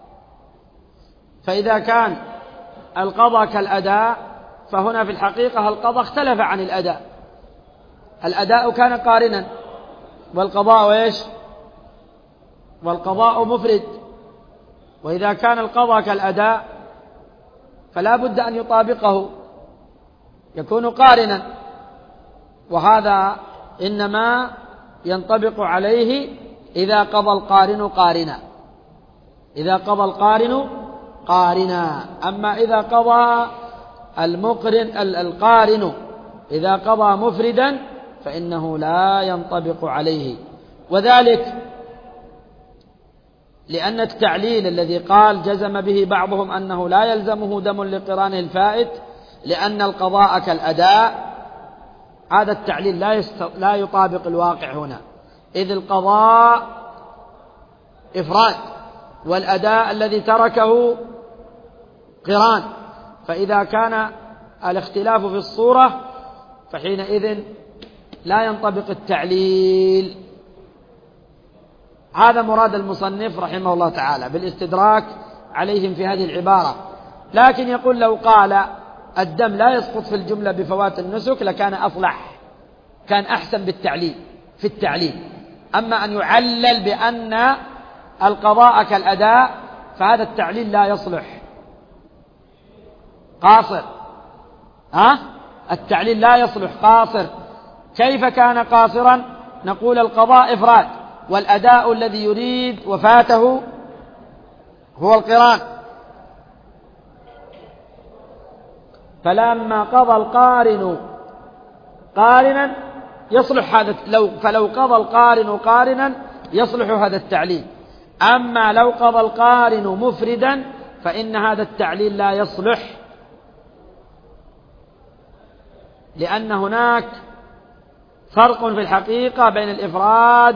فإذا كان القضاء كالأداء فهنا في الحقيقة القضاء اختلف عن الأداء. الأداء كان قارنا، والقضاء إيش؟ والقضاء مفرد. وإذا كان القضاء كالأداء فلا بد أن يطابقه، يكون قارنا، وهذا إنما ينطبق عليه إذا قضى القارن قارنا، إذا قضى القارن قارنا. أما إذا قضى القارن إذا قضى مفردا فإنه لا ينطبق عليه، وذلك لأن التعليل الذي قال جزم به بعضهم أنه لا يلزمه دم لقرانه الفائت لأن القضاء كالأداء، هذا التعليل لا يطابق الواقع هنا، إذ القضاء إفراد، والأداء الذي تركه قران، فإذا كان الاختلاف في الصورة فحينئذ لا ينطبق التعليل. هذا مراد المصنف رحمه الله تعالى بالاستدراك عليهم في هذه العبارة. لكن يقول لو قال الدم لا يسقط في الجملة بفوات النسك لكان أصلح، كان أحسن بالتعليل في التعليل. أما أن يعلل بأن القضاء كالأداء فهذا التعليل لا يصلح، قاصر. التعليل لا يصلح، قاصر. كيف كان قاصرا؟ نقول القضاء إفراد، والأداء الذي يريد وفاته هو القران، فلما قضى القارن قارنا يصلح هذا، فلو قضى القارن قارنا يصلح هذا التعليل. أما لو قضى القارن مفردا فإن هذا التعليل لا يصلح، لأن هناك فرق في الحقيقة بين الإفراد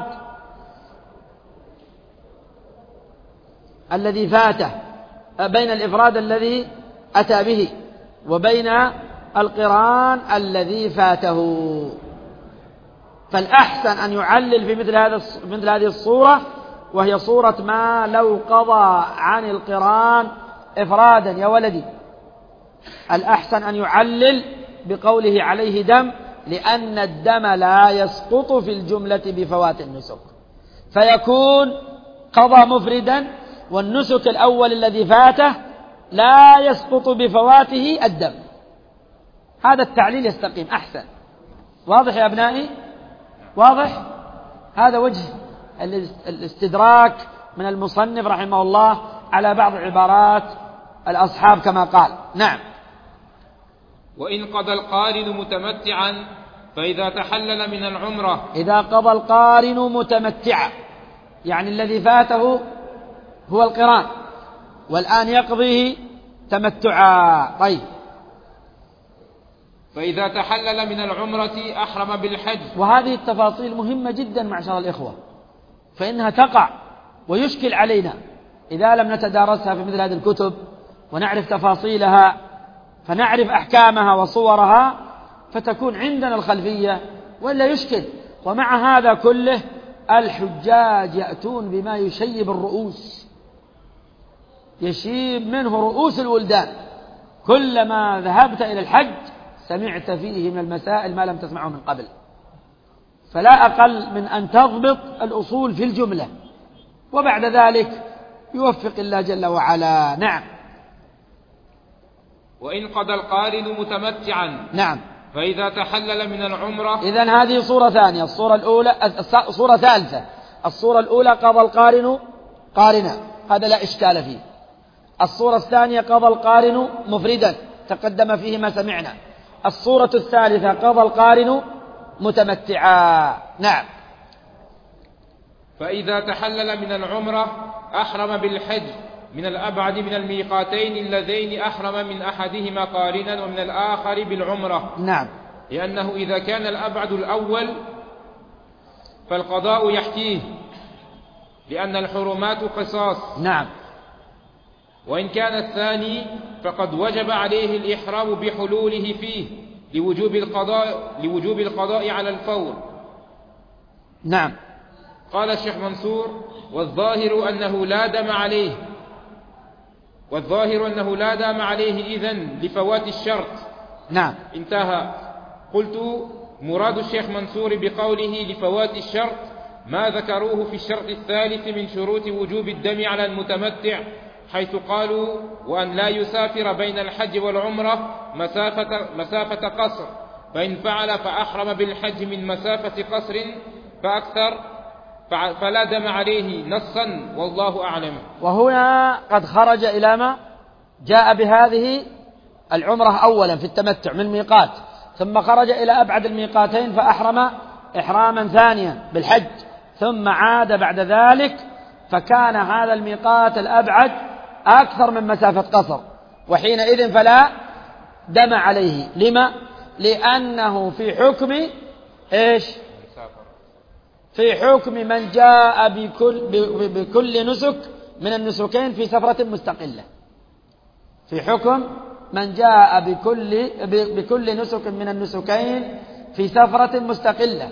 الذي فاته، بين الإفراد الذي أتى به وبين القران الذي فاته. فالأحسن أن يعلل في مثل هذه الصورة، وهي صورة ما لو قضى عن القران إفرادا يا ولدي، الأحسن أن يعلل بقوله عليه دم، لأن الدم لا يسقط في الجملة بفوات النسك، فيكون قضى مفردا، والنسك الأول الذي فاته لا يسقط بفواته الدم. هذا التعليل يستقيم أحسن. واضح يا أبنائي؟ واضح؟ هذا وجه الاستدراك من المصنف رحمه الله على بعض عبارات الأصحاب كما قال. نعم. وإن قضى القارن متمتعا فإذا تحلل من العمرة، إذا قضى القارن متمتعا يعني الذي فاته هو القران والآن يقضيه تمتعا. طيب. فإذا تحلل من العمرة أحرم بالحج. وهذه التفاصيل مهمة جدا معشر الإخوة، فإنها تقع ويشكل علينا إذا لم نتدارسها في مثل هذه الكتب ونعرف تفاصيلها، فنعرف أحكامها وصورها، فتكون عندنا الخلفية، ولا يشكل. ومع هذا كله الحجاج يأتون بما يشيب الرؤوس، يشيب منه رؤوس الولدان. كلما ذهبت إلى الحج سمعت فيه من المسائل ما لم تسمعه من قبل، فلا أقل من أن تضبط الأصول في الجملة، وبعد ذلك يوفق الله جل وعلا. نعم. وإن قضى القارن متمتعا. نعم. فإذا تحلل من العمرة. إذن هذه صورة ثانية. الصورة الأولى صورة ثالثة. الصورة الأولى قضى القارن قارنا، هذا لا إشكال فيه. الصورة الثانية قضى القارن مفردا، تقدم فيه ما سمعنا. الصورة الثالثة قضى القارن متمتعا. نعم. فإذا تحلل من العمرة أحرم بالحج من الأبعد من الميقاتين اللذين أحرم من أحدهما قارنا ومن الآخر بالعمرة. نعم. لأنه إذا كان الأبعد الأول فالقضاء يحكيه، لأن الحرمات قصاص. نعم. وإن كان الثاني فقد وجب عليه الإحرام بحلوله فيه لوجوب القضاء على الفور. نعم. قال الشيخ منصور: والظاهر أنه لا دام عليه إذن لفوات الشرط. نعم. انتهى. قلت: مراد الشيخ منصور بقوله لفوات الشرط ما ذكروه في الشرط الثالث من شروط وجوب الدم على المتمتع، حيث قالوا: وأن لا يسافر بين الحج والعمرة مسافة قصر، فإن فعل فأحرم بالحج من مسافة قصر فأكثر فلا دم عليه نصا، والله أعلم. وهنا قد خرج إلى ما جاء بهذه العمرة أولا في التمتع من ميقات، ثم خرج إلى أبعد الميقاتين فأحرم إحراما ثانيا بالحج، ثم عاد بعد ذلك فكان هذا الميقات الأبعد أكثر من مسافة قصر، وحينئذ فلا دم عليه. لما؟ لأنه في حكم إيش؟ في حكم من جاء بكل نسك من النسكين في سفرة مستقلة. في حكم من جاء بكل نسك من النسكين في سفرة مستقلة.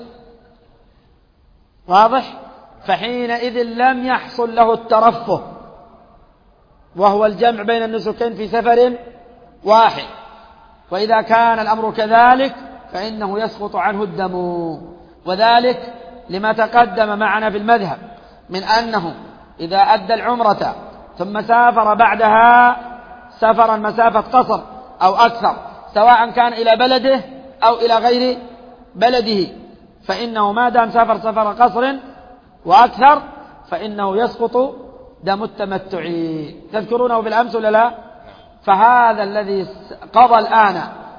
واضح؟ فحينئذ لم يحصل له الترفه، وهو الجمع بين النسكين في سفر واحد. وإذا كان الأمر كذلك فإنه يسقط عنه الدم، وذلك لما تقدم معنا في المذهب من أنه إذا أدى العمرة ثم سافر بعدها سفرا مسافة قصر أو أكثر، سواء كان إلى بلده أو إلى غير بلده، فإنه ما دام سافر سفر قصر وأكثر فإنه يسقط دم التمتع. تذكرونه بالأمس ولا لا؟ فهذا الذي قضى الآن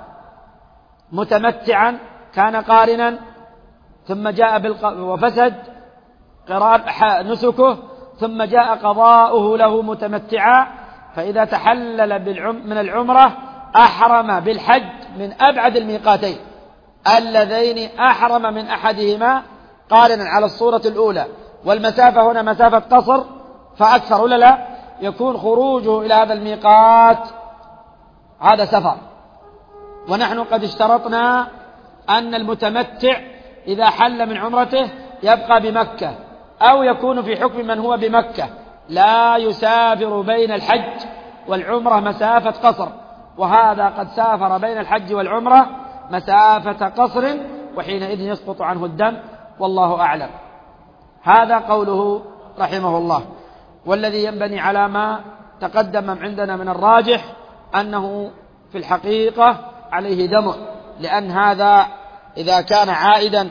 متمتعا كان قارنا ثم جاء وفسد نسكه ثم جاء قضاؤه له متمتعا، فإذا تحلل من العمرة أحرم بالحج من أبعد الميقاتين اللذين أحرم من أحدهما قارنا على الصورة الأولى، والمسافة هنا مسافة قصر فأكثر ولا لا، يكون خروجه إلى هذا الميقات هذا سفر. ونحن قد اشترطنا أن المتمتع إذا حل من عمرته يبقى بمكة أو يكون في حكم من هو بمكة، لا يسافر بين الحج والعمرة مسافة قصر، وهذا قد سافر بين الحج والعمرة مسافة قصر وحينئذ يسقط عنه الدم، والله أعلم. هذا قوله رحمه الله. والذي ينبني على ما تقدم عندنا من الراجح أنه في الحقيقة عليه دم، لأن هذا إذا كان عائدا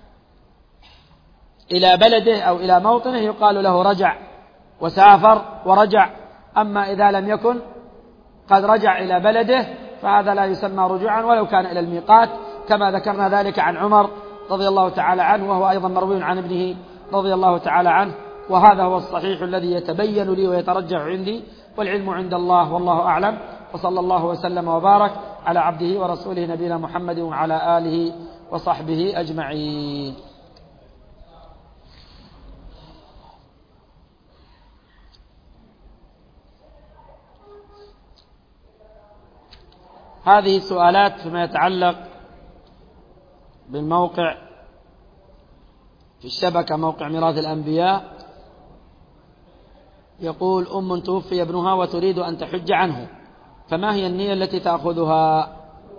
إلى بلده أو إلى موطنه يقال له رجع وسافر ورجع. أما إذا لم يكن قد رجع إلى بلده فهذا لا يسمى رجوعا ولو كان إلى الميقات، كما ذكرنا ذلك عن عمر رضي الله تعالى عنه، وهو أيضا مروي عن ابنه رضي الله تعالى عنه. وهذا هو الصحيح الذي يتبين لي ويترجح عندي، والعلم عند الله والله أعلم. وصلى الله وسلم وبارك على عبده ورسوله نبينا محمد وعلى آله وصحبه أجمعين. هذه سؤالات فيما يتعلق بالموقع في الشبكة، موقع ميراث الأنبياء. يقول أم توفي ابنها وتريد أن تحج عنه، فما هي النية التي تأخذها؟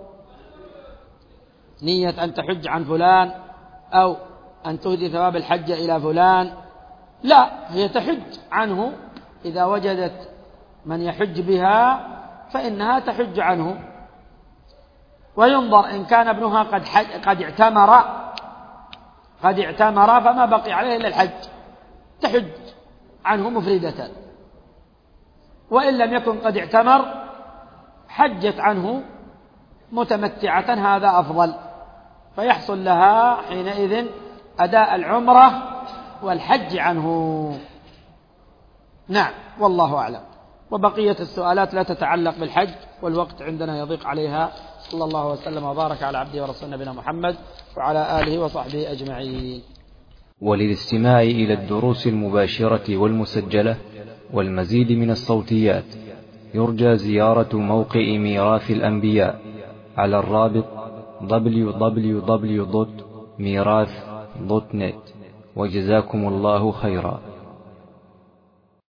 نية أن تحج عن فلان أو أن تهدي ثواب الحج إلى فلان؟ لا، هي تحج عنه إذا وجدت من يحج بها فإنها تحج عنه. وينظر إن كان ابنها قد اعتمر فما بقي عليه إلا الحج، تحج عنه مفردة. وإن لم يكن قد اعتمر حجت عنه متمتعة، هذا أفضل، فيحصل لها حينئذ أداء العمرة والحج عنه. نعم والله أعلم. وبقية السؤالات لا تتعلق بالحج والوقت عندنا يضيق عليها. صلى الله وسلم وبارك على عبده ورسوله نبينا محمد وعلى آله وصحبه أجمعين. وللاستماع إلى الدروس المباشرة والمسجلة والمزيد من الصوتيات يرجى زيارة موقع ميراث الأنبياء على الرابط www.mirath.net. وجزاكم الله خيرا.